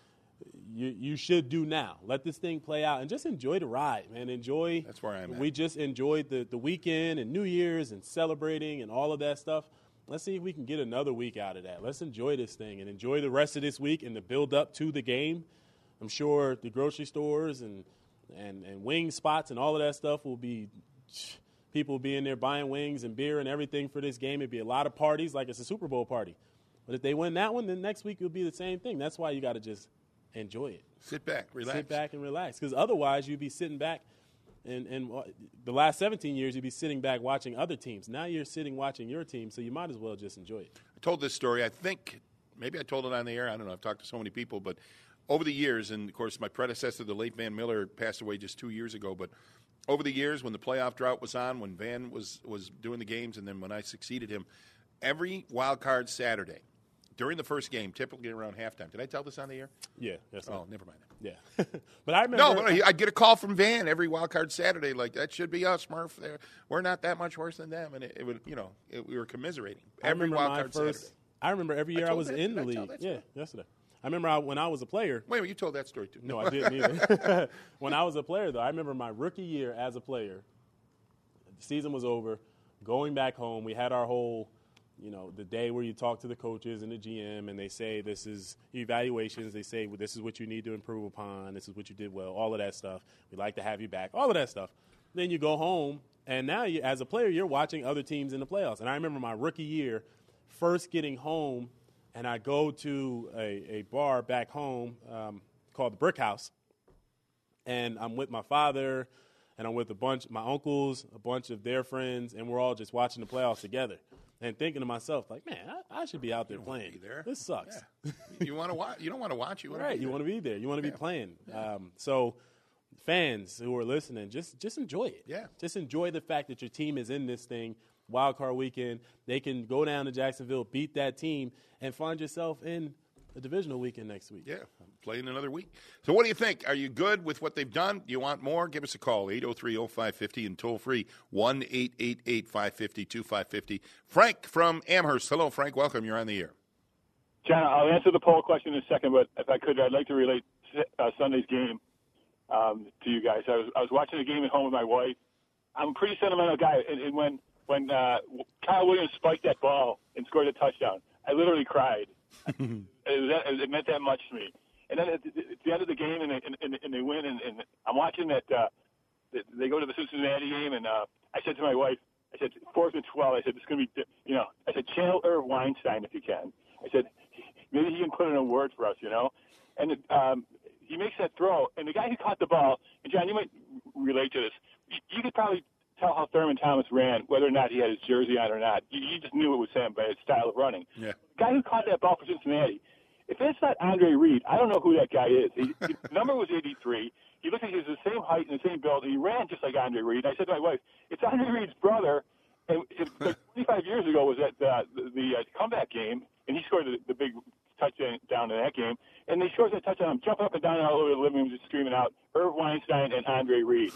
you, you should do now. Let this thing play out and just enjoy the ride, man. Enjoy. That's where I'm at. We just enjoyed the, the weekend and New Year's and celebrating and all of that stuff. Let's see if we can get another week out of that. Let's enjoy this thing and enjoy the rest of this week and the build up to the game. I'm sure the grocery stores and, and, and wing spots and all of that stuff will be – people will be in there buying wings and beer and everything for this game. It'd be a lot of parties like it's a Super Bowl party. But if they win that one, then next week it'll be the same thing. That's why you got to just enjoy it. Sit back, relax. Sit back and relax. Because otherwise you'd be sitting back and, and the last seventeen years you'd be sitting back watching other teams. Now you're sitting watching your team, so you might as well just enjoy it. I told this story, I think, maybe I told it on the air. I don't know. I've talked to so many people. But over the years, and, of course, my predecessor, the late Van Miller, passed away just two years ago. But over the years, when the playoff drought was on, when Van was, was doing the games, and then when I succeeded him, every wild card Saturday, during the first game, typically around halftime. Did I tell this on the air? Yeah. That's oh, not. never mind. Yeah. But I remember. No, but I'd get a call from Van every wild card Saturday, like, that should be us, Murph. They're, we're not that much worse than them. And it, it would, you know, it, we were commiserating. I Every remember wild my card first, Saturday. I remember every year I I, told was that- in the did I tell league. that Yeah, story? yesterday. I remember I, when I was a player. Wait a minute, you told that story too. No, I didn't either. When I was a player, though, I remember my rookie year as a player. The season was over. Going back home, we had our whole, you know, the day where you talk to the coaches and the G M, and they say this is evaluations. They say well, this is what you need to improve upon. This is what you did well. All of that stuff. We'd like to have you back. All of that stuff. Then you go home, and now you, as a player, you're watching other teams in the playoffs. And I remember my rookie year, first getting home. And I go to a, a bar back home um, called the Brick House, and I'm with my father, and I'm with a bunch my uncles, a bunch of their friends, and we're all just watching the playoffs together, and thinking to myself, like, man, I, I should be out there playing. there. This sucks. Yeah. You want to watch? You don't want to watch. You want right? to be you there. want to be there. You want to Yeah. be playing. Um, so fans who are listening, just just enjoy it. Yeah. Just enjoy the fact that your team is in this thing. Wild card weekend, they can go down to Jacksonville, beat that team, and find yourself in a divisional weekend next week. Yeah, playing another week. So what do you think? Are you good with what they've done? Do you want more? Give us a call, eight oh three oh five five oh and toll free, one eight eight eight, five five zero, two five five zero. Frank from Amherst. Hello, Frank. Welcome. You're on the air. John, I'll answer the poll question in a second, but if I could, I'd like to relate uh, Sunday's game um, to you guys. I was, I was watching the game at home with my wife. I'm a pretty sentimental guy, and, and when when uh, Kyle Williams spiked that ball and scored a touchdown, I literally cried. it, was that, it meant that much to me. And then at the, at the end of the game, and they, and, and they win, and, and I'm watching that uh, they go to the Cincinnati game, and uh, I said to my wife, I said, fourth and twelve, I said, it's going to be, you know, I said, channel Irv Weinstein if you can. I said, maybe he can put in a word for us, you know. And um, he makes that throw, and the guy who caught the ball, and John, you might relate to this, you, you could probably tell how Thurman Thomas ran, whether or not he had his jersey on or not. You, you just knew it was him by his style of running. Yeah. The guy who caught that ball for Cincinnati, if it's not Andre Reed, I don't know who that guy is. He, his number was eighty-three. He looked like he was the same height and the same build, and he ran just like Andre Reed. And I said to my wife, it's Andre Reed's brother. And it, it, twenty-five years ago was at uh, the, the uh, comeback game, and he scored the, the big touchdown in that game. And they scored that touchdown. I'm jumping up and down all over the living room, just screaming out, Irv Weinstein and Andre Reed.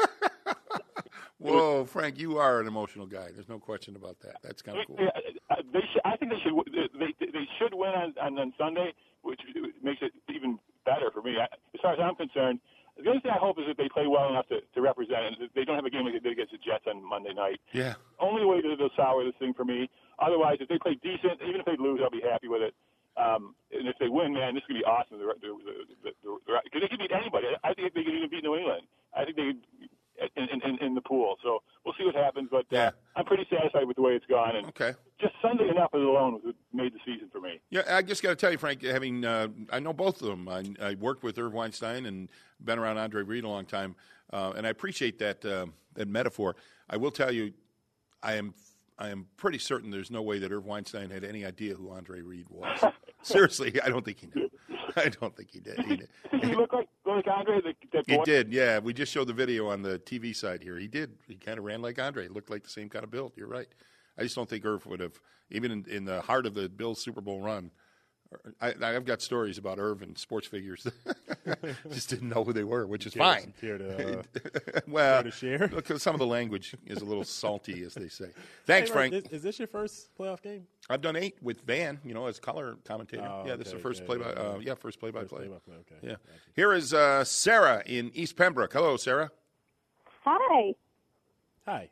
Whoa, Frank, you are an emotional guy. There's no question about that. That's kind of cool. Yeah, they should, I think they should. They they should win on, on, on Sunday, which makes it even better for me. As far as I'm concerned, the only thing I hope is that they play well enough to, to represent. And they don't have a game like they did against the Jets on Monday night. Yeah. Only way that they'll sour this thing for me. Otherwise, if they play decent, even if they lose, I'll be happy with it. Um, and if they win, man, this is going to be awesome. Because the, the, the, the, they can beat anybody. I think they can even beat New England. I think they in, in, in the pool. So we'll see what happens. But uh, Yeah. I'm pretty satisfied with the way it's gone. And Okay. just Sunday enough as alone was made the season for me. Yeah, I just got to tell you, Frank, having uh, I know both of them. I, I worked with Irv Weinstein and been around Andre Reed a long time, uh, and I appreciate that uh, that metaphor. I will tell you, I am I am pretty certain there's no way that Irv Weinstein had any idea who Andre Reed was. Seriously, I don't think he knew. I don't think he did. He did. Did he look like, like Andre? The, that boy? He did, yeah. We just showed the video on the T V side here. He did. He kind of ran like Andre. He looked like the same kind of build. You're right. I just don't think Irv would have, even in, in the heart of the Bills Super Bowl run. I, I've got stories about Irv and sports figures. Just didn't know who they were, which is Care to- fine. care to, uh, well, care to share? Look, some of the language is a little salty, as they say. Thanks, Hey, Ron, Frank. Is, is this your first playoff game? I've done eight with Van, you know, as color commentator. Oh, yeah, this is okay, the first okay, play by, yeah, uh, yeah. yeah, first play by First play. play-by-play, okay. Yeah. Gotcha. Here is uh, Sarah in East Pembroke. Hello, Sarah. Hi. Hi.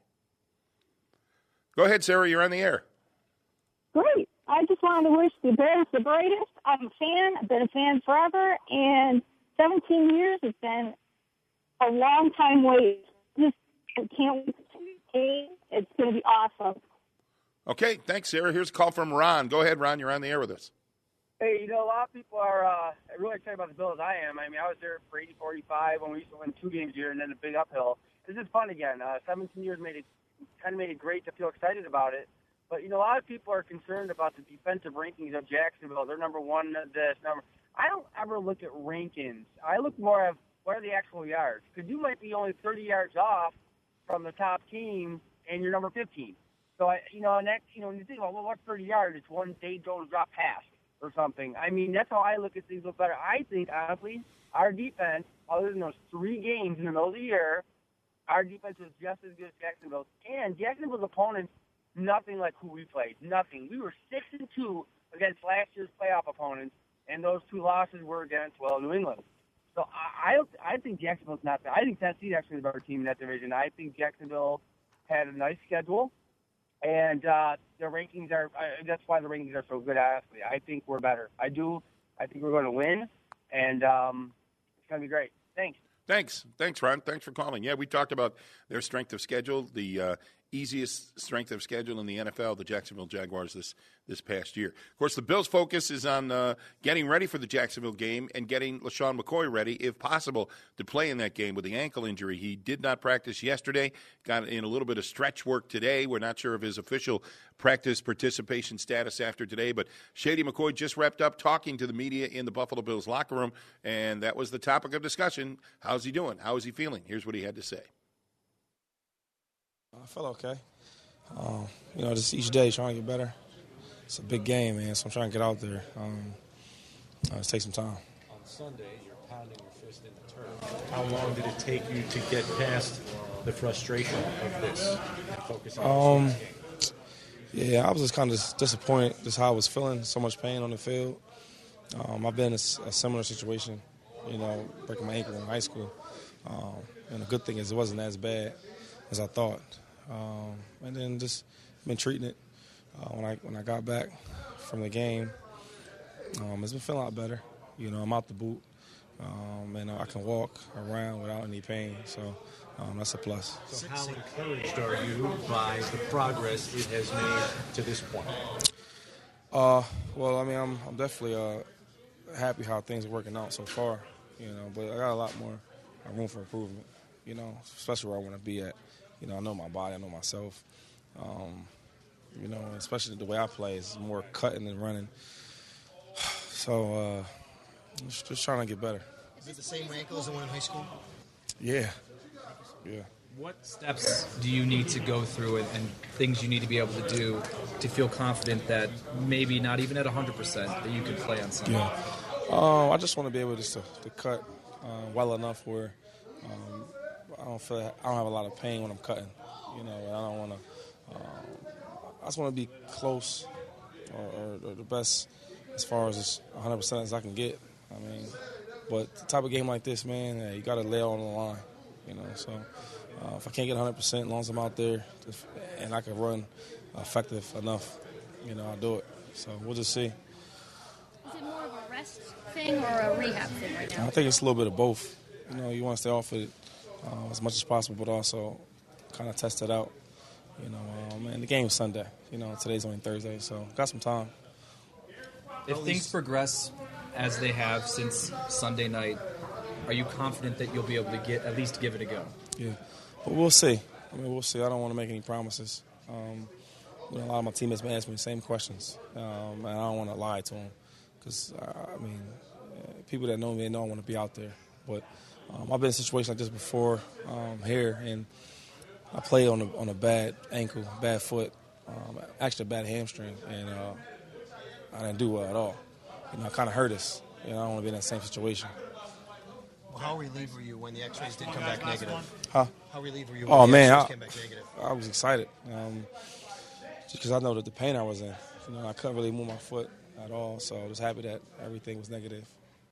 Go ahead, Sarah. You're on the air. Great. I just wanted to wish the Bears the greatest. I'm a fan. I've been a fan forever, and seventeen years has been a long time wait. Just I can't wait to see the game. It's going to be awesome. Okay, thanks, Sarah. Here's a call from Ron. Go ahead, Ron. You're on the air with us. Hey, you know, a lot of people are uh, really excited about the Bills. I am. I mean, I was there for eighty forty-five when we used to win two games a year and then a big uphill. This is fun again. Uh, seventeen years made it kind of made it great to feel excited about it. But, you know, a lot of people are concerned about the defensive rankings of Jacksonville. They're number one, this, number. I don't ever look at rankings. I look more at what are the actual yards. Because you might be only thirty yards off from the top team, and you're number fifteen. So, I, you know, and that, you know, when you think about, well, what's thirty yards? It's one Dave Jones drop pass or something. I mean, that's how I look at things a little better. I think, honestly, our defense, other than those three games in the middle of the year, our defense is just as good as Jacksonville's. And Jacksonville's opponents, nothing like who we played. Nothing. We were six and two against last year's playoff opponents, and those two losses were against, well, New England. So I I, I think Jacksonville's not bad. I think Tennessee's actually the better team in that division. I think Jacksonville had a nice schedule, and uh, their rankings are. Uh, that's why the rankings are so good. Honestly, I think we're better. I do. I think we're going to win, and um, it's going to be great. Thanks. Thanks. Thanks, Ron. Thanks for calling. Yeah, we talked about their strength of schedule, the uh, easiest strength of schedule in the N F L, the Jacksonville Jaguars, this this past year. Of course, the Bills' focus is on uh, getting ready for the Jacksonville game and getting LeSean McCoy ready, if possible, to play in that game with the ankle injury. He did not practice yesterday, got in a little bit of stretch work today. We're not sure of his official practice participation status after today, but Shady McCoy just wrapped up talking to the media in the Buffalo Bills locker room, and that was the topic of discussion. How's he doing? How is he feeling? Here's what he had to say. I felt okay. Um, you know, just each day trying to get better. It's a big game, man, so I'm trying to get out there. Um, uh, just take some time. On Sunday, you're pounding your fist in the turf. How long did it take you to get past the frustration of this and focus on Um, this game? yeah, I was just kind of disappointed just how I was feeling, so much pain on the field. Um, I've been in a, a similar situation, you know, breaking my ankle in high school. Um, and the good thing is it wasn't as bad as I thought. Um, and then just been treating it. Uh, when I when I got back from the game, um, it's been feeling a lot better. You know, I'm out the boot, um, and I can walk around without any pain. So um, that's a plus. So how encouraged are you by the progress it has made to this point? Uh, well, I mean, I'm I'm definitely uh, happy how things are working out so far. You know, but I got a lot more room for improvement. You know, especially where I want to be at. You know, I know my body, I know myself. Um, you know, especially the way I play is more cutting than running. So, uh, just, just trying to get better. Is it the same ankle as the one in high school? Yeah, yeah. What steps do you need to go through and, and things you need to be able to do to feel confident that maybe not even at one hundred percent that you can play on Sunday? Yeah. Um, I just want to be able just to, to cut uh, well enough where um, I don't feel I don't have a lot of pain when I'm cutting. You know, I don't want to. Um, I just want to be close or, or, or the best as far as one hundred percent as I can get. I mean, but the type of game like this, man, yeah, you got to lay on the line. You know, so uh, if I can't get one hundred percent, as long as I'm out there if, and I can run effective enough, you know, I'll do it. So we'll just see. Is it more of a rest thing or a rehab thing right now? I think it's a little bit of both. You know, you want to stay off it uh, as much as possible, but also kind of test it out. You know, um, and the game's Sunday. You know, today's only Thursday, so got some time. If things progress as they have since Sunday night, are you confident that you'll be able to get at least give it a go? Yeah, but we'll see. I mean, we'll see. I don't want to make any promises. Um, you know, a lot of my teammates been asking me the same questions, um, and I don't want to lie to them because, uh, I mean, uh, people that know me, they know I want to be out there. But um, I've been in a situation like this before um, here, and I played on a, on a bad ankle, bad foot, um, actually a bad hamstring, and uh, I didn't do well at all. You know, it kind of hurt us. You know, I don't want to be in that same situation. Well, how relieved were you when the X-rays did come back negative? Huh? How relieved were you when oh, the man, X-rays I, came back negative? I was excited, um, just because I know that the pain I was in. You know, I couldn't really move my foot at all, so I was happy that everything was negative.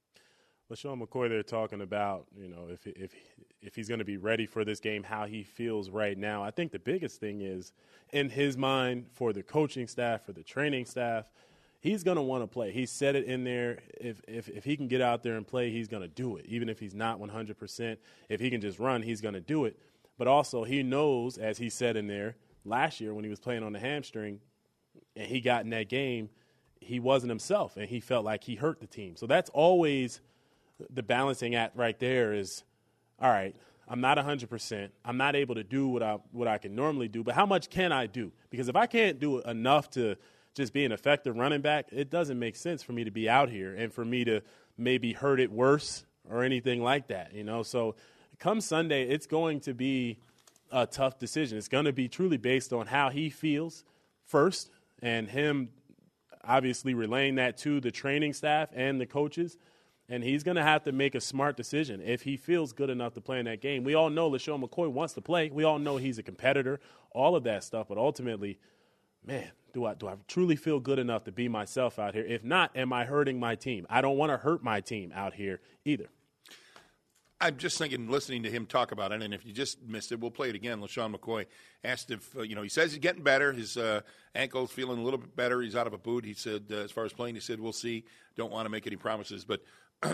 LeSean McCoy, they're talking about, you know, if if if he's going to be ready for this game, how he feels right now. I think the biggest thing is, in his mind, for the coaching staff, for the training staff, he's going to want to play. He said it in there. If, if if he can get out there and play, he's going to do it. Even if he's not one hundred percent, if he can just run, he's going to do it. But also he knows, as he said in there, last year when he was playing on the hamstring and he got in that game, he wasn't himself, and he felt like he hurt the team. So that's always the balancing act right there is, all right, I'm not one hundred percent. I'm not able to do what I what I can normally do, but how much can I do? Because if I can't do enough to just be an effective running back, it doesn't make sense for me to be out here and for me to maybe hurt it worse or anything like that, you know. So come Sunday, it's going to be a tough decision. It's going to be truly based on how he feels first, and him obviously relaying that to the training staff and the coaches. And he's going to have to make a smart decision if he feels good enough to play in that game. We all know LeSean McCoy wants to play. We all know he's a competitor, all of that stuff. But ultimately, man, do I do I truly feel good enough to be myself out here? If not, am I hurting my team? I don't want to hurt my team out here either. I'm just thinking, listening to him talk about it, and if you just missed it, we'll play it again. LeSean McCoy asked if, uh, you know, he says he's getting better. His uh, ankle's feeling a little bit better. He's out of a boot. He said, uh, as far as playing, he said, we'll see. Don't want to make any promises. But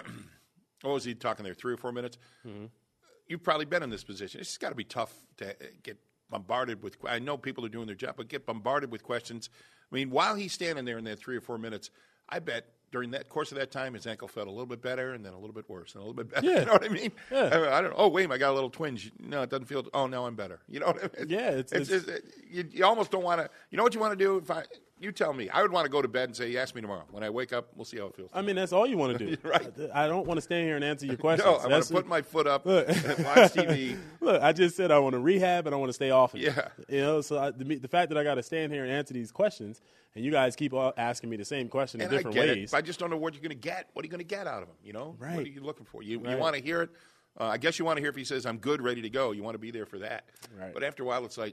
what was he talking there, three or four minutes? Mm-hmm. You've probably been in this position. It's got to be tough to get bombarded with, I know people are doing their job, but get bombarded with questions. I mean, while he's standing there in that three or four minutes, I bet during that course of that time, his ankle felt a little bit better and then a little bit worse and a little bit better. Yeah. You know what I mean? Yeah. I, mean, I don't know. Oh, wait, I got a little twinge. No, it doesn't feel, oh, no, I'm better. You know what I mean? Yeah. It's, It's, it's, just, you, you almost don't want to, you know what you want to do? If I, you tell me. I would want to go to bed and say, ask me tomorrow. When I wake up, we'll see how it feels. I mean, that's all you want to do. Right. I don't want to stand here and answer your questions. No, I want That's to put what- my foot up Look. and watch T V. Look, I just said I want to rehab and I want to stay off of it. Yeah. You know, so I, the, the fact that I got to stand here and answer these questions, and you guys keep all asking me the same question And in I different get ways. it. I just don't know what you're going to get. What are you going to get out of him? You know, Right. What are you looking for? You, you Right. want to hear it. Uh, I guess you want to hear if he says, "I'm good, ready to go." You want to be there for that. Right. But after a while, it's like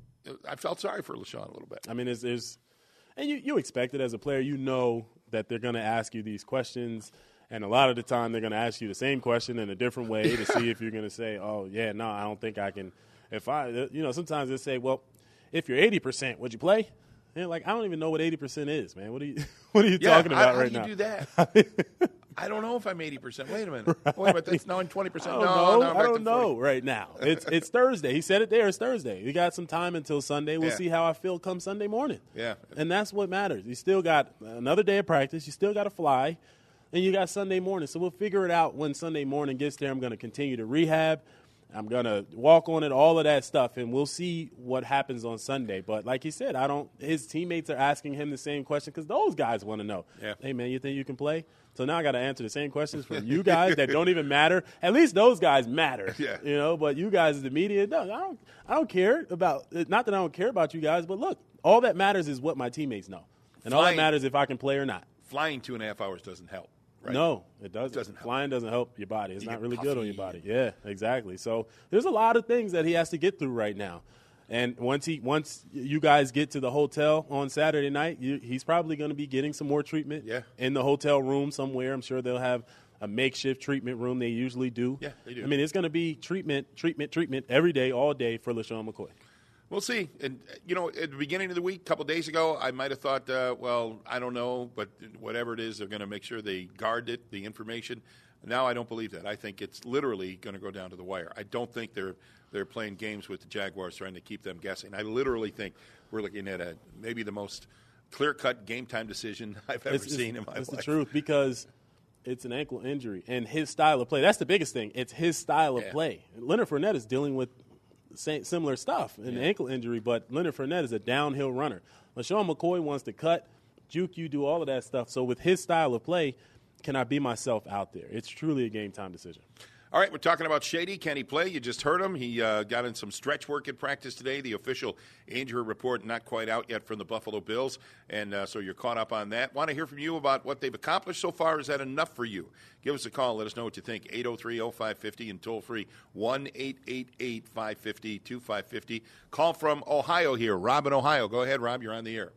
I felt sorry for LaShawn a little bit. I mean, there's, there's and you, you expect it as a player. You know that they're going to ask you these questions, and a lot of the time they're going to ask you the same question in a different way to see if you're going to say, "Oh, yeah, no, I don't think I can." If I, you know, sometimes they say, "Well, if you're eighty percent, would you play?" And like, I don't even know what eighty percent is, man. What are you, what are you Yeah, talking how- about how right do you now? do that? I don't know if I'm eighty percent. Wait a minute. Wait a minute. That's now I'm twenty I percent. don't No, know. no, I'm I back don't to know forty. right now. It's it's Thursday. He said it there. It's Thursday. We got some time until Sunday. We'll Yeah. see how I feel come Sunday morning. Yeah. And that's what matters. You still got another day of practice. You still got to fly. And you got Sunday morning. So we'll figure it out when Sunday morning gets there. I'm going to continue to rehab. I'm going to walk on it, all of that stuff, and we'll see what happens on Sunday. But like he said, I don't. His teammates are asking him the same question because those guys want to know. Yeah. Hey, man, you think you can play? So now I got to answer the same questions from you guys that don't even matter. At least those guys matter. Yeah. You know, but you guys, the media, no, I don't. I don't care about. Not that I don't care about you guys, but look, all that matters is what my teammates know, and all that Flying- matters is if I can play or not. Flying two and a half hours doesn't help. Right? No, it doesn't. doesn't help. Flying doesn't help your body. It's You not get really good on your puffy body. Yeah, exactly. So there's a lot of things that he has to get through right now. And once he once you guys get to the hotel on Saturday night, you, he's probably going to be getting some more treatment Yeah. in the hotel room somewhere. I'm sure they'll have a makeshift treatment room. They usually do. Yeah, they do. I mean, it's going to be treatment, treatment, treatment every day, all day for LaShawn McCoy. We'll see. And, uh, you know, at the beginning of the week, a couple days ago, I might have thought, uh, well, I don't know, but whatever it is, they're going to make sure they guard it, the information. Now I don't believe that. I think it's literally going to go down to the wire. I don't think they're they're playing games with the Jaguars trying to keep them guessing. I literally think we're looking at a maybe the most clear-cut game-time decision I've ever It's- seen in my It's life. the truth because it's an ankle injury and his style of play. That's the biggest thing. It's his style of Yeah. play. Leonard Fournette is dealing with same, similar stuff, an Yeah. ankle injury, but Leonard Fournette is a downhill runner. LaShawn McCoy wants to cut, juke you, do all of that stuff. So with his style of play, can I be myself out there? It's truly a game-time decision. All right, we're talking about Shady. Can he play? You just heard him. He uh, got in some stretch work at practice today. The official injury report not quite out yet from the Buffalo Bills, and uh, so you're caught up on that. Want to hear from you about what they've accomplished so far? Is that enough for you? Give us a call. Let us know what you think. eight oh three oh five five oh and toll-free one eight eight eight five five zero two five five zero. Call from Ohio here. Rob in Ohio. Go ahead, Rob. You're on the air.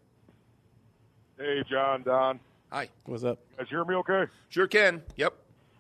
Hey, John, Don. Hi. What's up? You guys hear me okay? Sure can. Yep.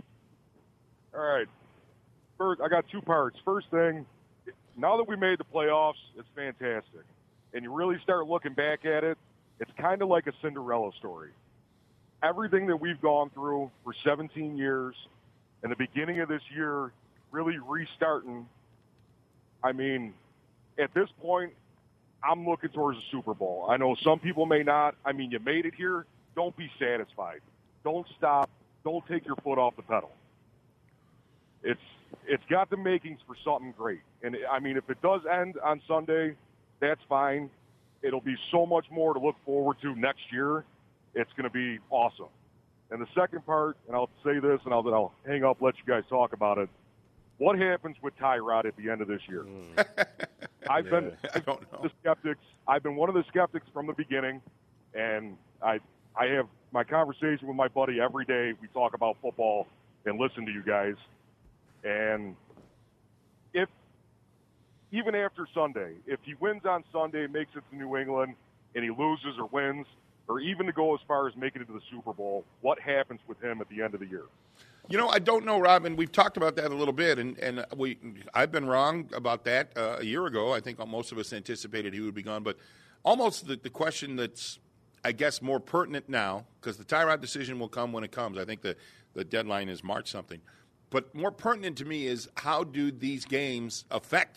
All right. First, I got two parts. First thing, now that we made the playoffs, it's fantastic. And you really start looking back at it, it's kind of like a Cinderella story. Everything that we've gone through for seventeen years, and the beginning of this year really restarting, I mean, at this point, I'm looking towards the Super Bowl. I know some people may not. I mean, you made it here. Don't be satisfied. Don't stop. Don't take your foot off the pedal. It's it's got the makings for something great. And, I mean, if it does end on Sunday, that's fine. It'll be so much more to look forward to next year. It's going to be awesome. And the second part, and I'll say this, and I'll, I'll hang up, let you guys talk about it. What happens with Tyrod at the end of this year? I've Yeah, been I don't know. the skeptics. I've been one of the skeptics from the beginning, and I I have my conversation with my buddy every day. We talk about football and listen to you guys. And if even after Sunday, if he wins on Sunday, makes it to New England, and he loses or wins, or even to go as far as making it to the Super Bowl, what happens with him at the end of the year? You know, I don't know, Rob, and we've talked about that a little bit, and, and we I've been wrong about that uh, a year ago. I think most of us anticipated he would be gone, but almost the, the question that's, I guess, more pertinent now, because the Tyrod decision will come when it comes. I think the, the deadline is March something. But more pertinent to me is how do these games affect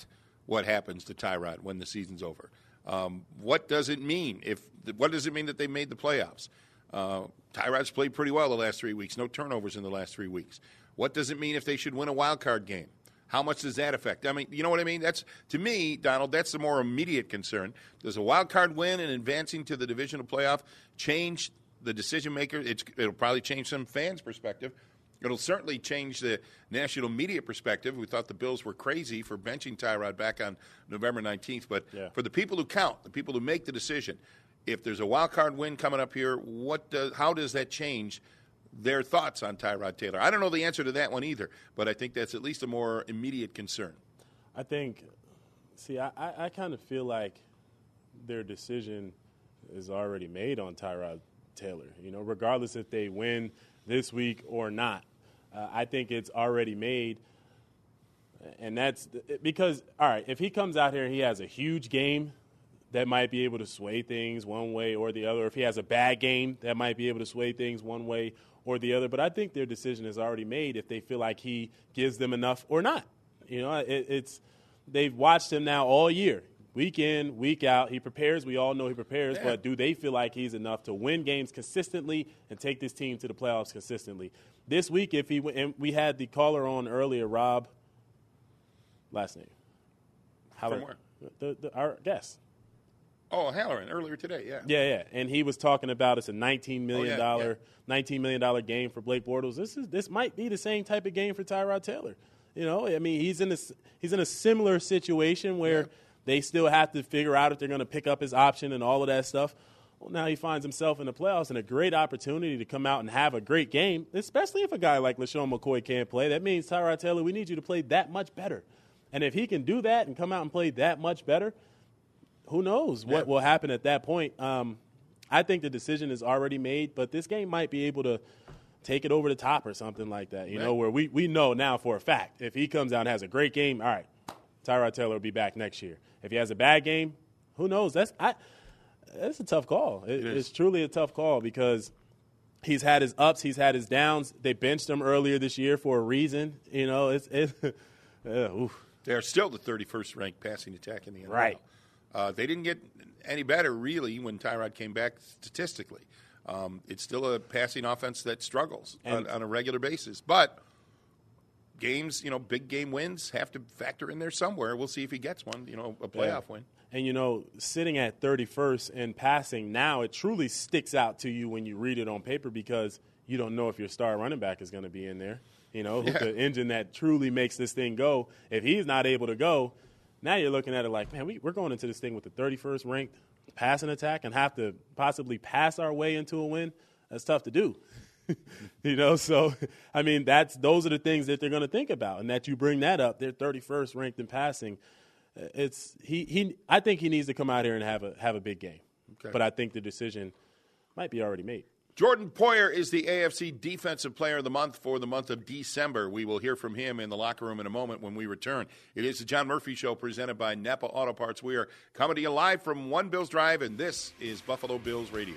what happens to Tyrod when the season's over. Um, what does it mean if? What does it mean that they made the playoffs? Uh, Tyrod's played pretty well the last three weeks. No turnovers in the last three weeks. What does it mean if they should win a wild card game? How much does that affect? I mean, you know what I mean? That's, to me, Donald, that's the more immediate concern. Does a wild card win and advancing to the divisional playoff change the decision maker? It's, it'll probably change some fans' perspective. It'll certainly change the national media perspective. We thought the Bills were crazy for benching Tyrod back on November nineteenth. But yeah. for the people who count, the people who make the decision, if there's a wild card win coming up here, what does, how does that change their thoughts on Tyrod Taylor? I don't know the answer to that one either, but I think that's at least a more immediate concern. I think, see, I, I, I kind of feel like their decision is already made on Tyrod Taylor, you know, regardless if they win this week or not. Uh, I think it's already made, and that's because, all right, if he comes out here and he has a huge game, that might be able to sway things one way or the other. If he has a bad game, that might be able to sway things one way or the other. But I think their decision is already made if they feel like he gives them enough or not. You know, it, it's they've watched him now all year, week in, week out. He prepares. We all know he prepares. Yeah. But do they feel like he's enough to win games consistently and take this team to the playoffs consistently? This week, if he and we had the caller on earlier, Rob, last name. How From where? The, the, our guest. Oh, Halloran, earlier today, yeah. Yeah, yeah. And he was talking about it's a nineteen million dollars oh, yeah, yeah. nineteen million dollars game for Blake Bortles. This is this might be the same type of game for Tyrod Taylor. You know, I mean, he's in a, he's in a similar situation where yeah. they still have to figure out if they're going to pick up his option and all of that stuff. Well, now he finds himself in the playoffs and a great opportunity to come out and have a great game, especially if a guy like LaShawn McCoy can't play. That means, Tyrod Taylor, we need you to play that much better. And if he can do that and come out and play that much better, who knows what yeah. will happen at that point. Um, I think the decision is already made, but this game might be able to take it over the top or something like that, you right. know, where we, we know now for a fact if he comes out and has a great game, all right, Tyrod Taylor will be back next year. If he has a bad game, who knows? That's I. That's a tough call. It, it it's truly a tough call because he's had his ups, he's had his downs. They benched him earlier this year for a reason. You know, it's it, uh, they're still the thirty-first ranked passing attack in the N F L. Right. Uh, they didn't get any better, really, when Tyrod came back statistically. Um, it's still a passing offense that struggles on, on a regular basis. But games, you know, big game wins have to factor in there somewhere. We'll see if he gets one, you know, a playoff yeah. win. And, you know, sitting at thirty-first and passing now, it truly sticks out to you when you read it on paper because you don't know if your star running back is going to be in there. You know, yeah. the engine that truly makes this thing go. If he's not able to go, now you're looking at it like, man, we, we're going into this thing with the thirty-first ranked passing attack and have to possibly pass our way into a win. That's tough to do. You know, so, I mean, that's those are the things that they're going to think about. And that you bring that up, they're thirty-first ranked in passing. It's he, he I think he needs to come out here and have a have a big game. Okay. But I think the decision might be already made. Jordan Poyer is the A F C Defensive Player of the Month for the month of December. We will hear from him in the locker room in a moment when we return. It is the John Murphy Show presented by Napa Auto Parts. We are coming to you live from One Bills Drive, and this is Buffalo Bills Radio.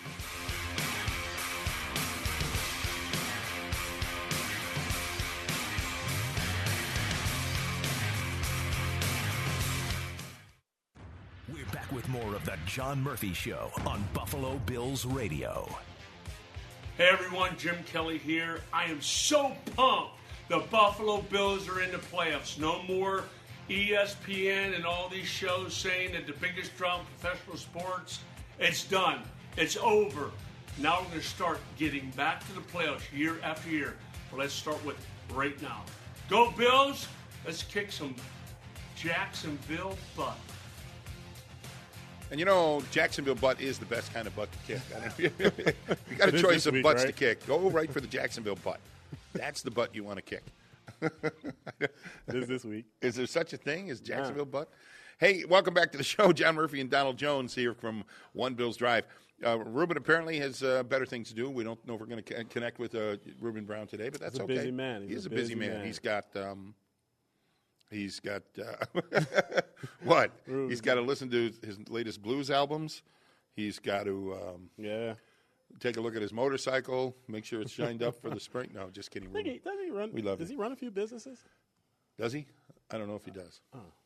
We're back with more of the John Murphy Show on Buffalo Bills Radio. Hey everyone, Jim Kelly here. I am so pumped the Buffalo Bills are in the playoffs. No more E S P N and all these shows saying that the biggest drama in professional sports, it's done. It's over. Now we're going to start getting back to the playoffs year after year. But let's start with right now. Go Bills! Let's kick some Jacksonville butt. And you know, Jacksonville butt is the best kind of butt to kick. You got a choice of week, butts right? to kick. Go right for the Jacksonville butt. That's the butt you want to kick. It is this week. Is there such a thing as Jacksonville yeah. butt? Hey, welcome back to the show. John Murphy and Donald Jones here from One Bills Drive. Uh, Ruben apparently has uh, better things to do. We don't know if we're going to c- connect with uh, Ruben Brown today, but that's He's a okay. busy man. He's He's a a busy, busy man. man. He's got um, he's got uh, what? Ruben. He's got to listen to his latest blues albums. He's got to um, yeah. take a look at his motorcycle, make sure it's shined up for the spring. No, just kidding. I think he, doesn't he run? We love Does him. he run a few businesses? Does he? I don't know if he does. Oh.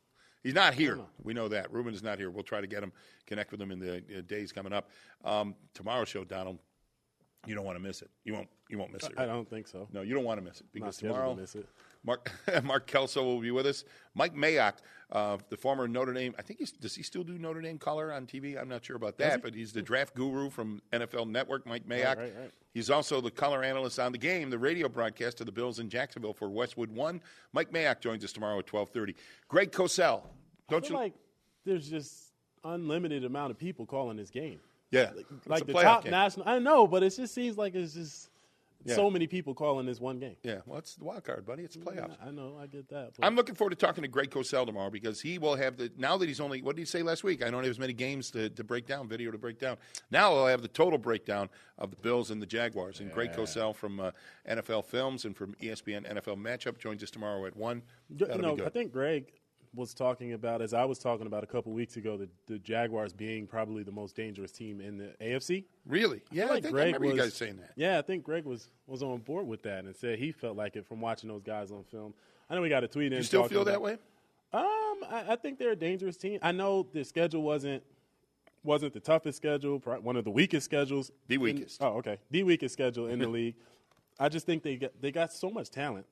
He's not here. We know that. Ruben is not here. We'll try to get him, connect with him in the uh, days coming up. Um, tomorrow's show, Donald, you don't want to miss it. You won't. You won't miss it. Right? I don't think so. No, you don't want to miss it because Not tomorrow, to miss it. Mark Mark Kelso will be with us. Mike Mayock, uh, the former Notre Dame. I think he's, does he still do Notre Dame color on T V? I'm not sure about that, he? but he's the draft guru from N F L Network. Mike Mayock. Right, right, right. He's also the color analyst on the game, the radio broadcast of the Bills in Jacksonville for Westwood One. Mike Mayock joins us tomorrow at twelve thirty. Greg Cosell, don't I feel you like there's just unlimited amount of people calling this game? Yeah, like, it's like a the playoff top game. national. I know, but it just seems like it's just Yeah. so many people calling this one game. Yeah, well, it's the wild card, buddy. It's the playoffs. I know, I get that. But I'm looking forward to talking to Greg Cosell tomorrow because he will have the, now that he's only, what did he say last week? I don't have as many games to, to break down, video to break down. Now I'll have the total breakdown of the Bills and the Jaguars. And Greg Yeah. Cosell from uh, N F L Films and from E S P N N F L Matchup joins us tomorrow at one. You That'll know, be good. I think Greg was talking about, as I was talking about a couple weeks ago, the, the Jaguars being probably the most dangerous team in the A F C. Really? I Yeah, feel I like think I Greg remember you was- guys saying that. Yeah, I think Greg was, was on board with that and said he felt like it from watching those guys on film. I know we got a tweet in. You still talking feel that about- way? Um, I, I think they're a dangerous team. I know the schedule wasn't wasn't the toughest schedule, pro- one of the weakest schedules. The in- weakest. oh, okay. The weakest schedule in the league. I just think they got, they got so much talent.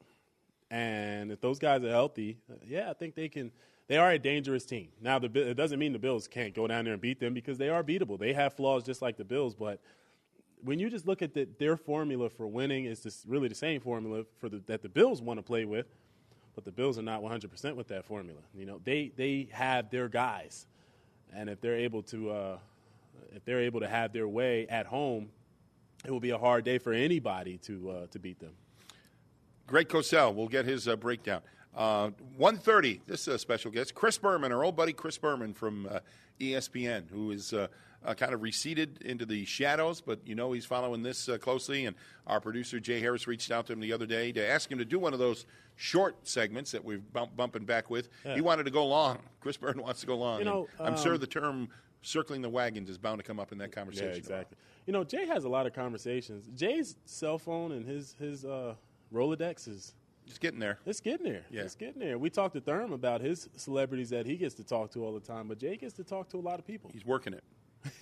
And if those guys are healthy, uh, yeah, I think they can. They are a dangerous team. Now, the Bi- it doesn't mean the Bills can't go down there and beat them because they are beatable. They have flaws just like the Bills, but when you just look at the, their formula for winning, it's just really the same formula for the, that the Bills want to play with, but the Bills are not one hundred percent with that formula. You know, they they have their guys, and if they're able to uh, if they're able to have their way at home, it will be a hard day for anybody to uh, to beat them. Greg Cosell, we'll get his uh, breakdown. Uh, one thirty, this is a special guest, Chris Berman, our old buddy Chris Berman from uh, E S P N, who is uh, uh, kind of receded into the shadows, but you know he's following this uh, closely. And our producer, Jay Harris, reached out to him the other day to ask him to do one of those short segments that we're bump, bumping back with. Yeah. He wanted to go long. Chris Berman wants to go long. You know, and I'm sure um, the term circling the wagons is bound to come up in that conversation. Yeah, exactly. You know, Jay has a lot of conversations. Jay's cell phone and his his uh, Rolodex is It's getting there. It's getting there. Yeah. It's getting there. We talked to Thurm about his celebrities that he gets to talk to all the time, but Jay gets to talk to a lot of people. He's working it.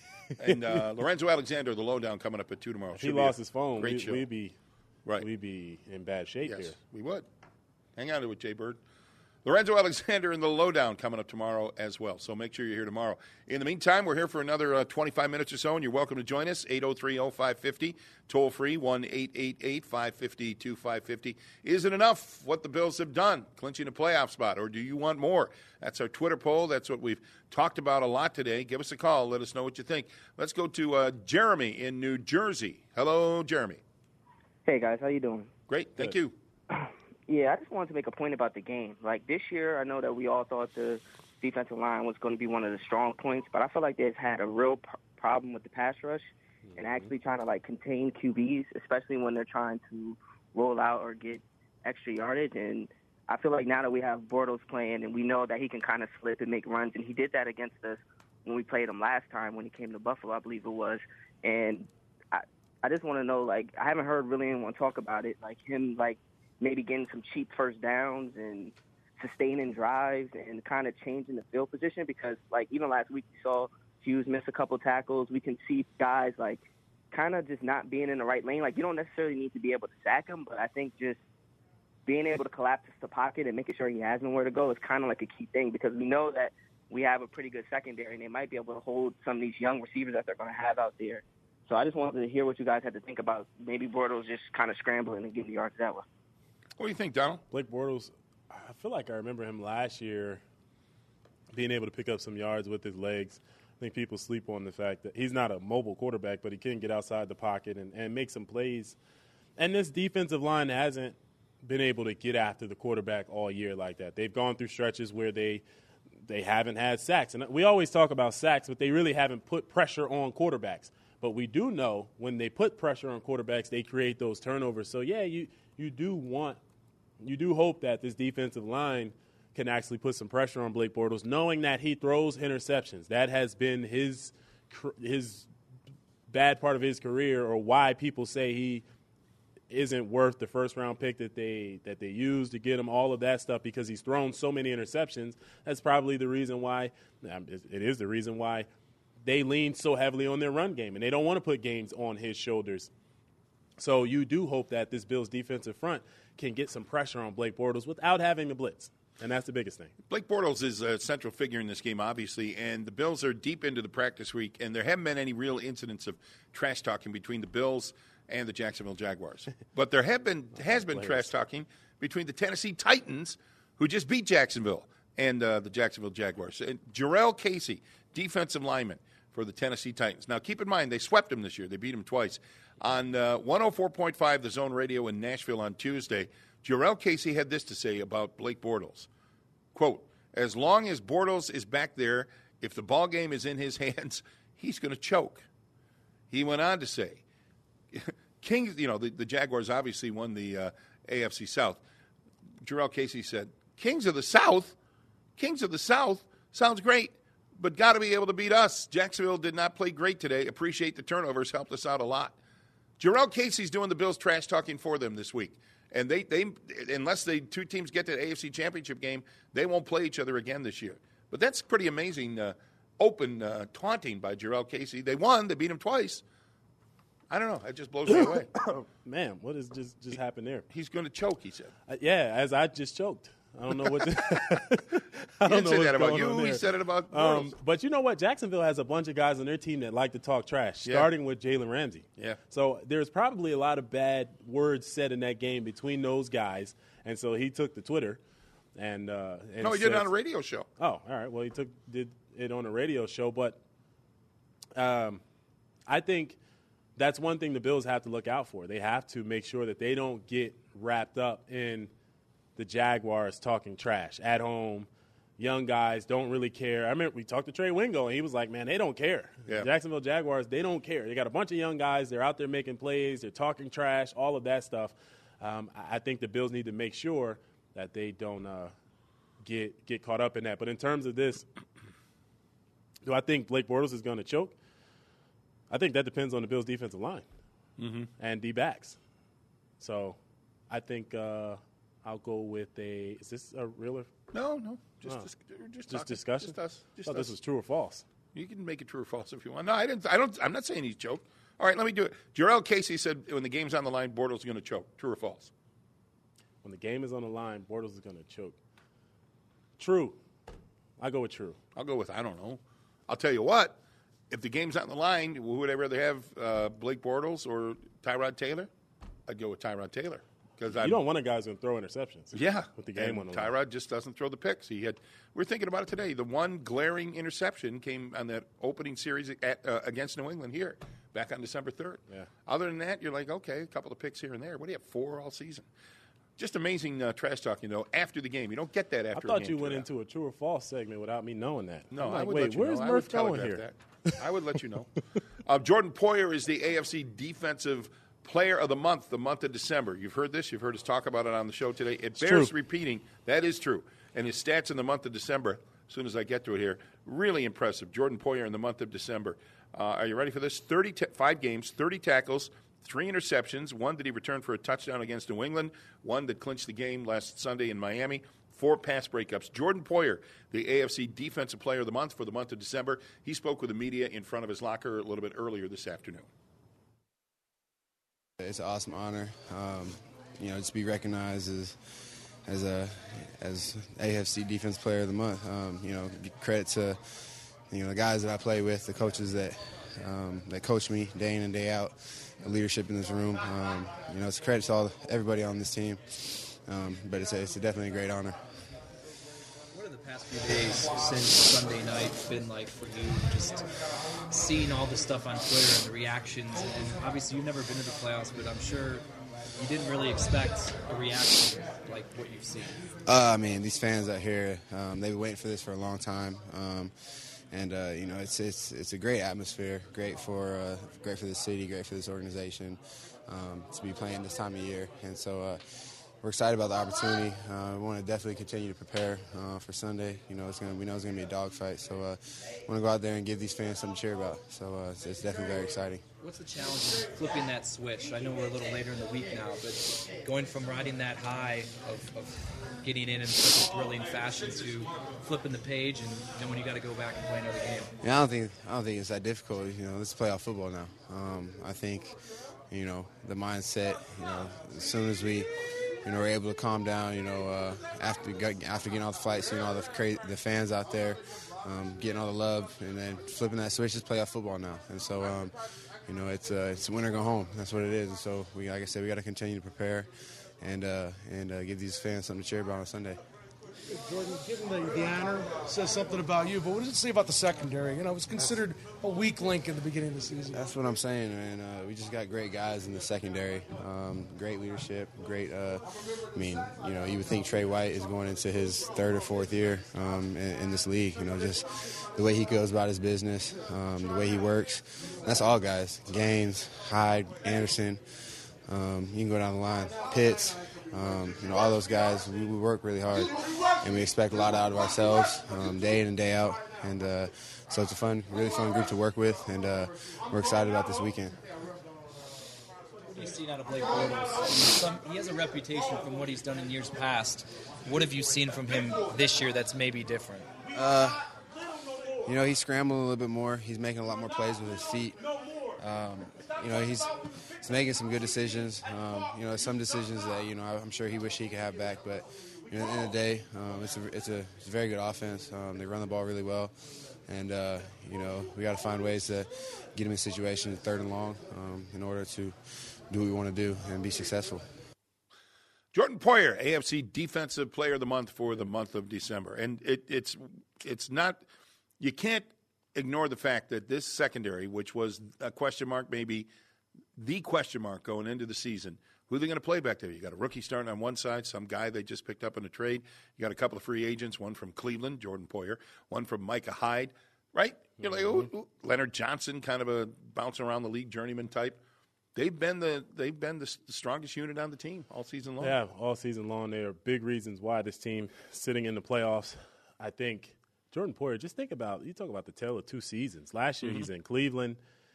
And uh, Lorenzo Alexander, the lowdown, coming up at two tomorrow. If he Should be lost a his phone, Great we, show. we'd be right. We'd be in bad shape Yes, here. we would. Hang on to it, Jay Bird. Lorenzo Alexander and the lowdown coming up tomorrow as well. So make sure you're here tomorrow. In the meantime, we're here for another uh, twenty-five minutes or so, and you're welcome to join us. eight oh three oh five fifty, toll free, one eight eight eight five five zero two five five zero. Is it enough what the Bills have done, clinching a playoff spot, or do you want more? That's our Twitter poll. That's what we've talked about a lot today. Give us a call. Let us know what you think. Let's go to uh, Jeremy in New Jersey. Hello, Jeremy. Hey, guys. How you doing? Great. Thank you. Yeah, I just wanted to make a point about the game. Like, this year, I know that we all thought the defensive line was going to be one of the strong points, but I feel like they've had a real p- problem with the pass rush and actually trying to, like, contain Q Bs, especially when they're trying to roll out or get extra yardage. And I feel like now that we have Bortles playing and we know that he can kind of slip and make runs, and he did that against us when we played him last time when he came to Buffalo, I believe it was. And I, I just want to know, like, I haven't heard really anyone talk about it, like him, like, maybe getting some cheap first downs and sustaining drives and kind of changing the field position because, like, even last week we saw Hughes miss a couple tackles. We can see guys, like, kind of just not being in the right lane. Like, you don't necessarily need to be able to sack him, but I think just being able to collapse the pocket and making sure he has nowhere to go is kind of like a key thing because we know that we have a pretty good secondary and they might be able to hold some of these young receivers that they're going to have out there. So I just wanted to hear what you guys had to think about maybe Bortles just kind of scrambling and getting yards that way. What do you think, Donald? Blake Bortles, I feel like I remember him last year being able to pick up some yards with his legs. I think people sleep on the fact that he's not a mobile quarterback, but he can get outside the pocket and, and make some plays. And this defensive line hasn't been able to get after the quarterback all year like that. They've gone through stretches where they they haven't had sacks. And we always talk about sacks, but they really haven't put pressure on quarterbacks. But we do know when they put pressure on quarterbacks, they create those turnovers. So, yeah, you, you do want – you do hope that this defensive line can actually put some pressure on Blake Bortles, knowing that he throws interceptions. That has been his his bad part of his career, or why people say he isn't worth the first round pick that they that they used to get him, all of that stuff, because he's thrown so many interceptions. That's probably the reason why um, it is the reason why they lean so heavily on their run game, and they don't want to put games on his shoulders. So you do hope that this Bills defensive front can get some pressure on Blake Bortles without having to blitz. And that's the biggest thing. Blake Bortles is a central figure in this game, obviously, and the Bills are deep into the practice week, and there haven't been any real incidents of trash talking between the Bills and the Jacksonville Jaguars. But there have been has been trash talking between the Tennessee Titans, who just beat Jacksonville, and uh, the Jacksonville Jaguars. And Jarrell Casey, defensive lineman for the Tennessee Titans. Now, keep in mind, they swept him this year. They beat him twice. On uh, one oh four point five, The Zone Radio in Nashville on Tuesday, Jarrell Casey had this to say about Blake Bortles. Quote, as long as Bortles is back there, if the ball game is in his hands, he's going to choke. He went on to say, Kings, you know, the, the Jaguars obviously won the uh, A F C South. Jarrell Casey said, Kings of the South? Kings of the South sounds great, but got to be able to beat us. Jacksonville did not play great today. Appreciate the turnovers. Helped us out a lot. Jarrell Casey's doing the Bills trash talking for them this week. And they, they, unless they two teams get to the A F C Championship game, they won't play each other again this year. But that's pretty amazing, uh, open uh, taunting by Jarrell Casey. They won. They beat him twice. I don't know. It just blows me away. Man, what has just, just happened there? He's going to choke, he said. Uh, yeah, as I just choked. I don't know what to I He don't didn't know say what's that about going you. on He there. said it about um, Bortles. But you know what? Jacksonville has a bunch of guys on their team that like to talk trash, Yeah. starting with Jalen Ramsey. Yeah. So there's probably a lot of bad words said in that game between those guys, and so he took to Twitter and, uh, and No, he did it said- on a radio show. Oh, all right. Well, he took did it on a radio show, but um, I think that's one thing the Bills have to look out for. They have to make sure that they don't get wrapped up in the Jaguars talking trash at home. Young guys don't really care. I remember we talked to Trey Wingo, and he was like, man, they don't care. Yeah. Jacksonville Jaguars, they don't care. They got a bunch of young guys. They're out there making plays. They're talking trash, all of that stuff. Um, I I think the Bills need to make sure that they don't uh, get get caught up in that. But in terms of this, do I think Blake Bortles is going to choke? I think that depends on the Bills' defensive line Mhm. and D-backs. So I think uh, I'll go with a – is this a real – No, no. Just, Oh. dis- just, Just talking. discussion? Just us. Just I thought us. this was true or false. You can make it true or false if you want. No, I didn't. I don't. I'm not saying he's choked. All right, let me do it. Jarrell Casey said when the game's on the line, Bortles is going to choke. True or false? When the game is on the line, Bortles is going to choke. True. I go with true. I'll go with I don't know. I'll tell you what. If the game's on the line, who would I rather have, uh, Blake Bortles or Tyrod Taylor? I'd go with Tyrod Taylor because You don't want a guy who's going to throw interceptions. Yeah, With the game and on the line. Tyrod just doesn't throw the picks. He had. We're thinking about it today. The one glaring interception came on that opening series at, uh, against New England here, back on December third. Yeah. Other than that, you're like, okay, a couple of picks here and there. What do you have? Four all season. Just amazing uh, trash talking though. After the game, you don't get that I after. a thought game you to went that. into a true or false segment without me knowing that. No, I'm I like, would wait, let you where's know. Murph I would going telegraph here? that. I would let you know. Uh, Jordan Poyer is the A F C Defensive Player of the Month, the month of December. You've heard this. You've heard us talk about it on the show today. It bears true. repeating. That is true. And his stats in the month of December, as soon as I get to it here, really impressive. Jordan Poyer in the month of December. Uh, are you ready for this? thirty ta- five games, thirty tackles, three interceptions. One that he returned for a touchdown against New England. One that clinched the game last Sunday in Miami. Four pass breakups. Jordan Poyer, the A F C Defensive Player of the Month for the month of December. He spoke with the media in front of his locker a little bit earlier this afternoon. It's an awesome honor, um, you know, just to be recognized as as a as A F C Defense Player of the Month. Um, you know, credit to you know the guys that I play with, the coaches that um, that coach me day in and day out, the leadership in this room. Um, you know, it's a credit to all everybody on this team, um, but it's a, it's a definitely a great honor. What have the past few days since Sunday night been like for you? Just seeing all the stuff on Twitter and the reactions, and, and obviously you've never been to the playoffs, but I'm sure you didn't really expect a reaction like what you've seen. Uh, I mean, these fans out here, um, they've been waiting for this for a long time, um, and uh, you know, it's it's it's a great atmosphere, great for uh, great for the city, great for this organization um, to be playing this time of year, and so. Uh, we're excited about the opportunity. Uh, we want to definitely continue to prepare uh, for Sunday. You know, it's gonna we know it's gonna be a dogfight, so uh, we want to go out there and give these fans something to cheer about. So uh, it's, it's definitely very exciting. What's the challenge of flipping that switch? I know we're a little later in the week now, but going from riding that high of, of getting in in such a thrilling fashion to flipping the page, and then when you got to go back and play another game. Yeah, I don't think I don't think it's that difficult. You know, this is playoff football now. Um, I think, you know, the mindset. You know, as soon as we, you know, we're able to calm down. You know, uh, after after getting off the flight, seeing all the cra- the fans out there, um, getting all the love, and then flipping that switch. It's playoff football now, and so. Um, You know, it's uh, it's win or go home. That's what it is. And so, we, like I said, we got to continue to prepare and uh, and uh, give these fans something to cheer about on Sunday. Jordan, given the, the honor says something about you, but what does it say about the secondary? You know, it was considered a weak link in the beginning of the season. That's what I'm saying, man. Uh, we just got great guys in the secondary, um, great leadership, great. Uh, I mean, you know, you would think Trey White is going into his third or fourth year um, in, in this league. You know, just the way he goes about his business, um, the way he works. That's all guys. Gaines, Hyde, Anderson. Um, you can go down the line. Pitts. Um, you know, all those guys, we, we work really hard, and we expect a lot out of ourselves um, day in and day out. And uh, so it's a fun, really fun group to work with, and uh, we're excited about this weekend. What have you seen out of Blake Bortles? Some, he has a reputation from what he's done in years past. What have you seen from him this year that's maybe different? Uh, you know, he's scrambling a little bit more. He's making a lot more plays with his feet. Um, you know, he's he's making some good decisions. Um, you know, some decisions that, you know, I'm sure he wish he could have back. But you know, at the end of the day, um, it's, a, it's, a, it's a very good offense. Um, they run the ball really well. And, uh, you know, we got to find ways to get him in situations third and long um, in order to do what we want to do and be successful. Jordan Poyer, A F C Defensive Player of the Month for the month of December. And it, it's it's not – you can't ignore the fact that this secondary, which was a question mark, maybe the question mark going into the season, who are they going to play back there? You got a rookie starting on one side, some guy they just picked up in a trade. You got a couple of free agents, one from Cleveland, Jordan Poyer, one from Micah Hyde, right? You're like, ooh, ooh. Leonard Johnson, kind of a bouncing around the league journeyman type. They've been the they've been the, the strongest unit on the team all season long. Yeah, all season long. There are big reasons why this team is sitting in the playoffs. I think Jordan Poyer, just think about, you talk about the tale of two seasons. Last year mm-hmm. he's in Cleveland.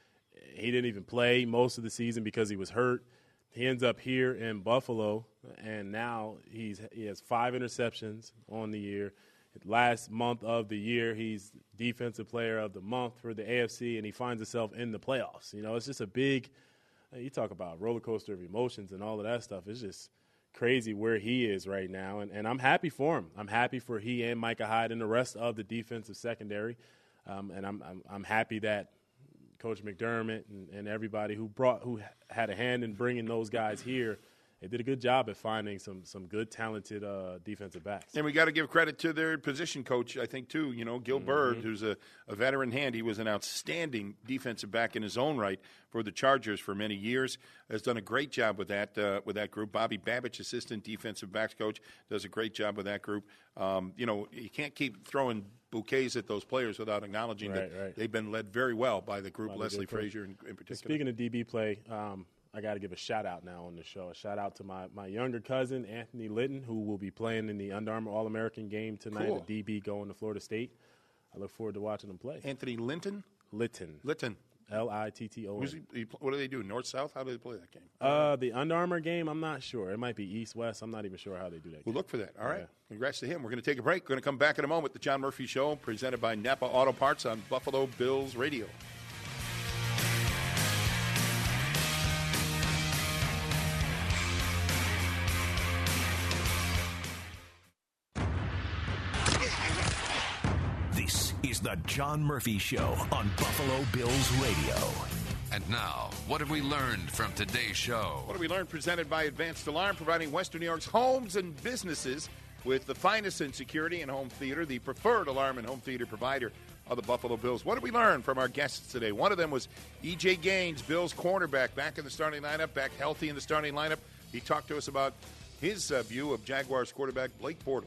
He didn't even play most of the season because he was hurt. He ends up here in Buffalo, and now he's he has five interceptions on the year. Last month of the year, he's Defensive Player of the Month for the A F C, and he finds himself in the playoffs. You know, it's just a big – you talk about roller coaster of emotions and all of that stuff. It's just crazy where he is right now, and, and I'm happy for him. I'm happy for he and Micah Hyde and the rest of the defensive secondary, um, and I'm, I'm I'm happy that Coach McDermott and, and everybody who brought who had a hand in bringing those guys here, they did a good job at finding some some good, talented uh, defensive backs. And we got to give credit to their position coach, I think, too. You know, Gil mm-hmm. Bird, who's a, a veteran hand. He was an outstanding defensive back in his own right for the Chargers for many years. Has done a great job with that uh, with that group. Bobby Babich, assistant defensive backs coach, does a great job with that group. Um, you know, you can't keep throwing bouquets at those players without acknowledging right, that right. they've been led very well by the group, by Leslie the Frazier in, in particular. Speaking of D B play, um, I got to give a shout-out now on the show. A shout-out to my, my younger cousin, Anthony Litton, who will be playing in the Under Armour All-American game tonight, cool. a D B going to Florida State. I look forward to watching him play. Anthony Linton? Litton. Litton. L I T T O N. He, he, what do they do, north-south? How do they play that game? Uh, the Under Armour game, I'm not sure. It might be east-west. I'm not even sure how they do that game. We'll look for that. All right. Yeah. Congrats to him. We're going to take a break. We're going to come back in a moment. The John Murphy Show, presented by Napa Auto Parts on Buffalo Bills Radio. This is the John Murphy Show on Buffalo Bills Radio. And now, what have we learned from today's show? What have we learned? Presented by Advanced Alarm, providing Western New York's homes and businesses with the finest in security and home theater, the preferred alarm and home theater provider of the Buffalo Bills. What did we learn from our guests today? One of them was E J Gaines, Bills cornerback, back in the starting lineup, back healthy in the starting lineup. He talked to us about his uh, view of Jaguars quarterback Blake Bortles.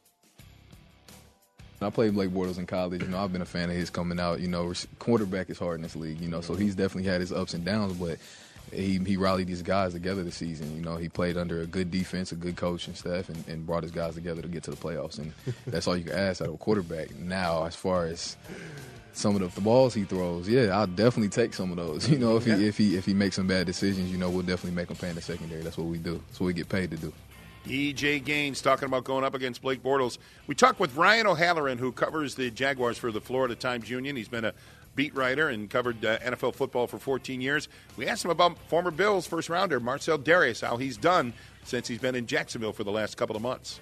I played Blake Bortles in college. You know, I've been a fan of his coming out. You know, quarterback is hard in this league, you know, so he's definitely had his ups and downs. But he he rallied these guys together this season. You know, he played under a good defense, a good coach and staff, and, and brought his guys together to get to the playoffs. And that's all you can ask out of a quarterback. Now, as far as some of the, the balls he throws, yeah, I'll definitely take some of those. You know, if he if he if he makes some bad decisions, you know, we'll definitely make him pay in the secondary. That's what we do. That's what we get paid to do. E J Gaines talking about going up against Blake Bortles. We talked with Ryan O'Halloran, who covers the Jaguars for the Florida Times-Union. He's been a beat writer and covered uh, N F L football for fourteen years. We asked him about former Bills first-rounder Marcell Dareus, how he's done since he's been in Jacksonville for the last couple of months.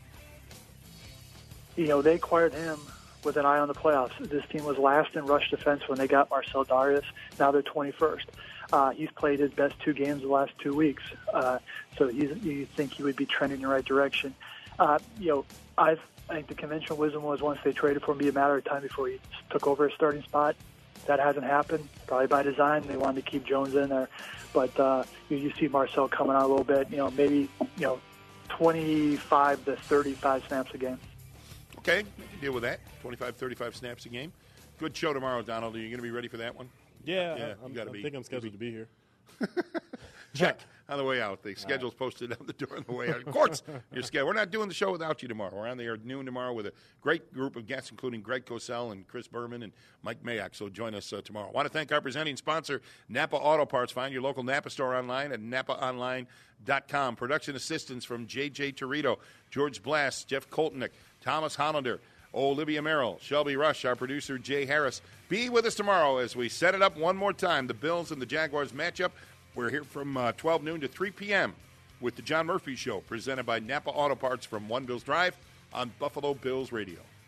You know, they acquired him with an eye on the playoffs. This team was last in rush defense when they got Marcell Dareus. Now they're twenty-first. Uh, he's played his best two games the last two weeks, uh, so he's, you think he would be trending in the right direction. Uh, you know, I've, I think the conventional wisdom was once they traded for him, be a matter of time before he took over a starting spot. That hasn't happened, probably by design. They wanted to keep Jones in there, but uh, you, you see Marcell coming out a little bit. You know, maybe you know, twenty-five to thirty-five snaps a game. Okay, we can deal with that. twenty-five, thirty-five snaps a game. Good show tomorrow, Donald. Are you going to be ready for that one? Yeah, yeah I'm, you gotta I be. think I'm scheduled to be here. Check on the way out. The schedule's posted on the door on the way out. Of course, you're scheduled. We're not doing the show without you tomorrow. We're on the air at noon tomorrow with a great group of guests, including Greg Cosell and Chris Berman and Mike Mayock. So join us uh, tomorrow. I want to thank our presenting sponsor, Napa Auto Parts. Find your local Napa store online at napa online dot com. Production assistance from J J Torito, George Blass, Jeff Koltnick, Thomas Hollander, Olivia Merrill, Shelby Rush, our producer, Jay Harris. Be with us tomorrow as we set it up one more time. The Bills and the Jaguars matchup. We're here from uh, twelve noon to three p.m. with the John Murphy Show, presented by Napa Auto Parts from One Bills Drive on Buffalo Bills Radio.